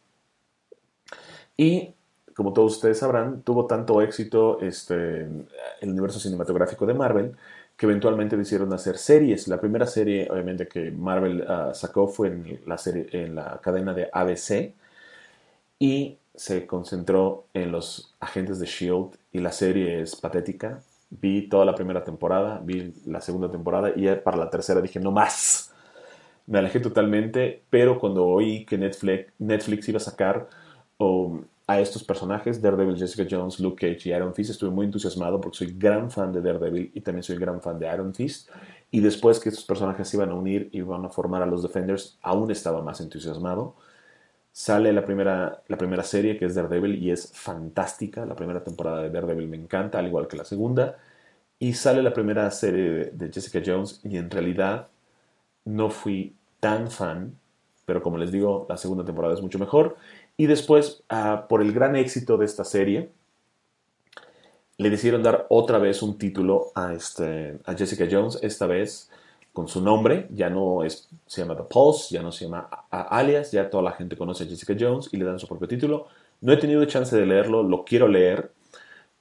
Y como todos ustedes sabrán, tuvo tanto éxito este, el universo cinematográfico de Marvel que eventualmente decidieron hacer series. La primera serie, obviamente, que Marvel uh, sacó fue en la, serie, en la cadena de A B C y se concentró en los agentes de S H I E L D y la serie es patética. Vi toda la primera temporada, vi la segunda temporada y para la tercera dije, no más. Me alejé totalmente, pero cuando oí que Netflix, Netflix iba a sacar um, a estos personajes, Daredevil, Jessica Jones, Luke Cage y Iron Fist, estuve muy entusiasmado porque soy gran fan de Daredevil y también soy gran fan de Iron Fist. Y después que estos personajes se iban a unir y iban a formar a los Defenders, aún estaba más entusiasmado. Sale la primera, la primera serie, que es Daredevil, y es fantástica. La primera temporada de Daredevil me encanta, al igual que la segunda. Y sale la primera serie de, de Jessica Jones, y en realidad no fui tan fan, pero como les digo, la segunda temporada es mucho mejor. Y después, uh, por el gran éxito de esta serie, le decidieron dar otra vez un título a, este, a Jessica Jones, esta vez con su nombre, ya no es, se llama The Pulse, ya no se llama Alias, ya toda la gente conoce a Jessica Jones y le dan su propio título. No he tenido chance de leerlo, lo quiero leer,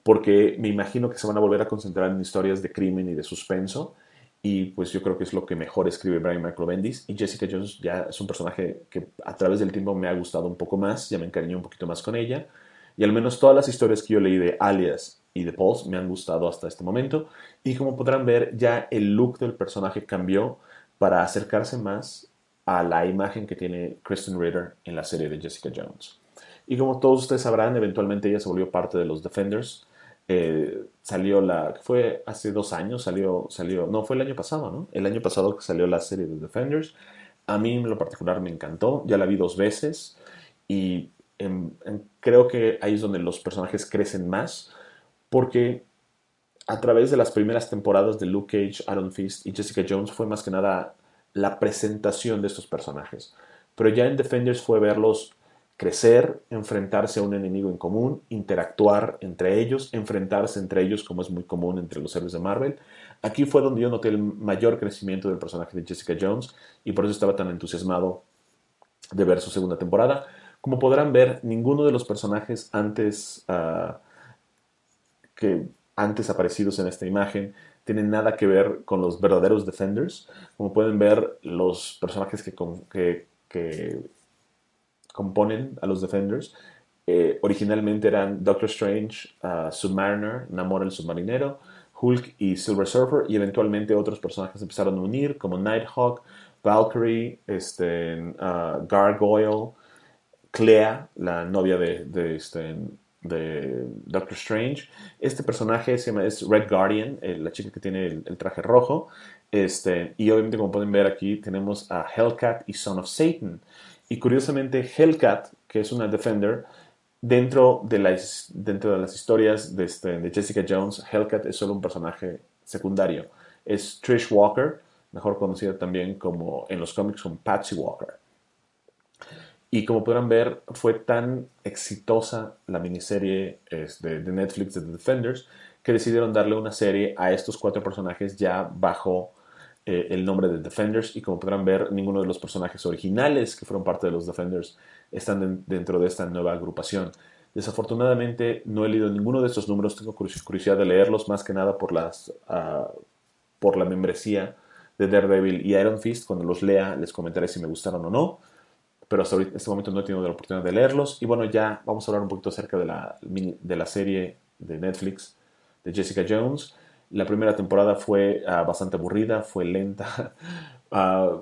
porque me imagino que se van a volver a concentrar en historias de crimen y de suspenso, y pues yo creo que es lo que mejor escribe Brian Michael Bendis. Y Jessica Jones ya es un personaje que a través del tiempo me ha gustado un poco más, ya me encariñé un poquito más con ella, y al menos todas las historias que yo leí de Alias y de Pulse me han gustado hasta este momento, y como podrán ver, ya el look del personaje cambió para acercarse más a la imagen que tiene Kristen Ritter en la serie de Jessica Jones. Y como todos ustedes sabrán, eventualmente ella se volvió parte de los Defenders. Eh, salió la, fue hace dos años, salió, salió, no, fue el año pasado, ¿no? El año pasado que salió la serie de Defenders. A mí en lo particular me encantó, ya la vi dos veces y en, en, creo que ahí es donde los personajes crecen más, porque a través de las primeras temporadas de Luke Cage, Iron Fist y Jessica Jones fue más que nada la presentación de estos personajes. Pero ya en Defenders fue verlos crecer, enfrentarse a un enemigo en común, interactuar entre ellos, enfrentarse entre ellos como es muy común entre los héroes de Marvel. Aquí fue donde yo noté el mayor crecimiento del personaje de Jessica Jones y por eso estaba tan entusiasmado de ver su segunda temporada. Como podrán ver, ninguno de los personajes antes uh, que antes aparecidos en esta imagen tienen nada que ver con los verdaderos Defenders. Como pueden ver, los personajes que, que, que componen a los Defenders eh, originalmente eran Doctor Strange, uh, Submariner, Namor el submarinero, Hulk y Silver Surfer, y eventualmente otros personajes empezaron a unir como Nighthawk, Valkyrie, este, uh, Gargoyle, Clea, la novia de, de, este, de Doctor Strange. Este personaje se llama, es Red Guardian, eh, la chica que tiene el, el traje rojo. Este, y obviamente, como pueden ver aquí, tenemos a Hellcat y Son of Satan. Y curiosamente, Hellcat, que es una Defender, dentro de, la, dentro de las historias de, este, de Jessica Jones, Hellcat es solo un personaje secundario. Es Trish Walker, mejor conocida también como en los cómics como Patsy Walker. Y como podrán ver, fue tan exitosa la miniserie de, de Netflix de The Defenders que decidieron darle una serie a estos cuatro personajes ya bajo eh, el nombre de Defenders. Y como podrán ver, ninguno de los personajes originales que fueron parte de los Defenders están de, dentro de esta nueva agrupación. Desafortunadamente no he leído ninguno de estos números, tengo curiosidad de leerlos más que nada por, las, uh, por la membresía de Daredevil y Iron Fist. Cuando los lea les comentaré si me gustaron o no, pero hasta ahorita, este momento no he tenido la oportunidad de leerlos. Y bueno, ya vamos a hablar un poquito acerca de la, de la serie de Netflix de Jessica Jones. La primera temporada fue uh, bastante aburrida, fue lenta. Uh,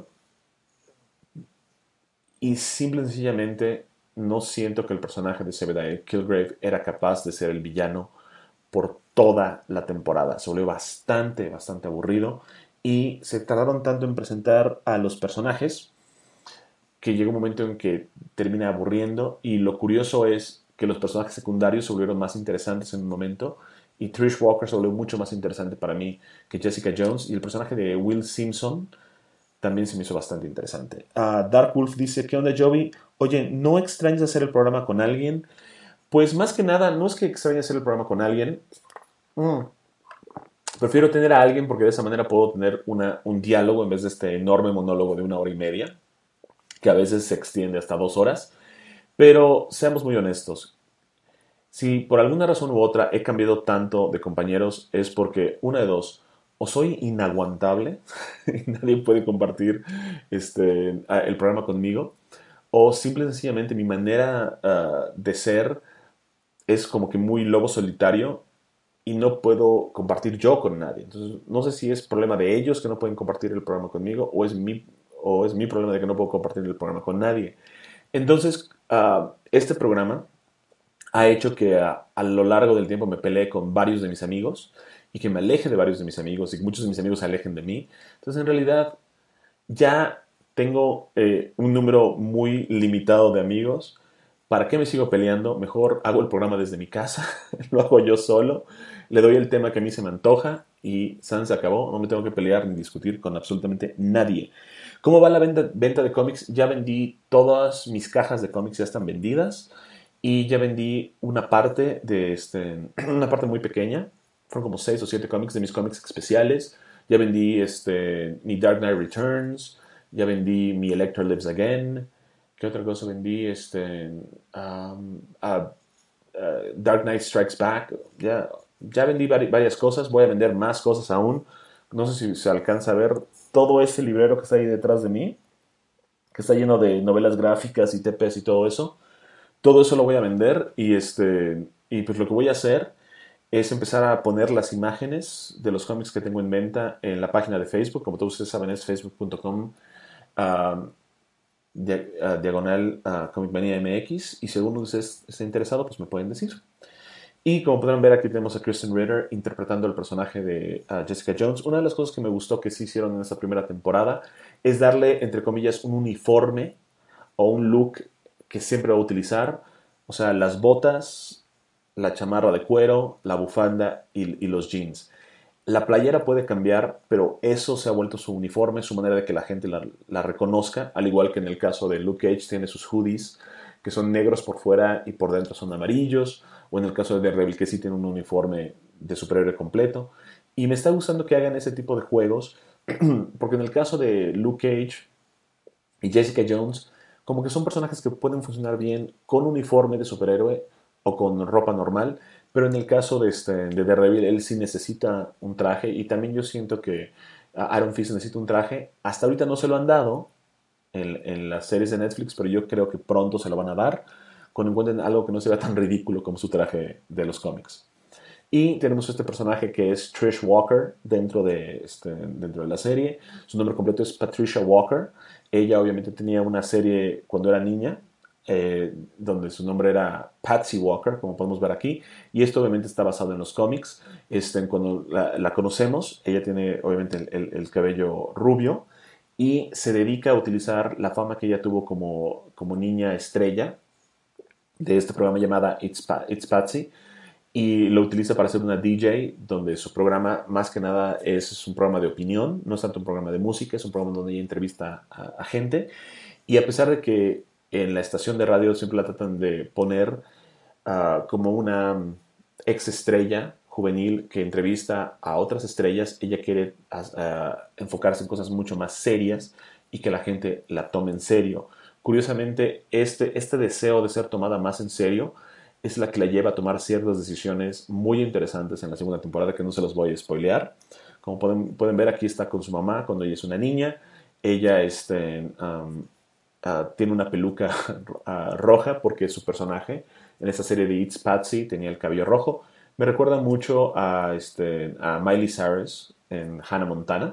y simple y sencillamente no siento que el personaje de Zebediah Killgrave era capaz de ser el villano por toda la temporada. Se volvió bastante, bastante aburrido. Y se tardaron tanto en presentar a los personajes que llega un momento en que termina aburriendo, y lo curioso es que los personajes secundarios se volvieron más interesantes en un momento, y Trish Walker se volvió mucho más interesante para mí que Jessica Jones, y el personaje de Will Simpson también se me hizo bastante interesante. Uh, Dark Wolf dice, ¿qué onda, Joey? Oye, ¿no extrañas hacer el programa con alguien? Pues más que nada, no es que extrañe hacer el programa con alguien. Mm. Prefiero tener a alguien porque de esa manera puedo tener una, un diálogo en vez de este enorme monólogo de una hora y media, que a veces se extiende hasta dos horas. Pero seamos muy honestos. Si por alguna razón u otra he cambiado tanto de compañeros, es porque una de dos, o soy inaguantable y nadie puede compartir este, el programa conmigo, o simple y sencillamente mi manera uh, de ser es como que muy lobo solitario y no puedo compartir yo con nadie. Entonces, no sé si es problema de ellos que no pueden compartir el programa conmigo, o es mi, o es mi problema de que no puedo compartir el programa con nadie. Entonces, uh, este programa ha hecho que a, a lo largo del tiempo me peleé con varios de mis amigos y que me aleje de varios de mis amigos y que muchos de mis amigos se alejen de mí. Entonces, en realidad, ya tengo eh, un número muy limitado de amigos. ¿Para qué me sigo peleando? Mejor hago el programa desde mi casa, lo hago yo solo, le doy el tema que a mí se me antoja y San se acabó. No me tengo que pelear ni discutir con absolutamente nadie. ¿Cómo va la venta, venta de cómics? Ya vendí todas mis cajas de cómics, ya están vendidas. Y ya vendí una parte de este, una parte muy pequeña. Fueron como seis o siete cómics de mis cómics especiales. Ya vendí este, mi Dark Knight Returns. Ya vendí mi Electra Lives Again. ¿Qué otra cosa vendí? Este, um, uh, uh, Dark Knight Strikes Back. Ya, ya vendí vari- varias cosas, voy a vender más cosas aún. No sé si se alcanza a ver todo ese librero que está ahí detrás de mí, que está lleno de novelas gráficas y T Ps y todo eso. Todo eso lo voy a vender y, este, y pues lo que voy a hacer es empezar a poner las imágenes de los cómics que tengo en venta en la página de Facebook. Como todos ustedes saben, es facebook punto com uh, diagonal uh, Comic Manía M X. Y si alguno de ustedes está interesado, pues me pueden decir. Y como podrán ver, aquí tenemos a Kristen Ritter interpretando el personaje de uh, Jessica Jones. Una de las cosas que me gustó que sí hicieron en esta primera temporada es darle, entre comillas, un uniforme o un look que siempre va a utilizar. O sea, las botas, la chamarra de cuero, la bufanda y, y los jeans. La playera puede cambiar, pero eso se ha vuelto su uniforme, su manera de que la gente la, la reconozca, al igual que en el caso de Luke Cage, tiene sus hoodies, que son negros por fuera y por dentro son amarillos, o en el caso de Daredevil, que sí tiene un uniforme de superhéroe completo. Y me está gustando que hagan ese tipo de juegos, porque en el caso de Luke Cage y Jessica Jones, como que son personajes que pueden funcionar bien con uniforme de superhéroe o con ropa normal, pero en el caso de, este, de Daredevil, él sí necesita un traje y también yo siento que Iron Fist necesita un traje. Hasta ahorita no se lo han dado en, en las series de Netflix, pero yo creo que pronto se lo van a dar cuando encuentren algo que no se vea tan ridículo como su traje de los cómics. Y tenemos este personaje que es Trish Walker dentro de, este, dentro de la serie. Su nombre completo es Patricia Walker. Ella obviamente tenía una serie cuando era niña, eh, donde su nombre era Patsy Walker, como podemos ver aquí. Y esto obviamente está basado en los cómics. Este, cuando la, la conocemos, ella tiene obviamente el, el, el cabello rubio y se dedica a utilizar la fama que ella tuvo como, como niña estrella de este programa llamada It's, pa It's Patsy, y lo utiliza para ser una D J, donde su programa más que nada es un programa de opinión, no es tanto un programa de música, es un programa donde ella entrevista a, a gente, y a pesar de que en la estación de radio siempre la tratan de poner uh, como una ex estrella juvenil que entrevista a otras estrellas, ella quiere uh, enfocarse en cosas mucho más serias y que la gente la tome en serio. Curiosamente, este, este deseo de ser tomada más en serio es la que la lleva a tomar ciertas decisiones muy interesantes en la segunda temporada que no se los voy a spoilear. Como pueden, pueden ver, aquí está con su mamá cuando ella es una niña. Ella este, um, uh, tiene una peluca uh, roja porque su personaje en esta serie de It's Patsy tenía el cabello rojo. Me recuerda mucho a, este, a Miley Cyrus en Hannah Montana,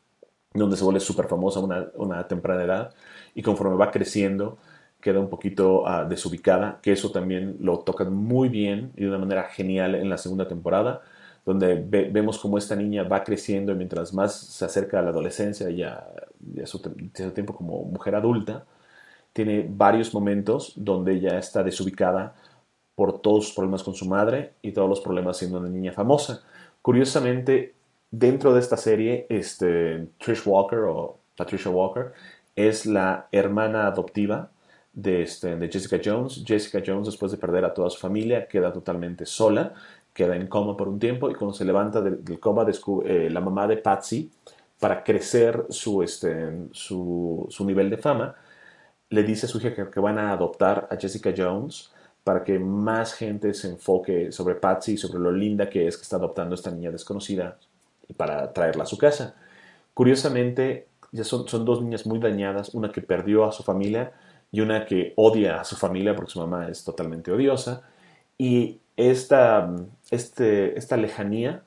donde se vuelve súper famosa a una, una temprana edad y conforme va creciendo queda un poquito uh, desubicada, que eso también lo tocan muy bien y de una manera genial en la segunda temporada, donde ve, vemos cómo esta niña va creciendo y mientras más se acerca a la adolescencia y a, y a su, su tiempo como mujer adulta, tiene varios momentos donde ella está desubicada por todos sus problemas con su madre y todos los problemas siendo una niña famosa. Curiosamente, dentro de esta serie, este, Trish Walker o Patricia Walker es la hermana adoptiva de, este, de Jessica Jones. Jessica Jones, después de perder a toda su familia, queda totalmente sola, queda en coma por un tiempo y cuando se levanta del, del coma, descubre, eh, la mamá de Patsy, para crecer su, este, su, su nivel de fama, le dice a su hija que, que van a adoptar a Jessica Jones para que más gente se enfoque sobre Patsy y sobre lo linda que es que está adoptando a esta niña desconocida y para traerla a su casa. Curiosamente, ya son, son dos niñas muy dañadas, una que perdió a su familia y una que odia a su familia porque su mamá es totalmente odiosa. Y esta, este, esta lejanía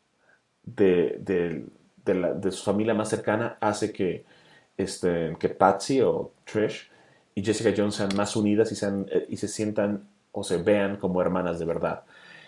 de, de, de, la, de su familia más cercana hace que, este, que Patsy o Trish y Jessica Jones sean más unidas y, sean, y se sientan o se vean como hermanas de verdad.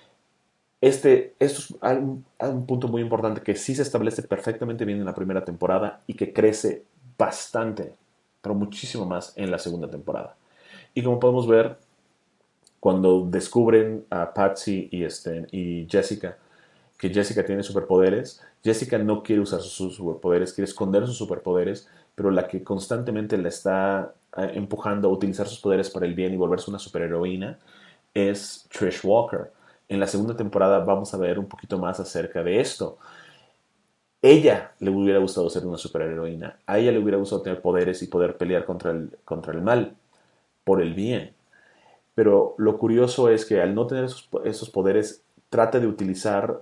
Este, esto es un, un punto muy importante que sí se establece perfectamente bien en la primera temporada y que crece bastante, pero muchísimo más en la segunda temporada. Y como podemos ver, cuando descubren a Patsy y, este, y Jessica, que Jessica tiene superpoderes, Jessica no quiere usar sus superpoderes, quiere esconder sus superpoderes, pero la que constantemente la está empujando a utilizar sus poderes para el bien y volverse una superheroína es Trish Walker. En la segunda temporada vamos a ver un poquito más acerca de esto. Ella le hubiera gustado ser una superheroína, a ella le hubiera gustado tener poderes y poder pelear contra el, contra el mal, por el bien. pero lo curioso es que al no tener esos, esos poderes, trata de utilizar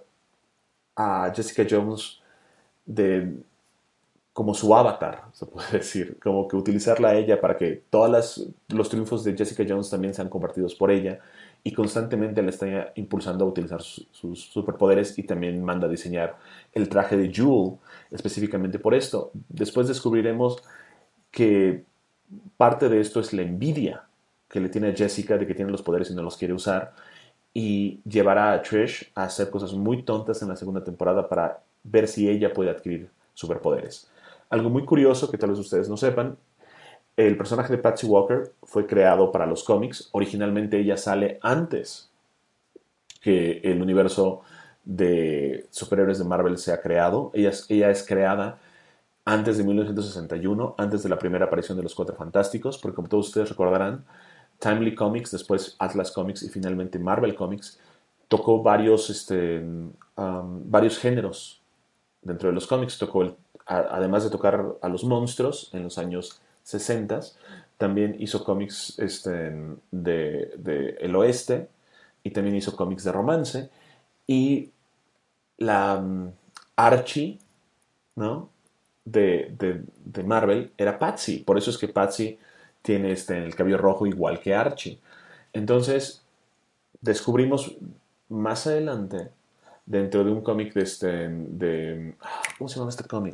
a Jessica Jones de, como su avatar, se puede decir, como que utilizarla a ella para que todos los triunfos de Jessica Jones también sean compartidos por ella y constantemente le está impulsando a utilizar sus, sus superpoderes y también manda a diseñar el traje de Jewel específicamente por esto. Después descubriremos que parte de esto es la envidia que le tiene a Jessica de que tiene los poderes y no los quiere usar y llevará a Trish a hacer cosas muy tontas en la segunda temporada para ver si ella puede adquirir superpoderes. Algo muy curioso que tal vez ustedes no sepan, el personaje de Patsy Walker fue creado para los cómics. Originalmente ella sale antes que el universo de superhéroes de Marvel sea creado. Ella es, ella es creada antes de mil novecientos sesenta y uno, antes de la primera aparición de los Cuatro Fantásticos, porque como todos ustedes recordarán, Timely Comics, después Atlas Comics y finalmente Marvel Comics tocó varios, este, um, varios géneros dentro de los cómics. Tocó el, a, además de tocar a los monstruos en los años sesenta, también hizo cómics este, de, de el oeste y también hizo cómics de romance. Y la um, Archie, ¿no? De, de, de, Marvel era Patsy. Por eso es que Patsy tiene este, el cabello rojo igual que Archie. Entonces, descubrimos más adelante, dentro de un cómic de este. De, ¿Cómo se llama este cómic?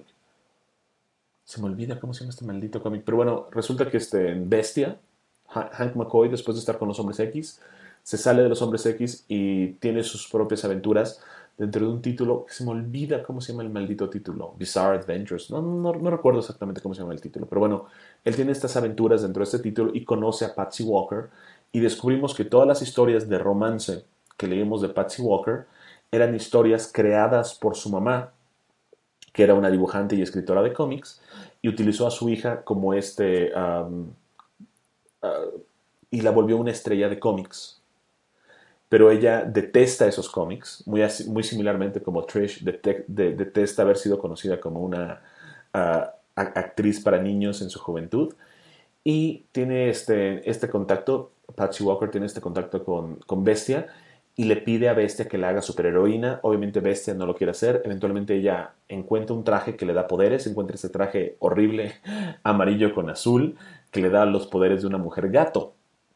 Se me olvida cómo se llama este maldito cómic. Pero bueno, resulta que este, Bestia, Hank McCoy, después de estar con los Hombres X, se sale de los Hombres X y tiene sus propias aventuras dentro de un título que se me olvida cómo se llama el maldito título. Bizarre Adventures. No, no, no recuerdo exactamente cómo se llama el título. Pero bueno, él tiene estas aventuras dentro de este título y conoce a Patsy Walker. Y descubrimos que todas las historias de romance que leímos de Patsy Walker eran historias creadas por su mamá, que era una dibujante y escritora de cómics, y utilizó a su hija como este... Um, uh, y la volvió una estrella de cómics. Pero ella detesta esos cómics, muy, así, muy similarmente como Trish de, de, detesta haber sido conocida como una uh, actriz para niños en su juventud. Y tiene este, este contacto, Patsy Walker tiene este contacto con, con Bestia y le pide a Bestia que la haga superheroína. Obviamente Bestia no lo quiere hacer. Eventualmente ella encuentra un traje que le da poderes, encuentra ese traje horrible, amarillo con azul, que le da los poderes de una mujer gato,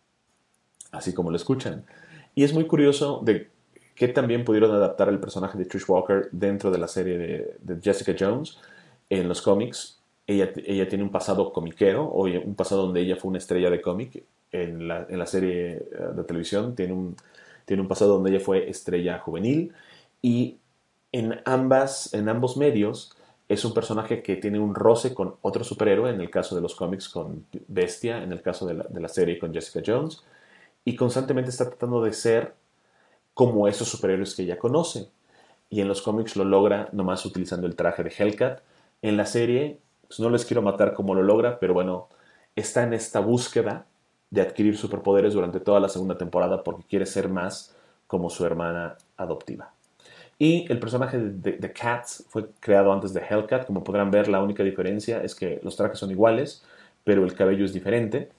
así como lo escuchan. Y es muy curioso de que también pudieron adaptar el personaje de Trish Walker dentro de la serie de, de Jessica Jones en los cómics. Ella, ella tiene un pasado comiquero, o un pasado donde ella fue una estrella de cómic en la, en la serie de televisión. Tiene un, tiene un pasado donde ella fue estrella juvenil. Y en, ambas, en ambos medios es un personaje que tiene un roce con otro superhéroe, en el caso de los cómics con Bestia, en el caso de la, de la serie con Jessica Jones. Y constantemente está tratando de ser como esos superhéroes que ella conoce. Y en los cómics lo logra nomás utilizando el traje de Hellcat. En la serie, pues no les quiero matar como lo logra, pero bueno, está en esta búsqueda de adquirir superpoderes durante toda la segunda temporada porque quiere ser más como su hermana adoptiva. Y el personaje de, de Cat fue creado antes de Hellcat. Como podrán ver, la única diferencia es que los trajes son iguales, pero el cabello es diferente.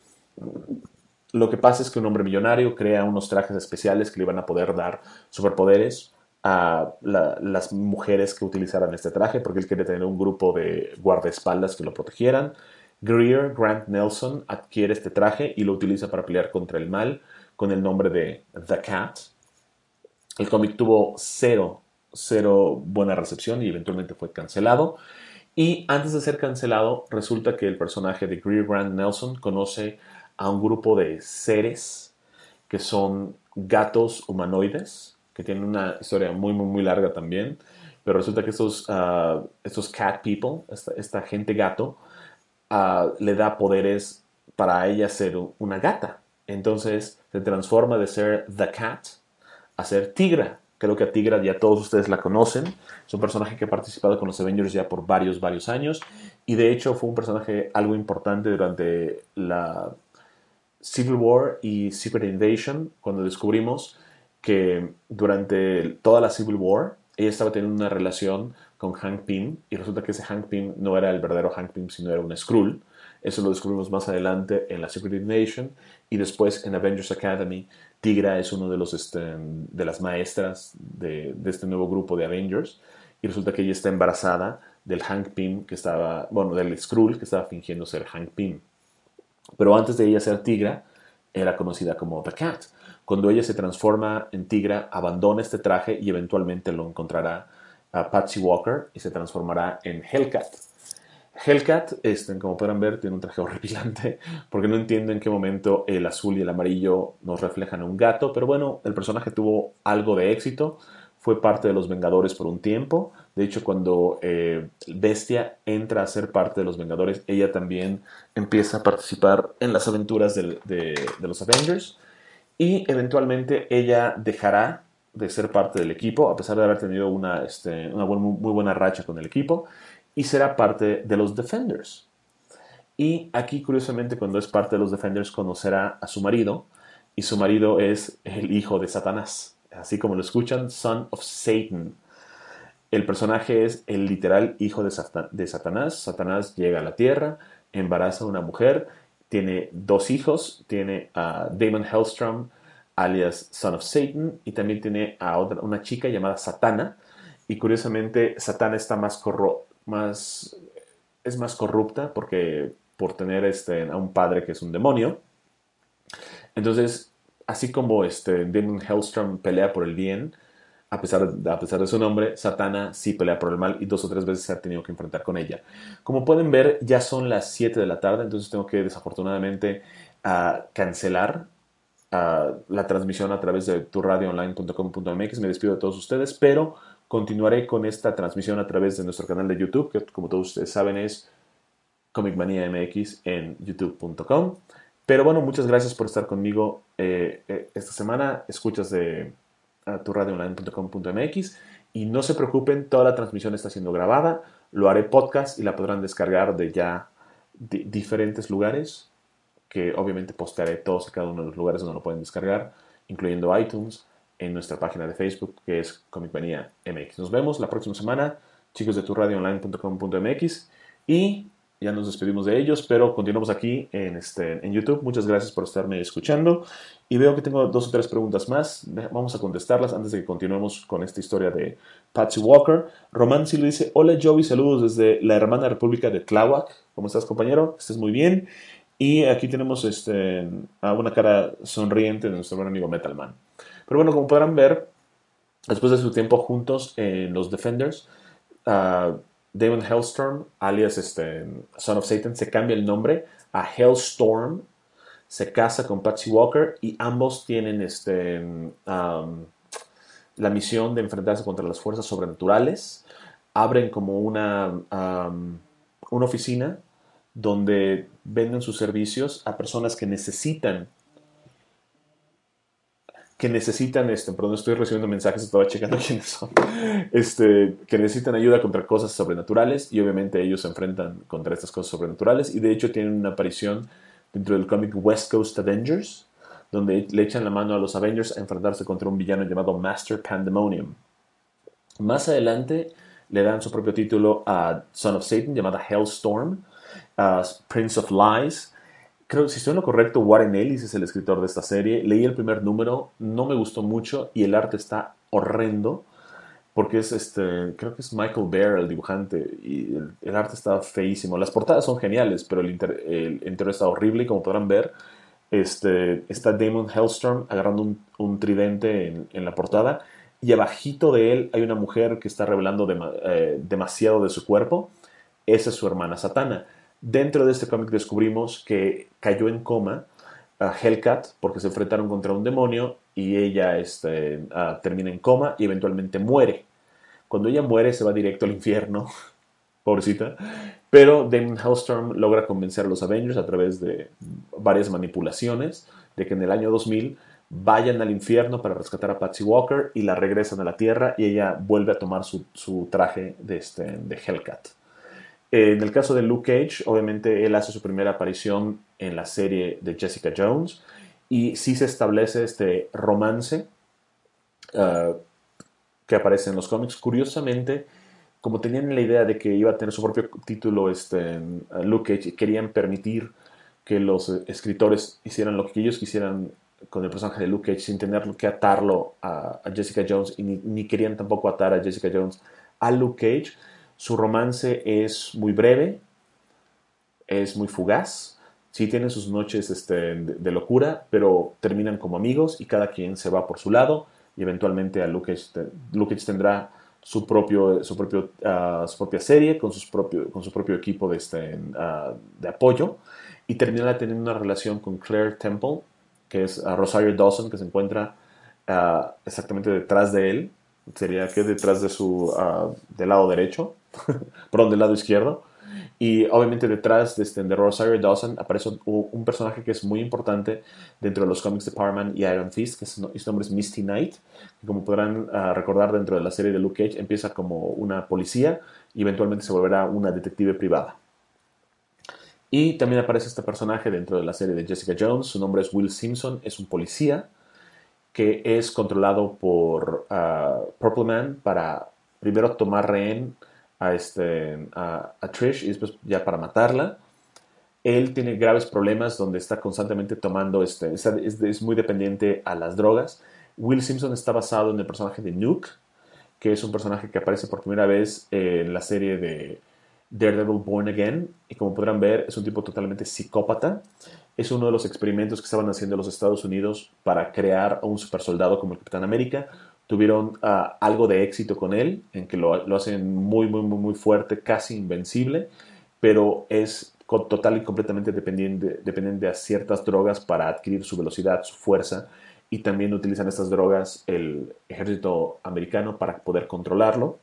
Lo que pasa es que un hombre millonario crea unos trajes especiales que le van a poder dar superpoderes a la, las mujeres que utilizaran este traje, porque él quería tener un grupo de guardaespaldas que lo protegieran. Greer, Grant Nelson, adquiere este traje y lo utiliza para pelear contra el mal con el nombre de The Cat. El cómic tuvo cero, cero buena recepción y eventualmente fue cancelado. Y antes de ser cancelado, resulta que el personaje de Greer Grant Nelson conoce a un grupo de seres que son gatos humanoides, que tienen una historia muy, muy, muy larga también. Pero resulta que estos, uh, estos cat people, esta, esta gente gato, uh, le da poderes para ella ser una gata. Entonces se transforma de ser The Cat a ser Tigra. Creo que a Tigra ya todos ustedes la conocen. Es un personaje que ha participado con los Avengers ya por varios, varios años. Y de hecho fue un personaje algo importante durante la Civil War y Secret Invasion, cuando descubrimos que durante toda la Civil War ella estaba teniendo una relación con Hank Pym y resulta que ese Hank Pym no era el verdadero Hank Pym, sino era un Skrull. Eso lo descubrimos más adelante en la Secret Invasion. Y después en Avengers Academy, Tigra es uno de, los, este, de las maestras de, de este nuevo grupo de Avengers. Y resulta que ella está embarazada del Hank Pym, que estaba, bueno, del Skrull, que estaba fingiendo ser Hank Pym. Pero antes de ella ser Tigra, era conocida como The Cat. Cuando ella se transforma en Tigra, abandona este traje y eventualmente lo encontrará a Patsy Walker y se transformará en Hellcat. Hellcat, este, como podrán ver, tiene un traje horripilante porque no entiendo en qué momento el azul y el amarillo nos reflejan a un gato, pero bueno, el personaje tuvo algo de éxito, fue parte de los Vengadores por un tiempo. De hecho, cuando eh, Bestia entra a ser parte de los Vengadores, ella también empieza a participar en las aventuras de, de, de los Avengers y eventualmente ella dejará de ser parte del equipo, a pesar de haber tenido una, este, una buen, muy buena racha con el equipo, y será parte de los Defenders. Y aquí, curiosamente, cuando es parte de los Defenders, conocerá a su marido, y su marido es el hijo de Satanás. Así como lo escuchan, Son of Satan. El personaje es el literal hijo de, Satan de Satanás. Satanás llega a la tierra, embaraza a una mujer, tiene dos hijos, tiene a Damon Hellstrom, alias Son of Satan, y también tiene a otra, una chica llamada Satana. Y curiosamente, Satana está más, corro más es más corrupta porque por tener este, a un padre que es un demonio. Entonces, así como este, Damon Hellstrom pelea por el bien, a pesar, a pesar de su nombre, Satana sí pelea por el mal y dos o tres veces se ha tenido que enfrentar con ella. Como pueden ver, ya son las siete de la tarde, entonces tengo que desafortunadamente uh, cancelar uh, la transmisión a través de tu radio online punto com punto m x. Me despido de todos ustedes, pero continuaré con esta transmisión a través de nuestro canal de YouTube, que como todos ustedes saben es Comic Manía M X en youtube punto com. Pero bueno, muchas gracias por estar conmigo eh, eh, esta semana. Escuchas de uh, tu radio online punto com punto m x y no se preocupen, toda la transmisión está siendo grabada. Lo haré podcast y la podrán descargar de ya de diferentes lugares, que obviamente postearé todos y cada uno de los lugares donde lo pueden descargar, incluyendo iTunes, en nuestra página de Facebook, que es Comic Manía M X. Nos vemos la próxima semana, chicos de tu radio online punto com punto m x, y ya nos despedimos de ellos, pero continuamos aquí en, este, en YouTube. Muchas gracias por estarme escuchando. Y veo que tengo dos o tres preguntas más. Vamos a contestarlas antes de que continuemos con esta historia de Patsy Walker. Romancy le dice, hola Joey, saludos desde la hermana república de Tláhuac. ¿Cómo estás, compañero? Estés muy bien. Y aquí tenemos este, a una cara sonriente de nuestro buen amigo Metalman. Pero bueno, como podrán ver, después de su tiempo juntos en los Defenders, uh, Damon Hellstrom, alias este, Son of Satan, se cambia el nombre a Hellstorm, se casa con Patsy Walker y ambos tienen este, um, la misión de enfrentarse contra las fuerzas sobrenaturales. Abren como una, um, una oficina donde venden sus servicios a personas que necesitan que necesitan, este, perdón, estoy recibiendo mensajes, estaba checando quiénes son, este, que necesitan ayuda contra cosas sobrenaturales y obviamente ellos se enfrentan contra estas cosas sobrenaturales y de hecho tienen una aparición dentro del cómic West Coast Avengers, donde le echan la mano a los Avengers a enfrentarse contra un villano llamado Master Pandemonium. Más adelante le dan su propio título a Son of Satan, llamada Hellstorm, uh, Prince of Lies. Creo que si estoy en lo correcto, Warren Ellis es el escritor de esta serie. Leí el primer número, no me gustó mucho y el arte está horrendo porque es este, creo que es Michael Baer el dibujante y el, el arte está feísimo. Las portadas son geniales, pero el, inter, el interior está horrible y como podrán ver, este, está Damon Hellstrom agarrando un, un tridente en, en la portada y abajito de él hay una mujer que está revelando dema, eh, demasiado de su cuerpo. Esa es su hermana Satana. Dentro de este cómic descubrimos que cayó en coma uh, Hellcat porque se enfrentaron contra un demonio y ella este, uh, termina en coma y eventualmente muere. Cuando ella muere se va directo al infierno, pobrecita, pero Damon Hellstrom logra convencer a los Avengers a través de varias manipulaciones de que en el año dos mil vayan al infierno para rescatar a Patsy Walker y la regresan a la Tierra y ella vuelve a tomar su, su traje de, este, de Hellcat. En el caso de Luke Cage, obviamente él hace su primera aparición en la serie de Jessica Jones y sí se establece este romance uh, que aparece en los cómics. Curiosamente, como tenían la idea de que iba a tener su propio título este, en, uh, Luke Cage, y querían permitir que los eh, escritores hicieran lo que ellos quisieran con el personaje de Luke Cage sin tener que atarlo a, a Jessica Jones y ni, ni, querían tampoco atar a Jessica Jones a Luke Cage. Su romance es muy breve, es muy fugaz, sí tienen sus noches este, de, de, locura, pero terminan como amigos y cada quien se va por su lado y eventualmente a Luke Cage, Luke Cage tendrá su, propio, su, propio, uh, su propia serie con, sus propio, con su propio equipo de, este, uh, de apoyo y terminará teniendo una relación con Claire Temple, que es uh, Rosario Dawson, que se encuentra uh, exactamente detrás de él, sería que detrás de su uh, del lado derecho, perdón, del lado izquierdo. Y obviamente detrás de, este, de Rosario Dawson aparece un, un personaje que es muy importante dentro de los cómics de Power Man y Iron Fist, que es, su nombre es Misty Knight, que como podrán uh, recordar dentro de la serie de Luke Cage, empieza como una policía y eventualmente se volverá una detective privada. Y también aparece este personaje dentro de la serie de Jessica Jones, su nombre es Will Simpson, es un policía que es controlado por uh, Purple Man para primero tomar rehén a, este, a, a Trish y después ya para matarla. Él tiene graves problemas donde está constantemente tomando, este, es, es muy dependiente a las drogas. Will Simpson está basado en el personaje de Nuke, que es un personaje que aparece por primera vez en la serie de Daredevil Born Again, y como podrán ver es un tipo totalmente psicópata. Es uno de los experimentos que estaban haciendo los Estados Unidos para crear a un supersoldado como el Capitán América. Tuvieron uh, algo de éxito con él, en que lo, lo hacen muy, muy, muy, muy fuerte, casi invencible, pero es total y completamente dependiente, dependiente a ciertas drogas para adquirir su velocidad, su fuerza, y también utilizan estas drogas el ejército americano para poder controlarlo.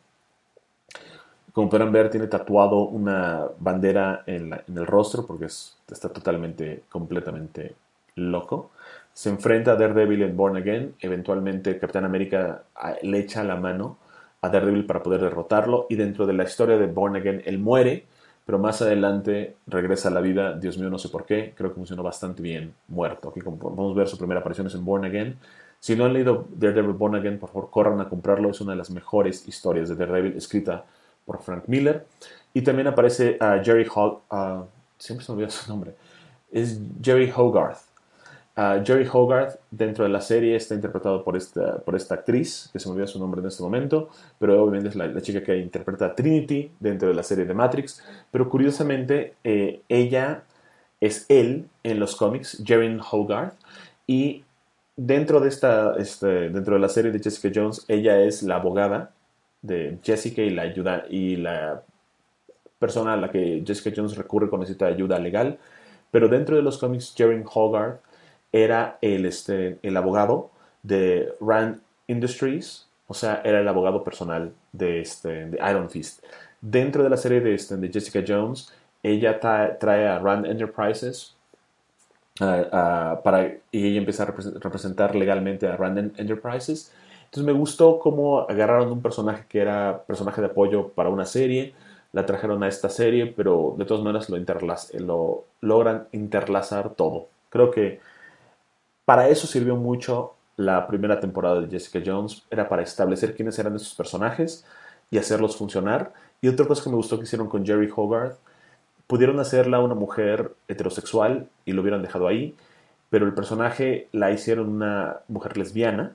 Como podrán ver, tiene tatuado una bandera en, la, en el rostro porque es, está totalmente, completamente loco. Se enfrenta a Daredevil en Born Again. Eventualmente Capitán América le echa la mano a Daredevil para poder derrotarlo. Y dentro de la historia de Born Again, él muere, pero más adelante regresa a la vida. Dios mío, no sé por qué. Creo que funcionó bastante bien muerto. Aquí como podemos ver, su primera aparición es en Born Again. Si no han leído Daredevil Born Again, por favor, corran a comprarlo. Es una de las mejores historias de Daredevil escrita por Frank Miller. Y también aparece uh, Jerry Hog... Uh, siempre se me olvida su nombre. Es Jerry Hogarth. Uh, Jerry Hogarth dentro de la serie está interpretado por esta, por esta actriz, que se me olvida su nombre en este momento, pero obviamente es la, la chica que interpreta a Trinity dentro de la serie de Matrix. Pero curiosamente, eh, ella es él en los cómics, Jerry Hogarth, y dentro de, esta, este, dentro de la serie de Jessica Jones, ella es la abogada de Jessica y la ayuda y la persona a la que Jessica Jones recurre cuando necesita ayuda legal. Pero dentro de los cómics, Jerry Hogarth era el, este, el abogado de Rand Industries, o sea, era el abogado personal de, este, de Iron Fist. Dentro de la serie de, este, de Jessica Jones, ella trae, trae a Rand Enterprises uh, uh, para, y ella empieza a representar legalmente a Rand Enterprises. Entonces me gustó cómo agarraron un personaje que era personaje de apoyo para una serie, la trajeron a esta serie, pero de todas maneras lo, interlaz lo logran interlazar todo. Creo que para eso sirvió mucho la primera temporada de Jessica Jones, era para establecer quiénes eran esos personajes y hacerlos funcionar. Y otra cosa que me gustó que hicieron con Jerry Hogarth, pudieron hacerla una mujer heterosexual y lo hubieran dejado ahí, pero el personaje la hicieron una mujer lesbiana.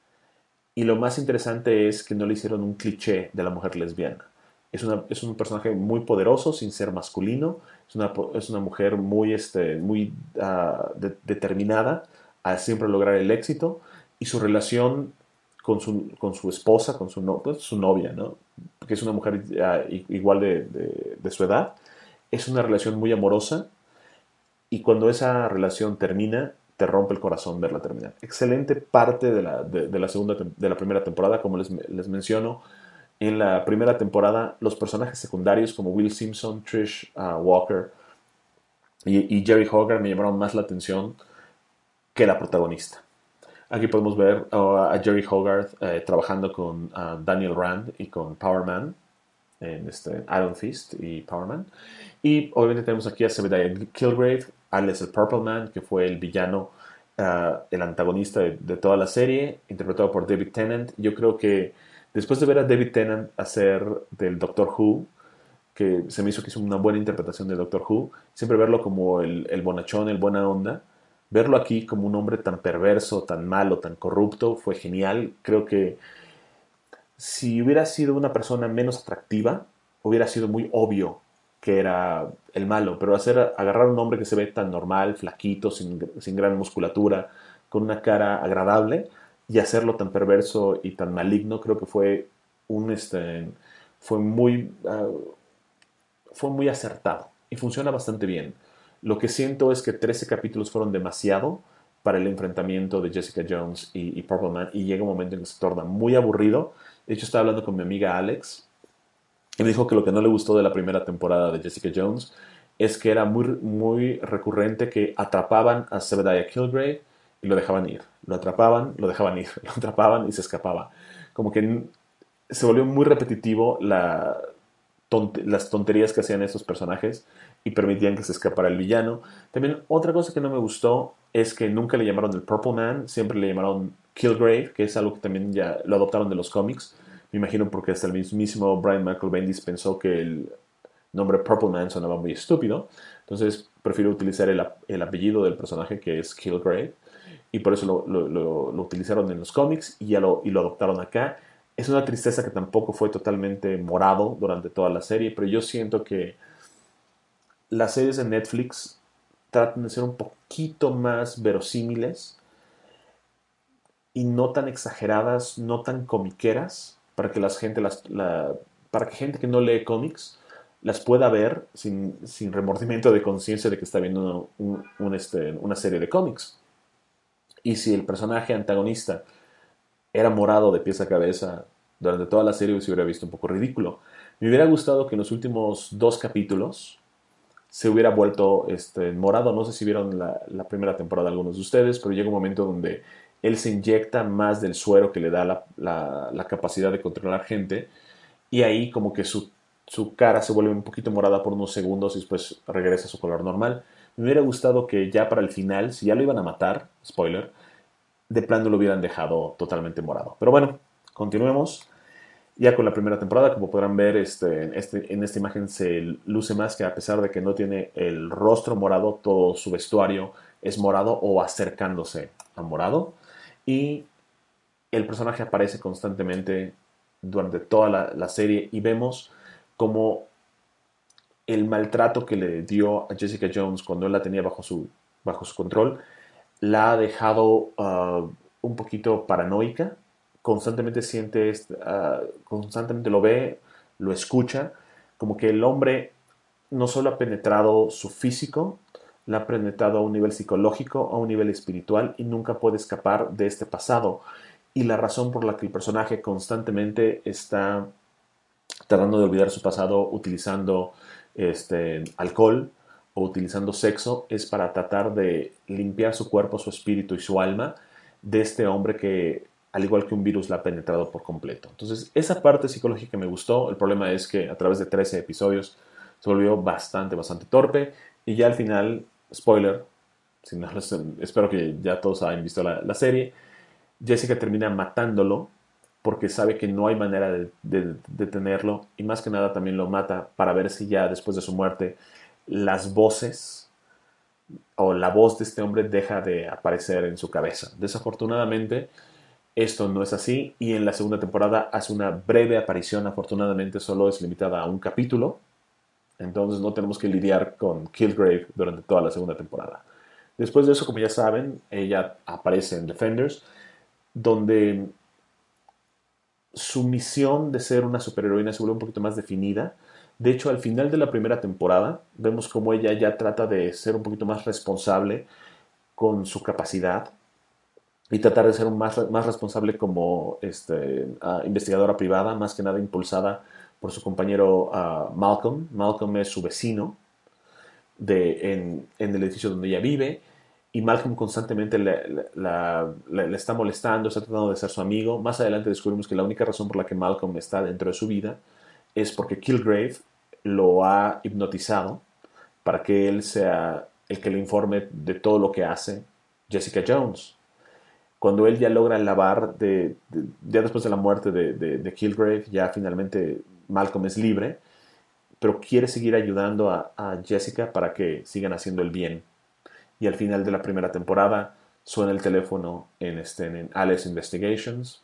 Y lo más interesante es que no le hicieron un cliché de la mujer lesbiana. Es, una, es un personaje muy poderoso sin ser masculino. Es una, es una mujer muy, este, muy uh, de, determinada a siempre lograr el éxito. Y su relación con su, con su esposa, con su, no, pues, su novia, ¿no? Que es una mujer uh, igual de, de, de su edad, es una relación muy amorosa. Y cuando esa relación termina, te rompe el corazón verla terminar. Excelente parte de la, de, de la segunda de la primera temporada, como les, les menciono. En la primera temporada, los personajes secundarios como Will Simpson, Trish uh, Walker y, y Jerry Hogarth me llamaron más la atención que la protagonista. Aquí podemos ver uh, a Jerry Hogarth uh, trabajando con uh, Daniel Rand y con Power Man en este Iron Fist y Power Man. Y obviamente tenemos aquí a Zebediah Killgrave, alias el Purple Man, que fue el villano, uh, el antagonista de, de, toda la serie, interpretado por David Tennant. Yo creo que Después de ver a David Tennant hacer del Doctor Who, que se me hizo que hizo una buena interpretación del Doctor Who, siempre verlo como el, el bonachón, el buena onda, verlo aquí como un hombre tan perverso, tan malo, tan corrupto, fue genial. Creo que si hubiera sido una persona menos atractiva, hubiera sido muy obvio que era el malo, pero hacer agarrar a un hombre que se ve tan normal, flaquito, sin, sin gran musculatura, con una cara agradable, y hacerlo tan perverso y tan maligno, creo que fue un este, fue muy uh, fue muy acertado y funciona bastante bien. Lo que siento es que trece capítulos fueron demasiado para el enfrentamiento de Jessica Jones y, y Purple Man, y llega un momento en que se torna muy aburrido. De hecho, estaba hablando con mi amiga Alex y me dijo que lo que no le gustó de la primera temporada de Jessica Jones es que era muy, muy recurrente que atrapaban a Zebediah Killgrave y lo dejaban ir. Lo atrapaban, lo dejaban ir, lo atrapaban y se escapaba. Como que se volvió muy repetitivo la, tonte las tonterías que hacían estos personajes y permitían que se escapara el villano. También otra cosa que no me gustó es que nunca le llamaron el Purple Man, siempre le llamaron Killgrave, que es algo que también ya lo adoptaron de los cómics. Me imagino porque hasta el mismísimo Brian Michael Bendis pensó que el nombre Purple Man sonaba muy estúpido. Entonces prefiero utilizar el, el apellido del personaje, que es Killgrave, y por eso lo, lo, lo, lo utilizaron en los cómics y, ya lo, y lo adoptaron acá. Es una tristeza que tampoco fue totalmente morado durante toda la serie, pero yo siento que las series de Netflix tratan de ser un poquito más verosímiles y no tan exageradas, no tan comiqueras, para que la gente, las, la, para que gente que no lee cómics las pueda ver sin, sin remordimiento de conciencia de que está viendo un, un, este, una serie de cómics. Y si el personaje antagonista era morado de pies a cabeza durante toda la serie, se hubiera visto un poco ridículo. Me hubiera gustado que en los últimos dos capítulos se hubiera vuelto este, morado. No sé si vieron la, la primera temporada algunos de ustedes, pero llega un momento donde él se inyecta más del suero que le da la, la, la capacidad de controlar gente, y ahí como que su, su cara se vuelve un poquito morada por unos segundos y después regresa a su color normal. Me hubiera gustado que ya para el final, si ya lo iban a matar, spoiler, de plano lo hubieran dejado totalmente morado. Pero bueno, continuemos. Ya con la primera temporada, como podrán ver, este, en, este, en esta imagen se luce más, que a pesar de que no tiene el rostro morado, todo su vestuario es morado o acercándose a morado. Y el personaje aparece constantemente durante toda la, la serie, y vemos como el maltrato que le dio a Jessica Jones cuando él la tenía bajo su, bajo su control la ha dejado uh, un poquito paranoica. Constantemente siente, uh, constantemente lo ve, lo escucha, como que el hombre no solo ha penetrado su físico, la ha penetrado a un nivel psicológico, a un nivel espiritual, y nunca puede escapar de este pasado. Y la razón por la que el personaje constantemente está tratando de olvidar su pasado utilizando este, alcohol o utilizando sexo es para tratar de limpiar su cuerpo, su espíritu y su alma de este hombre que, al igual que un virus, la ha penetrado por completo. Entonces, esa parte psicológica me gustó. El problema es que a través de trece episodios se volvió bastante, bastante torpe, y ya al final, spoiler, si no, espero que ya todos hayan visto la, la serie, Jessica termina matándolo porque sabe que no hay manera de, de, de detenerlo, y más que nada también lo mata para ver si ya después de su muerte las voces o la voz de este hombre deja de aparecer en su cabeza. Desafortunadamente esto no es así, y en la segunda temporada hace una breve aparición. Afortunadamente solo es limitada a un capítulo, entonces no tenemos que lidiar con Killgrave durante toda la segunda temporada. Después de eso, como ya saben, ella aparece en Defenders, donde su misión de ser una superheroína se vuelve un poquito más definida. De hecho, al final de la primera temporada, vemos como ella ya trata de ser un poquito más responsable con su capacidad y tratar de ser más, más responsable como este, uh, investigadora privada, más que nada impulsada por su compañero uh, Malcolm. Malcolm es su vecino de, en, en el edificio donde ella vive, y Malcolm constantemente le, le, la, le, le está molestando, está tratando de ser su amigo. Más adelante descubrimos que la única razón por la que Malcolm está dentro de su vida es porque Killgrave lo ha hipnotizado para que él sea el que le informe de todo lo que hace Jessica Jones. cuando él ya logra lavar, de, de, ya después de la muerte de, de, de Kilgrave, ya finalmente Malcolm es libre, pero quiere seguir ayudando a, a Jessica para que sigan haciendo el bien. Y al final de la primera temporada suena el teléfono en, este, en Alice Investigations,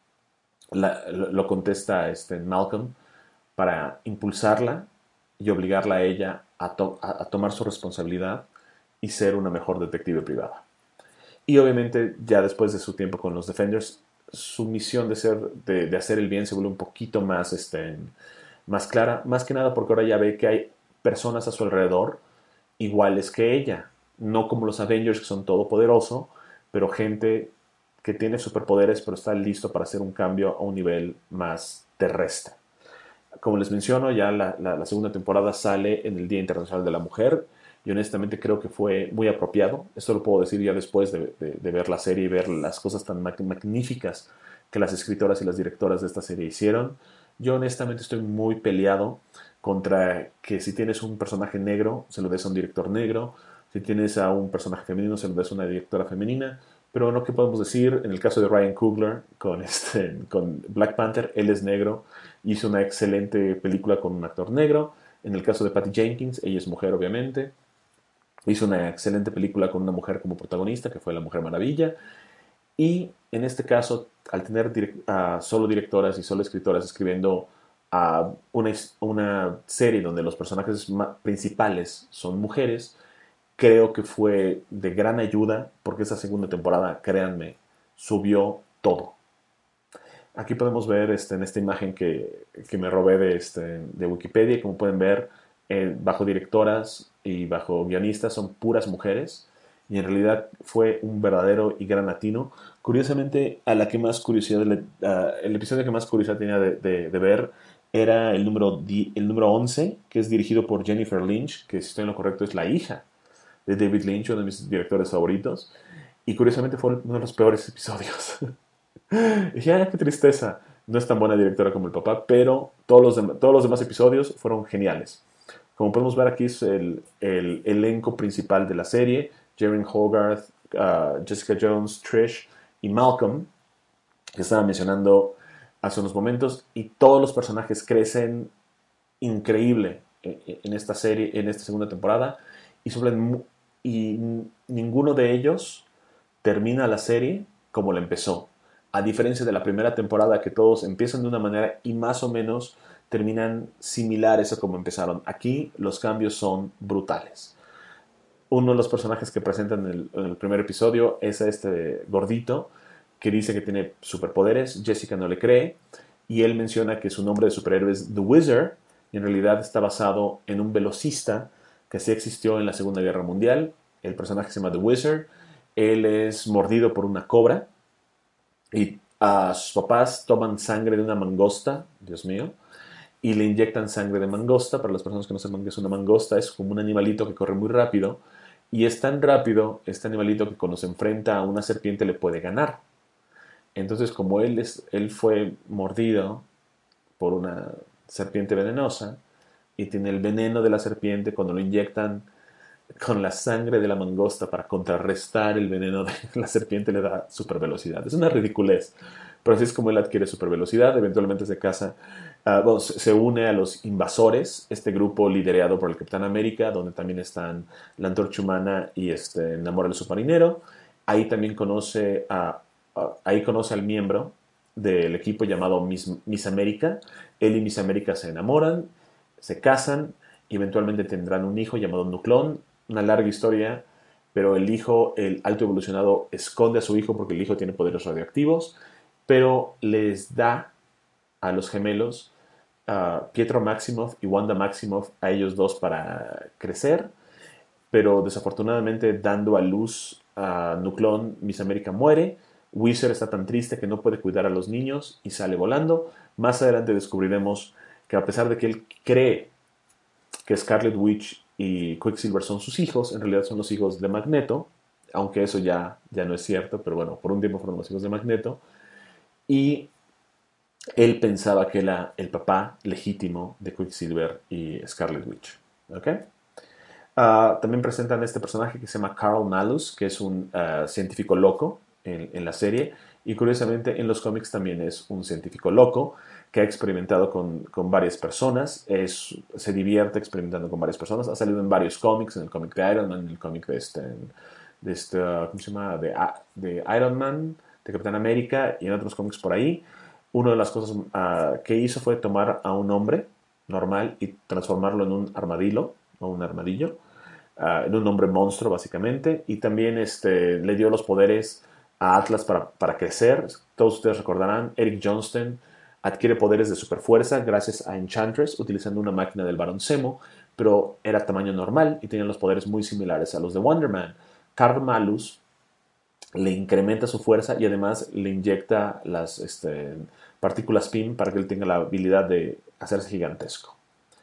la, lo, lo contesta este, Malcolm para impulsarla y obligarla a ella a, to a, a tomar su responsabilidad y ser una mejor detective privada. Y obviamente ya después de su tiempo con los Defenders, su misión de, ser, de, de hacer el bien se vuelve un poquito más, este, más clara, más que nada porque ahora ya ve que hay personas a su alrededor iguales que ella, no como los Avengers que son todopoderosos, pero gente que tiene superpoderes pero está listo para hacer un cambio a un nivel más terrestre. Como les menciono, ya la, la, la segunda temporada sale en el Día Internacional de la Mujer y honestamente creo que fue muy apropiado. Esto lo puedo decir ya después de, de, de ver la serie y ver las cosas tan magníficas que las escritoras y las directoras de esta serie hicieron. Yo honestamente estoy muy peleado contra que si tienes un personaje negro, se lo des a un director negro, si tienes a un personaje femenino, se lo des a una directora femenina. Pero no, ¿qué podemos decir? En el caso de Ryan Coogler con, este, con Black Panther, él es negro, hizo una excelente película con un actor negro. En el caso de Patty Jenkins, ella es mujer obviamente, hizo una excelente película con una mujer como protagonista, que fue La Mujer Maravilla. Y en este caso, al tener direct, uh, solo directoras y solo escritoras escribiendo uh, una, una serie donde los personajes principales son mujeres, creo que fue de gran ayuda porque esa segunda temporada, créanme, subió todo. Aquí podemos ver este, en esta imagen que, que me robé de, este, de Wikipedia, como pueden ver, eh, bajo directoras y bajo guionistas son puras mujeres y en realidad fue un verdadero y gran atino. Curiosamente, a la que más curiosidad, le, uh, el episodio que más curiosidad tenía de, de, de ver era el número, el número once, que es dirigido por Jennifer Lynch, que si estoy en lo correcto es la hija de David Lynch, uno de mis directores favoritos, y curiosamente fue uno de los peores episodios. Y dije, ah, qué tristeza, no es tan buena directora como el papá, pero todos los, de, todos los demás episodios fueron geniales. Como podemos ver aquí es el, el elenco principal de la serie, Jaren Hogarth, uh, Jessica Jones, Trish y Malcolm, que estaba mencionando hace unos momentos, y todos los personajes crecen increíble en esta serie, en esta segunda temporada, y, sobre, y ninguno de ellos termina la serie como la empezó. A diferencia de la primera temporada, que todos empiezan de una manera y más o menos terminan similares a como empezaron. Aquí los cambios son brutales. Uno de los personajes que presentan en el, en el primer episodio es este gordito que dice que tiene superpoderes. Jessica no le cree y él menciona que su nombre de superhéroe es The Wizard y en realidad está basado en un velocista que sí existió en la Segunda Guerra Mundial. El personaje se llama The Wizard. Él es mordido por una cobra y a sus papás toman sangre de una mangosta, Dios mío, y le inyectan sangre de mangosta. Para las personas que no sepan qué es una mangosta, es como un animalito que corre muy rápido y es tan rápido este animalito que cuando se enfrenta a una serpiente le puede ganar. Entonces, como él, es, él fue mordido por una serpiente venenosa y tiene el veneno de la serpiente, cuando lo inyectan con la sangre de la mangosta para contrarrestar el veneno de la serpiente le da super velocidad. Es una ridiculez, pero así es como él adquiere super velocidad. Eventualmente se casa, uh, bueno, se une a los invasores, este grupo liderado por el Capitán América, donde también están la Antorcha Humana y este, Namor el Submarinero. Ahí también conoce a, a, ahí conoce al miembro del equipo llamado Miss, Miss América. Él y Miss América se enamoran, se casan y eventualmente tendrán un hijo llamado Nuclón. Una larga historia, pero el hijo, el alto evolucionado, esconde a su hijo porque el hijo tiene poderes radioactivos, pero les da a los gemelos uh, Pietro Maximoff y Wanda Maximoff a ellos dos para crecer, pero desafortunadamente dando a luz a Nuclón, Miss América muere. Wizard está tan triste que no puede cuidar a los niños y sale volando. Más adelante descubriremos que a pesar de que él cree que Scarlet Witch y Quicksilver son sus hijos, en realidad son los hijos de Magneto, aunque eso ya, ya no es cierto, pero bueno, por un tiempo fueron los hijos de Magneto, y él pensaba que era el papá legítimo de Quicksilver y Scarlet Witch. ¿Okay? Uh, también presentan este personaje que se llama Carl Malus, que es un uh, científico loco, en, en la serie. Y curiosamente en los cómics también es un científico loco que ha experimentado con, con varias personas, es, se divierte experimentando con varias personas, ha salido en varios cómics, en el cómic de Iron Man, en el cómic de este, de este ¿cómo se llama? De, de Iron Man, de Capitán América y en otros cómics por ahí. Una de las cosas uh, que hizo fue tomar a un hombre normal y transformarlo en un armadillo o un armadillo, uh, en un hombre monstruo básicamente, y también este, le dio los poderes a Atlas para, para crecer. Todos ustedes recordarán, Eric Johnston adquiere poderes de superfuerza gracias a Enchantress utilizando una máquina del Barón Zemo, pero era tamaño normal y tenía los poderes muy similares a los de Wonder Man. Karl Malus le incrementa su fuerza y además le inyecta las este, partículas P I M para que él tenga la habilidad de hacerse gigantesco.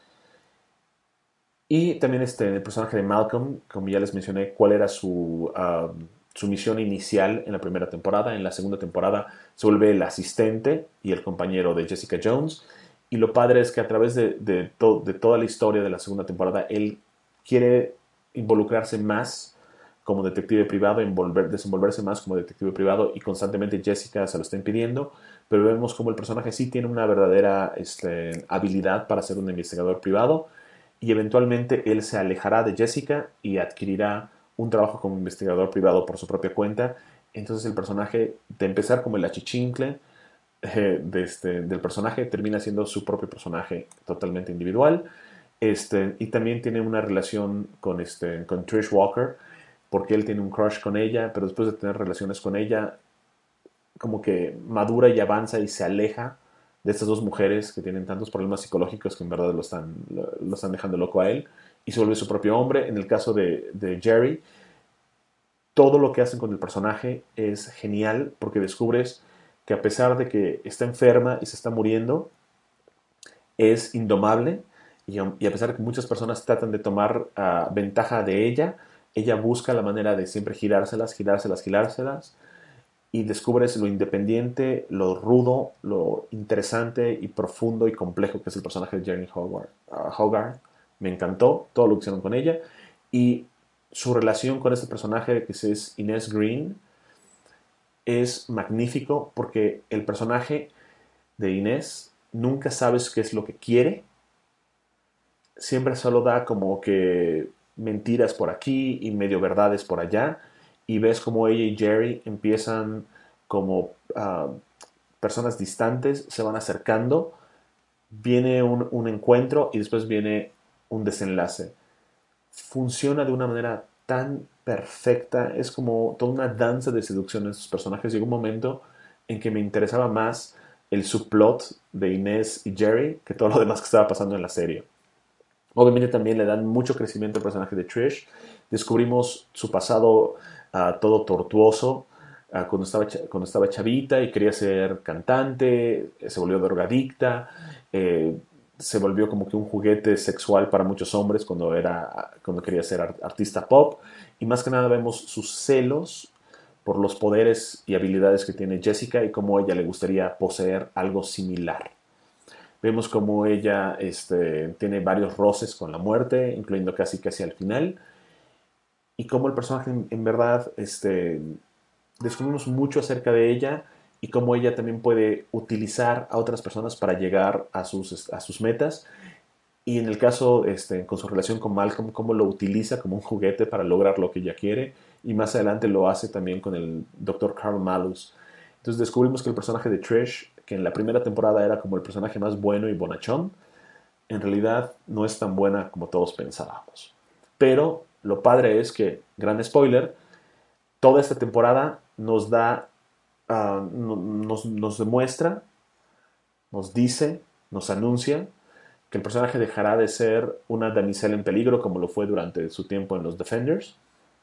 Y también este, el personaje de Malcolm, como ya les mencioné, cuál era su, uh, su misión inicial en la primera temporada. En la segunda temporada se vuelve el asistente y el compañero de Jessica Jones. Y lo padre es que a través de, de, to de toda la historia de la segunda temporada, él quiere involucrarse más como detective privado, envolver, desenvolverse más como detective privado y constantemente Jessica se lo está impidiendo, pero vemos como el personaje sí tiene una verdadera este, habilidad para ser un investigador privado y eventualmente él se alejará de Jessica y adquirirá un trabajo como investigador privado por su propia cuenta. Entonces el personaje, de empezar como el achichincle eh, de este, del personaje, termina siendo su propio personaje totalmente individual. Este, y también tiene una relación con, este, con Trish Walker, porque él tiene un crush con ella, pero después de tener relaciones con ella, como que madura y avanza y se aleja de estas dos mujeres que tienen tantos problemas psicológicos que en verdad lo están, lo, lo están dejando loco a él, y se vuelve su propio hombre. En el caso de, de Jerry, todo lo que hacen con el personaje es genial porque descubres que a pesar de que está enferma y se está muriendo, es indomable y, y a pesar de que muchas personas tratan de tomar uh, ventaja de ella, ella busca la manera de siempre girárselas, girárselas, girárselas y descubres lo independiente, lo rudo, lo interesante y profundo y complejo que es el personaje de Jerry Hogarth. Uh, Hogarth. Me encantó todo lo que hicieron con ella y su relación con este personaje que es Inez Green es magnífico porque el personaje de Inés nunca sabes qué es lo que quiere, siempre solo da como que mentiras por aquí y medio verdades por allá y ves como ella y Jerry empiezan como uh, personas distantes, se van acercando, viene un, un encuentro y después viene un desenlace. Funciona de una manera tan perfecta, es como toda una danza de seducción en sus personajes. Llegó un momento en que me interesaba más el subplot de Inés y Jerry que todo lo demás que estaba pasando en la serie. Obviamente también le dan mucho crecimiento al personaje de Trish. Descubrimos su pasado uh, todo tortuoso uh, cuando, estaba cuando estaba chavita y quería ser cantante, se volvió drogadicta, eh, se volvió como que un juguete sexual para muchos hombres cuando, era, cuando quería ser artista pop. Y más que nada vemos sus celos por los poderes y habilidades que tiene Jessica y cómo a ella le gustaría poseer algo similar. Vemos como ella este, tiene varios roces con la muerte, incluyendo casi casi al final. Y cómo el personaje en, en verdad este, descubrimos mucho acerca de ella y cómo ella también puede utilizar a otras personas para llegar a sus, a sus metas. Y en el caso este, con su relación con Malcolm, cómo lo utiliza como un juguete para lograr lo que ella quiere. Y más adelante lo hace también con el doctor Karl Malus. Entonces descubrimos que el personaje de Trish, que en la primera temporada era como el personaje más bueno y bonachón, en realidad no es tan buena como todos pensábamos. Pero lo padre es que, gran spoiler, toda esta temporada nos da, uh, nos, nos demuestra, nos dice, nos anuncia que el personaje dejará de ser una damisela en peligro como lo fue durante su tiempo en los Defenders.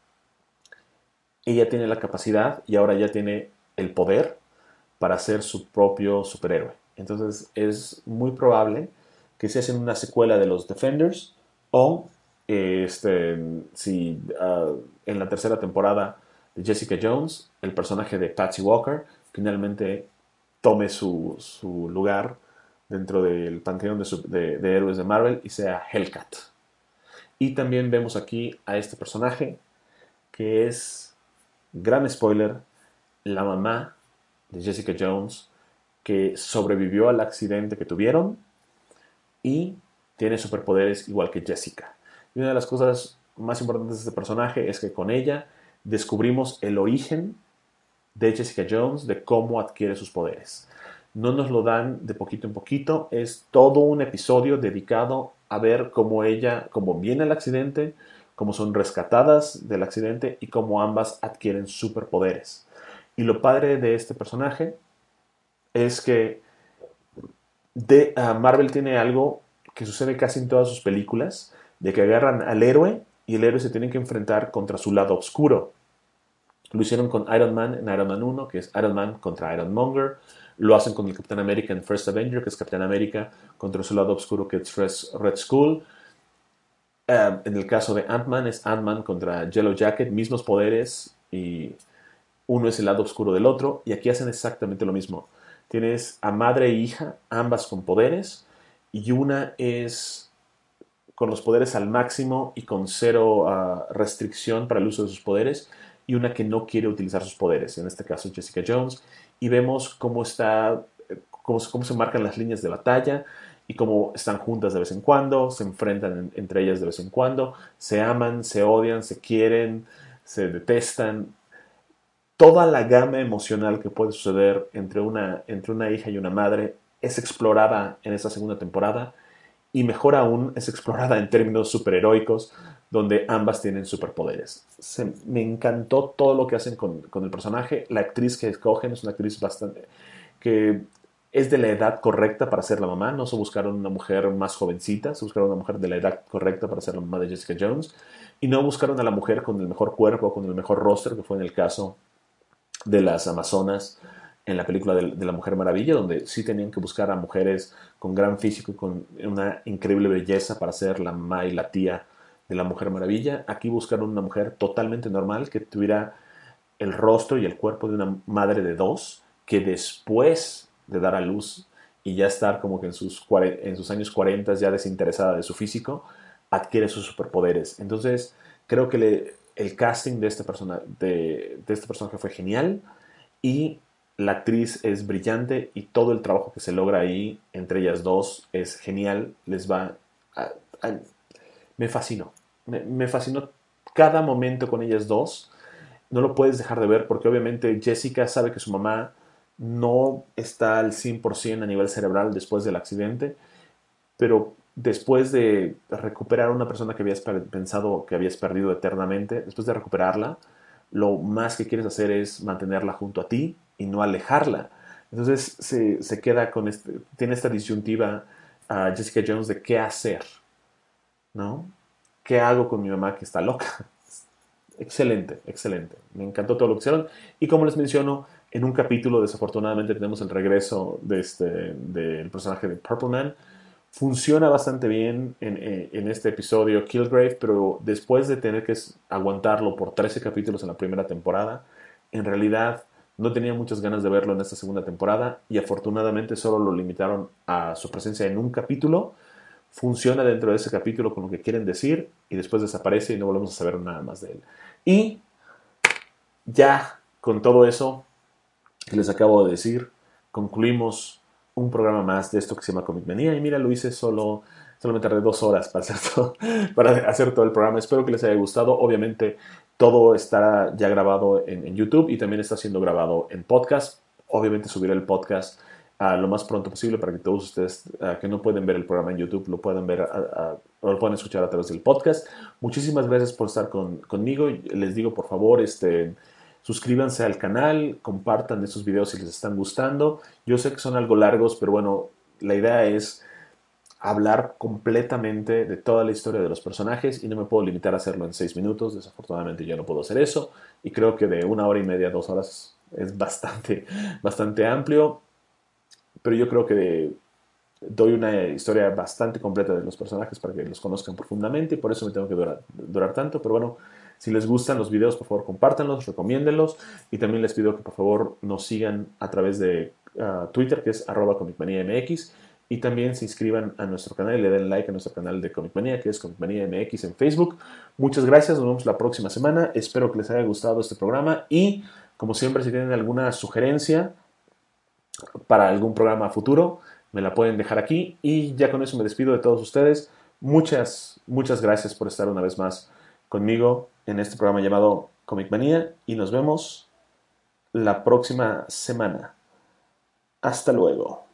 Ella tiene la capacidad y ahora ya tiene el poder para ser su propio superhéroe. Entonces es muy probable que se hacen una secuela de los Defenders o este, si uh, en la tercera temporada de Jessica Jones el personaje de Patsy Walker finalmente tome su, su lugar dentro del panteón de, su, de, de héroes de Marvel y sea Hellcat. Y también vemos aquí a este personaje que es, gran spoiler, la mamá de Jessica Jones que sobrevivió al accidente que tuvieron y tiene superpoderes igual que Jessica. Y una de las cosas más importantes de este personaje es que con ella descubrimos el origen de Jessica Jones, de cómo adquiere sus poderes. No nos lo dan de poquito en poquito, es todo un episodio dedicado a ver cómo ella, cómo viene el accidente, cómo son rescatadas del accidente y cómo ambas adquieren superpoderes. Y lo padre de este personaje es que de, uh, Marvel tiene algo que sucede casi en todas sus películas, de que agarran al héroe y el héroe se tiene que enfrentar contra su lado oscuro. Lo hicieron con Iron Man en Iron Man uno, que es Iron Man contra Iron Monger. Lo hacen con el Capitán América en First Avenger, que es Capitán América contra su lado oscuro, que es Red Skull. Uh, en el caso de Ant-Man es Ant-Man contra Yellow Jacket, mismos poderes y uno es el lado oscuro del otro. Y aquí hacen exactamente lo mismo. Tienes a madre e hija, ambas con poderes, y una es con los poderes al máximo y con cero uh, restricción para el uso de sus poderes, y una que no quiere utilizar sus poderes, en este caso Jessica Jones, y vemos cómo, está, cómo, cómo se marcan las líneas de batalla y cómo están juntas de vez en cuando, se enfrentan en, entre ellas de vez en cuando, se aman, se odian, se quieren, se detestan. Toda la gama emocional que puede suceder entre una, entre una hija y una madre es explorada en esta segunda temporada, y mejor aún es explorada en términos superheroicos, donde ambas tienen superpoderes. Se, me encantó todo lo que hacen con, con el personaje. La actriz que escogen es una actriz bastante que es de la edad correcta para ser la mamá. No se buscaron una mujer más jovencita, se buscaron una mujer de la edad correcta para ser la mamá de Jessica Jones, y no buscaron a la mujer con el mejor cuerpo, con el mejor rostro, que fue en el caso de las Amazonas en la película de, de La Mujer Maravilla, donde sí tenían que buscar a mujeres con gran físico y con una increíble belleza para ser la mamá y la tía de la Mujer Maravilla. Aquí buscaron una mujer totalmente normal, que tuviera el rostro y el cuerpo de una madre de dos, que después de dar a luz y ya estar como que en sus, en sus años cuarenta ya desinteresada de su físico, adquiere sus superpoderes. Entonces creo que le, el casting de este, persona, de, de este personaje fue genial, y la actriz es brillante, y todo el trabajo que se logra ahí entre ellas dos es genial. Les va a, a, me fascinó me, me fascinó cada momento con ellas dos. No lo puedes dejar de ver, porque obviamente Jessica sabe que su mamá no está al cien por ciento a nivel cerebral después del accidente, pero después de recuperar a una persona que habías pensado que habías perdido eternamente, después de recuperarla, lo más que quieres hacer es mantenerla junto a ti y no alejarla. Entonces se, se queda con este, tiene esta disyuntiva a uh, Jessica Jones de qué hacer, ¿no? ¿Qué hago con mi mamá que está loca? Excelente, excelente. Me encantó todo lo que hicieron. Y como les menciono, en un capítulo desafortunadamente tenemos el regreso de este, del personaje de Purple Man. Funciona bastante bien en, en este episodio Kilgrave, pero después de tener que aguantarlo por trece capítulos en la primera temporada, en realidad no tenía muchas ganas de verlo en esta segunda temporada, y afortunadamente solo lo limitaron a su presencia en un capítulo. Funciona dentro de ese capítulo con lo que quieren decir, y después desaparece y no volvemos a saber nada más de él. Y ya con todo eso que les acabo de decir, concluimos un programa más de esto que se llama Comic Manía. Y mira, lo hice solo, solo me tardé dos horas para hacer, todo, para hacer todo el programa. Espero que les haya gustado. Obviamente todo estará ya grabado en, en YouTube, y también está siendo grabado en podcast. Obviamente subiré el podcast a lo más pronto posible para que todos ustedes uh, que no pueden ver el programa en YouTube lo puedan ver a, a, o lo puedan escuchar a través del podcast. Muchísimas gracias por estar con, conmigo. Les digo, por favor, este... suscríbanse al canal, compartan estos videos si les están gustando. Yo sé que son algo largos, pero bueno, la idea es hablar completamente de toda la historia de los personajes, y no me puedo limitar a hacerlo en seis minutos. Desafortunadamente yo no puedo hacer eso, y creo que de una hora y media, dos horas es bastante, bastante amplio, pero yo creo que de, doy una historia bastante completa de los personajes para que los conozcan profundamente, y por eso me tengo que durar, durar tanto. Pero bueno, si les gustan los videos, por favor, compártanlos, recomiéndenlos, y también les pido que por favor nos sigan a través de uh, Twitter, que es arroba comicmaniamx, y también se inscriban a nuestro canal y le den like a nuestro canal de Comic Manía, que es Comic Manía M X en Facebook. Muchas gracias, nos vemos la próxima semana. Espero que les haya gustado este programa, y Como siempre, si tienen alguna sugerencia para algún programa futuro, me la pueden dejar aquí. Y ya con eso me despido de todos ustedes. Muchas, muchas gracias por estar una vez más conmigo en este programa llamado Comic Manía y nos vemos la próxima semana. Hasta luego.